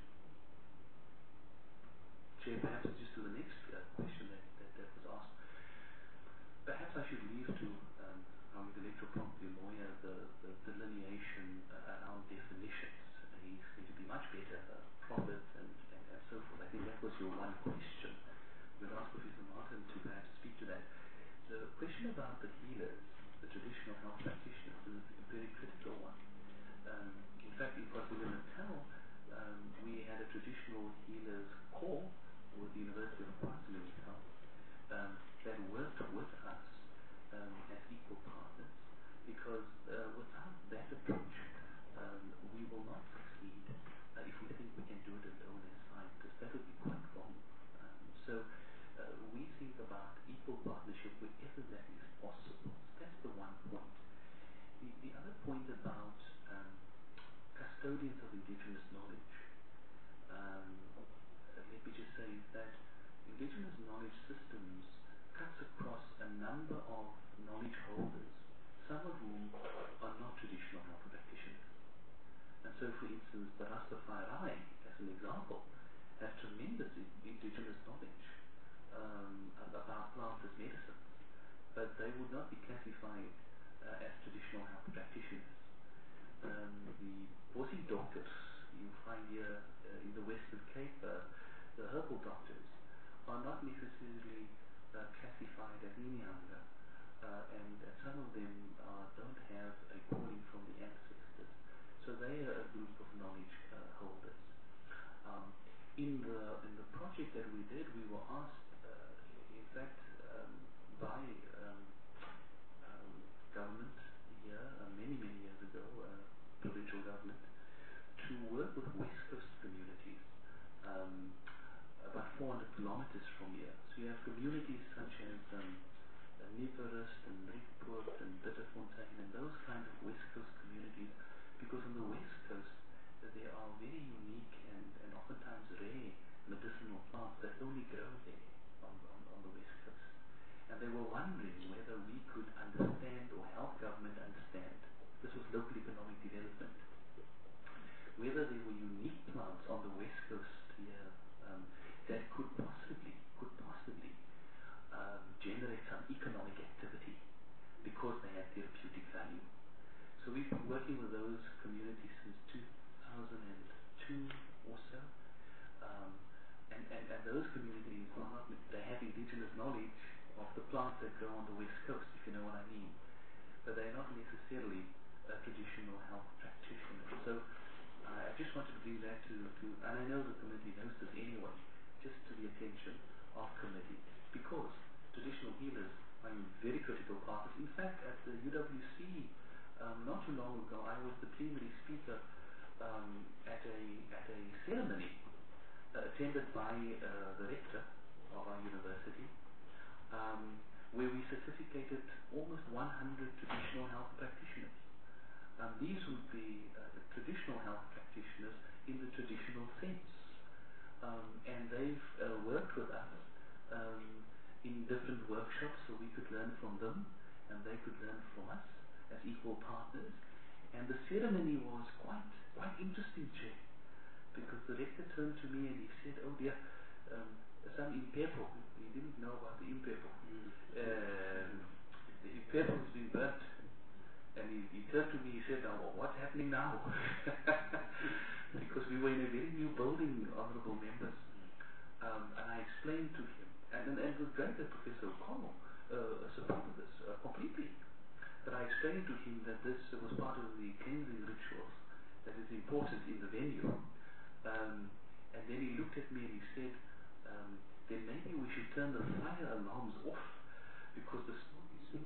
Chair, perhaps just to the next uh, question that, that, that was asked. Perhaps I should leave to um, our intellectual property lawyer the, the delineation uh, around definitions. Uh, he's going to be much better, uh, profit and, and, and so forth. I think that was your one question. We'll ask Professor Martin to perhaps speak to that. The question about the healers, the traditional health practitioners, is a very critical one. Um, in fact, in KwaZulu-Natal, um, we had a traditional healers call with the University of KwaZulu-Natal um, that worked with us um, as equal partners, because uh, without that approach, um, we will not succeed uh, if we think we can do it alone as scientists. That would be quite wrong. Um, so uh, we think about equal partnership wherever that is possible. That's the one point. The, the other point about um, custodians of indigenous knowledge, um, let me just say that indigenous knowledge systems cuts across a number of knowledge holders, some of whom are not traditional health practitioners. And so, for instance, the Rastafari, as an example, has tremendous indigenous knowledge um, about plants as medicines, but they would not be classified uh, as traditional health practitioners. Um, the Aussie doctors you find here uh, in the Western Cape, uh, the herbal doctors, are not necessarily uh, classified as Inyanga, uh, and, and some of them uh, don't have a calling from the ancestors. So they are a group of knowledge uh, holders. Um, in the in the project that we did, we were asked, uh, in fact, um, by um, um, government here uh, many many years ago, uh, provincial government, to work with West Coast communities, um, about four hundred kilometers from here. So you have communities such as um, Niverust and Rietpoort and Bitterfontein and those kind of West Coast communities, because on the West Coast uh, there are very unique and, and oftentimes rare medicinal plants that only grow there on, on, on the West Coast. And they were wondering whether we could understand or help government understand, this was local economic development, whether there were unique plants on the West Coast here um, that could possibly, could possibly um, generate some economic activity because they have therapeutic value. So we've been working with those communities since two thousand two or so, um, and, and, and those communities are not, they have indigenous knowledge of the plants that grow on the West Coast, if you know what I mean, but they're not necessarily a traditional health practitioner. So uh, I just wanted to bring that to, to, and I know the committee knows this anyway, just to the attention of committee, because traditional healers are very critical partners. In fact, at the U W C, um, not too long ago, I was the plenary speaker um, at a at a ceremony uh, attended by uh, the rector of our university, um, where we certificated almost one hundred traditional health practitioners. Um, these would be uh, the traditional health practitioners in the traditional sense. Um, and they've uh, worked with us um, in different workshops so we could learn from them and they could learn from us as equal partners. And the ceremony was quite quite interesting, Chair, because the rector turned to me and he said, oh dear, um, some impepo, he didn't know about the impepo. Mm. Um, the impepo has been burnt. And he, he turned to me, he said, now what's happening now? Because we were in a very new building, honorable members. Um, and I explained to him, and, and, and it was great that Professor O'Connell uh, supported this uh, completely. But I explained to him that this was part of the cleansing rituals that is important in the venue. Um, and then he looked at me and he said, um, then maybe we should turn the fire alarms off because the smoke is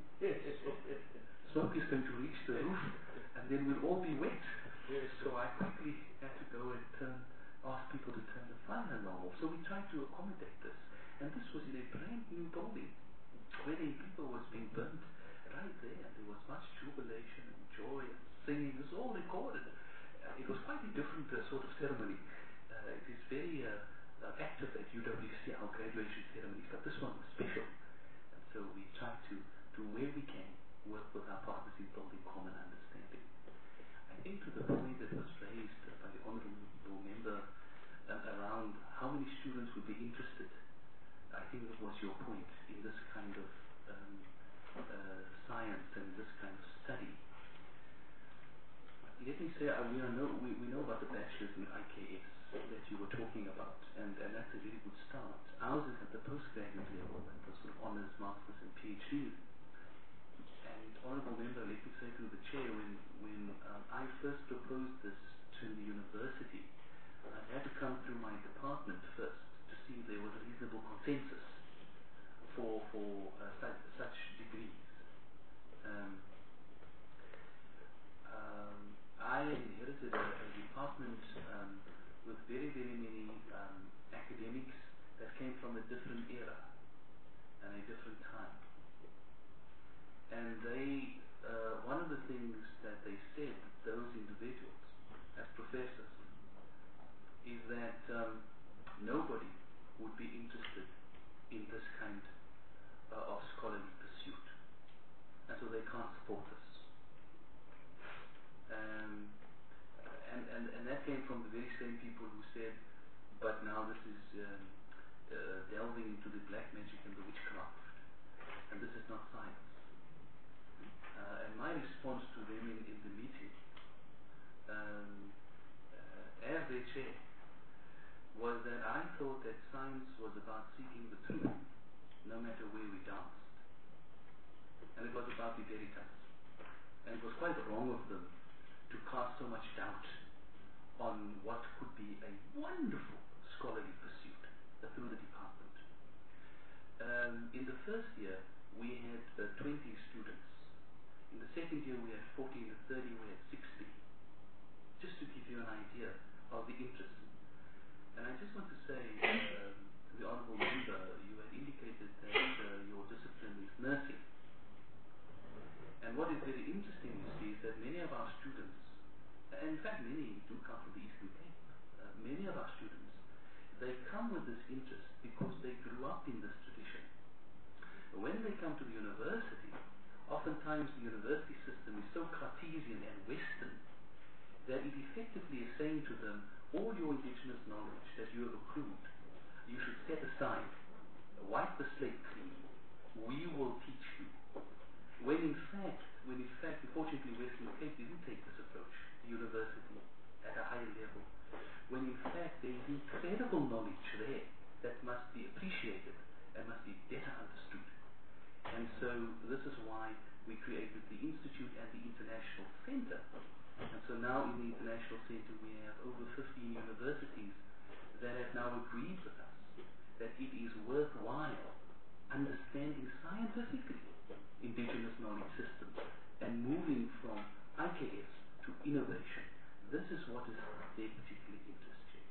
smoke is going to reach the roof and then we'll all be wet. So I quickly had to go and turn, ask people to turn the fire alarm off. So we tried to accommodate this. And this was in a brand new building where the people was being burnt right there, and there was much jubilation and joy and singing. It was all recorded. Uh, it was quite a different uh, sort of ceremony. Uh, it is very uh, uh, active at U W C, our graduation ceremonies, but this one was special. And so we tried to, to where we can, work with our partners in building common understanding. I think to the point that was raised by the honourable member uh, around how many students would be interested, I think that was your point in this kind of um, uh, science and this kind of study. Let me say, uh, we, are know, we, we know about the bachelor's in I K S that you were talking about, and, and that's a really good start. Ours is at the postgraduate level, at the sort of honours, masters and PhDs. And honourable member, let me say to the chair, when, when um, I first proposed this to the university, I had to come through my department first to see if there was a reasonable consensus for for uh, such, such degrees. Um, um, I inherited a, a department um, with very, very many um, academics that came from a different era and a different time. And they, uh, one of the things that they said, those individuals, as professors is that um, nobody would be interested in this kind uh, of scholarly pursuit, and so they can't support us. Um, and, and, and that came from the very same people who said, but now this is um, uh, delving into the black magic and the witchcraft, and this is not science. Uh, and my response to them in, in the meeting, um, uh, as their chair, was that I thought that science was about seeking the truth, no matter where we danced. And it was about the veritas. And it was quite wrong of them to cast so much doubt on what could be a wonderful scholarly pursuit uh, through the department. Um, in the first year, we had uh, twenty students. In the second year, we had forty. In the third year, we had sixty. Just to give you an idea of the interest. And I just want to say uh, to the Honourable Member, you had indicated that uh, your discipline is nursing. And what is very interesting, you see, is that many of our students, and in fact many do come from the Eastern Cape, uh, many of our students, they come with this interest because they grew up in this tradition. When they come to the university, oftentimes the university system is so Cartesian and Western that it effectively is saying to them, all your indigenous knowledge that you have accrued, you should set aside, wipe the slate clean, we will teach you. When in fact, when in fact, unfortunately Western Cape didn't take this approach, the university at a higher level, when in fact there is incredible knowledge there that must be appreciated and must be better understood. And so this is why we created the Institute and the International Center. And so now in the International Center we have over fifteen universities that have now agreed with us that it is worthwhile understanding scientifically indigenous knowledge systems and moving from I K S to innovation. This is what is their particular interest in.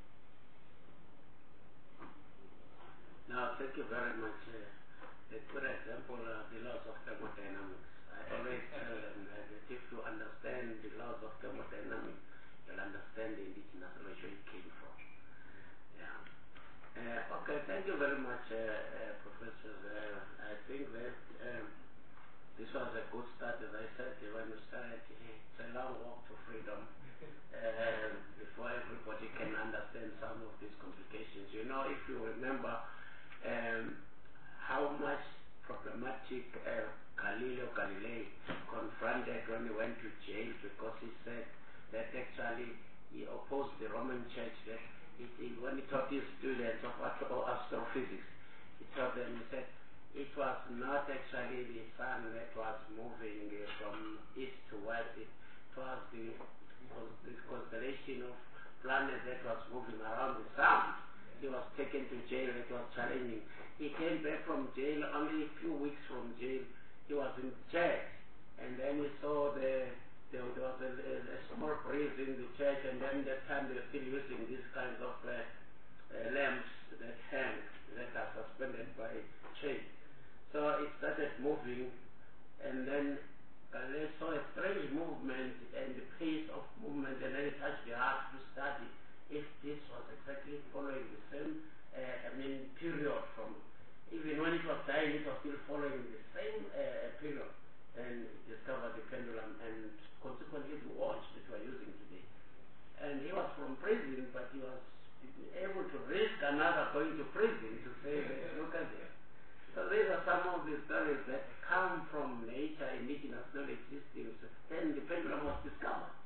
Now, thank you very much. Uh, a good example of the laws of thermodynamics. I always tell them that if you understand the laws of thermodynamics, you'll understand the indigenous knowledge where it came from. Yeah. Uh, okay, thank you very much, uh, uh, Professor. Uh, I think that um, this was a good start. As I said, when we started, it's a long walk to freedom uh, before everybody can understand some of these complications. You know, if you remember um, how much problematic uh, Galileo Galilei confronted when he went to jail because he said that actually he opposed the Roman Church, that it, it, when he taught his students of astrophysics, he taught them, he said, it was not actually the sun that was moving uh, from east to west, it was the, the constellation of planets that was moving around the sun. He was taken to jail, it was challenging. He came back from jail, only a few weeks from jail, he was in church, and then he saw the, the there was a, a, a small breeze in the church, and then that time they were still using these kinds of uh, uh, lamps that hang, that are suspended by chain. So it started moving, and then uh, they saw a strange movement and the pace of movement, and then it touched the heart to study if this was exactly following the same, uh, I mean, period from, even when it was dying, it was still following the same uh, period, and discovered the pendulum and consequently the watch that we are using today. And he was from prison, but he was able to risk another going to prison to say, look at this. So these are some of the stories that come from nature, indigenous knowledge systems, and the pendulum was discovered.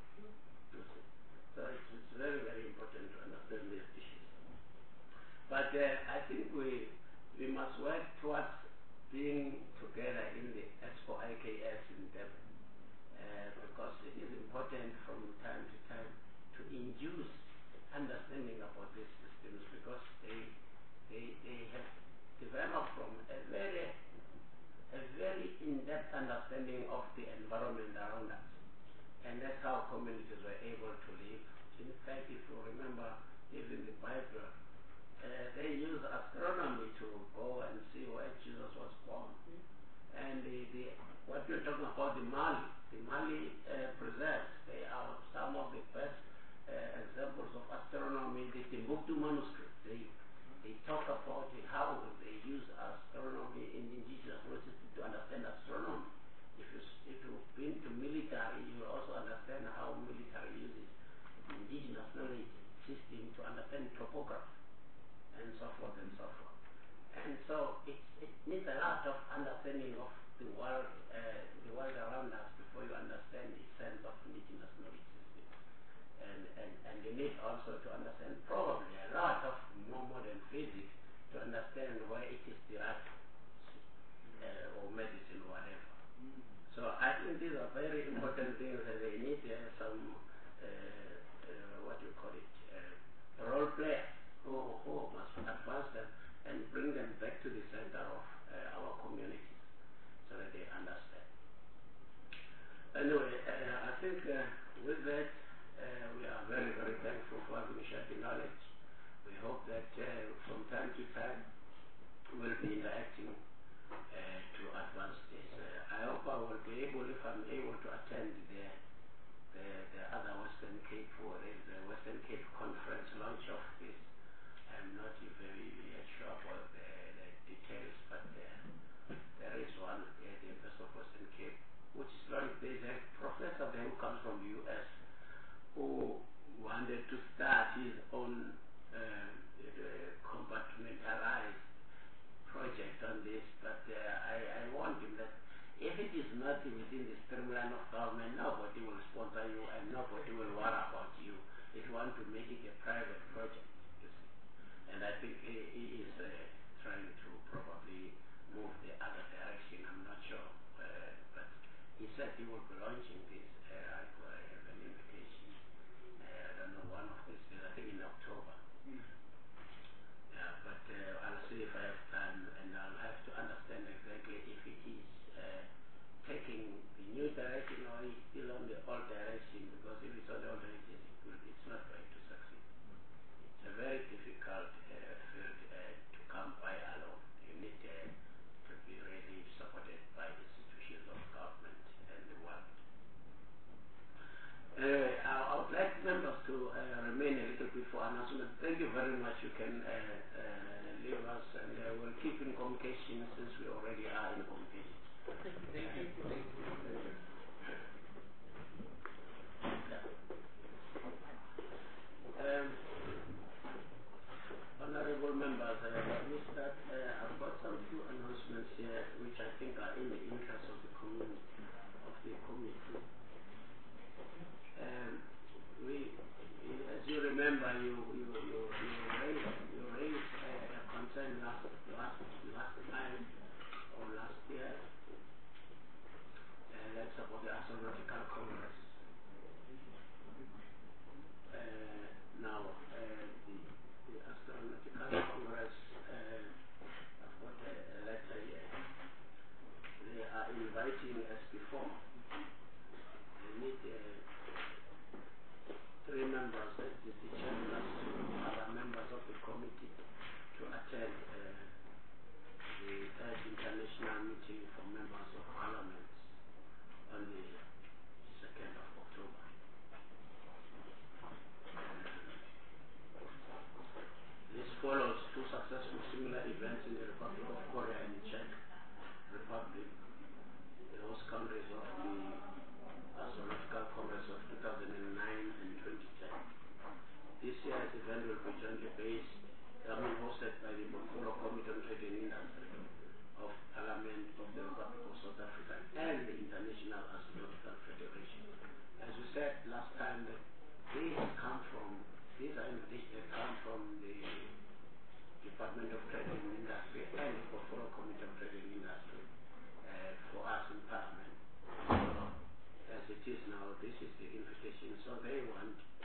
So it's, it's very, very important to understand these issues. But uh, I think we we must work towards being together in the Expo I K S in Durban, uh, because it is important from time to time to induce understanding about these systems, because they they they have developed from a very a very in-depth understanding of the environment around us, and that's how communities were able to live. In fact, if you remember, even the Bible, uh, they used astronomy to go and see where Jesus was born. And the, the what we're talking about, the Mali, the Mali uh, preserves, they are some of the best uh, about how they use astronomy in indigenous knowledge to understand astronomy. If, you, if you've been to military, you will also understand how military uses the indigenous knowledge system to understand topography and so forth and so forth. And so it, it needs a lot of understanding of the world, uh, the world around us before you understand the sense of indigenous knowledge system. And, and, and you need also to understand probably a lot of more modern physics to understand where it is derived uh, or medicine or whatever. So I think these are very important things, and they need uh, some, uh, uh, what do you call it, uh, role players who, who must advance them and bring them back to the center of uh, our communities so that they understand. Anyway, uh, I think uh, with that, uh, we are very, very thankful for having shared the knowledge. We hope that uh, from time to time we'll be interacting uh, to advance this. Uh, I hope I will be able, if I'm able to attend the, the, the other Western Cape, or the Western Cape Conference launch of this. I'm not very yet sure about the, the details, but uh, there is one at the University of Western Cape, which is launched. There's a professor there who comes from the U S who wanted to start his own uh, compartmentalized project on this, but uh, I, I warned him that if it is not within the streamline of government, nobody will sponsor you and nobody will worry about you if you want to make it a private project, you see. And I think he, he is uh, trying to probably move the other direction. I'm not sure, uh, but he said he will be launching this. Uh, I have an invitation. Uh, I don't know, one of these days, I think in October. Mm. Yeah, but uh, I'll see if I have time, and I'll have to understand exactly if it is uh, taking the new direction or it's still on the old direction, because if it's on the old direction, it will, it's not going to succeed. It's a very difficult uh, field uh, to come by alone. You need uh, to be really supported by institutions of government and the world. Uh, I, I would like members to uh, remain a little bit for announcement. Thank you very much. You can uh, uh, leave us, and uh, we'll keep in communication since we already are in communication. Thank you. Thank you. Um, honorable members, uh, we start, uh, I've got some few announcements here which I think are in the interest of the community, of the community. Um, we, as you remember, you you you, you raised you raised uh, a concern last last last time or last year. Uh, that's about the Astronautical Congress. Uh, now, uh, the, the Astronautical Congress, uh, I've got a, a letter here. They are inviting us before. They need uh, three members, that is the chairman, two other members of the committee, to attend uh, the third international meeting for members of parliament on the second of October. This follows two successful similar events in the Republic of Korea and the Czech Republic, the host countries of the Astronautical Congress of two thousand nine and twenty ten. This year's event will be jointly based, I mean hosted by the Buffalo Committee on Trade and Industry of Parliament of the Republic of South Africa and the International Astronautical Federation. As we said last time, that these come from, these are invitations that come from the Department of Trade and Industry and the Buffalo Committee on Trade and Industry uh, for us in Parliament. So, as it is now, this is the invitation. So they want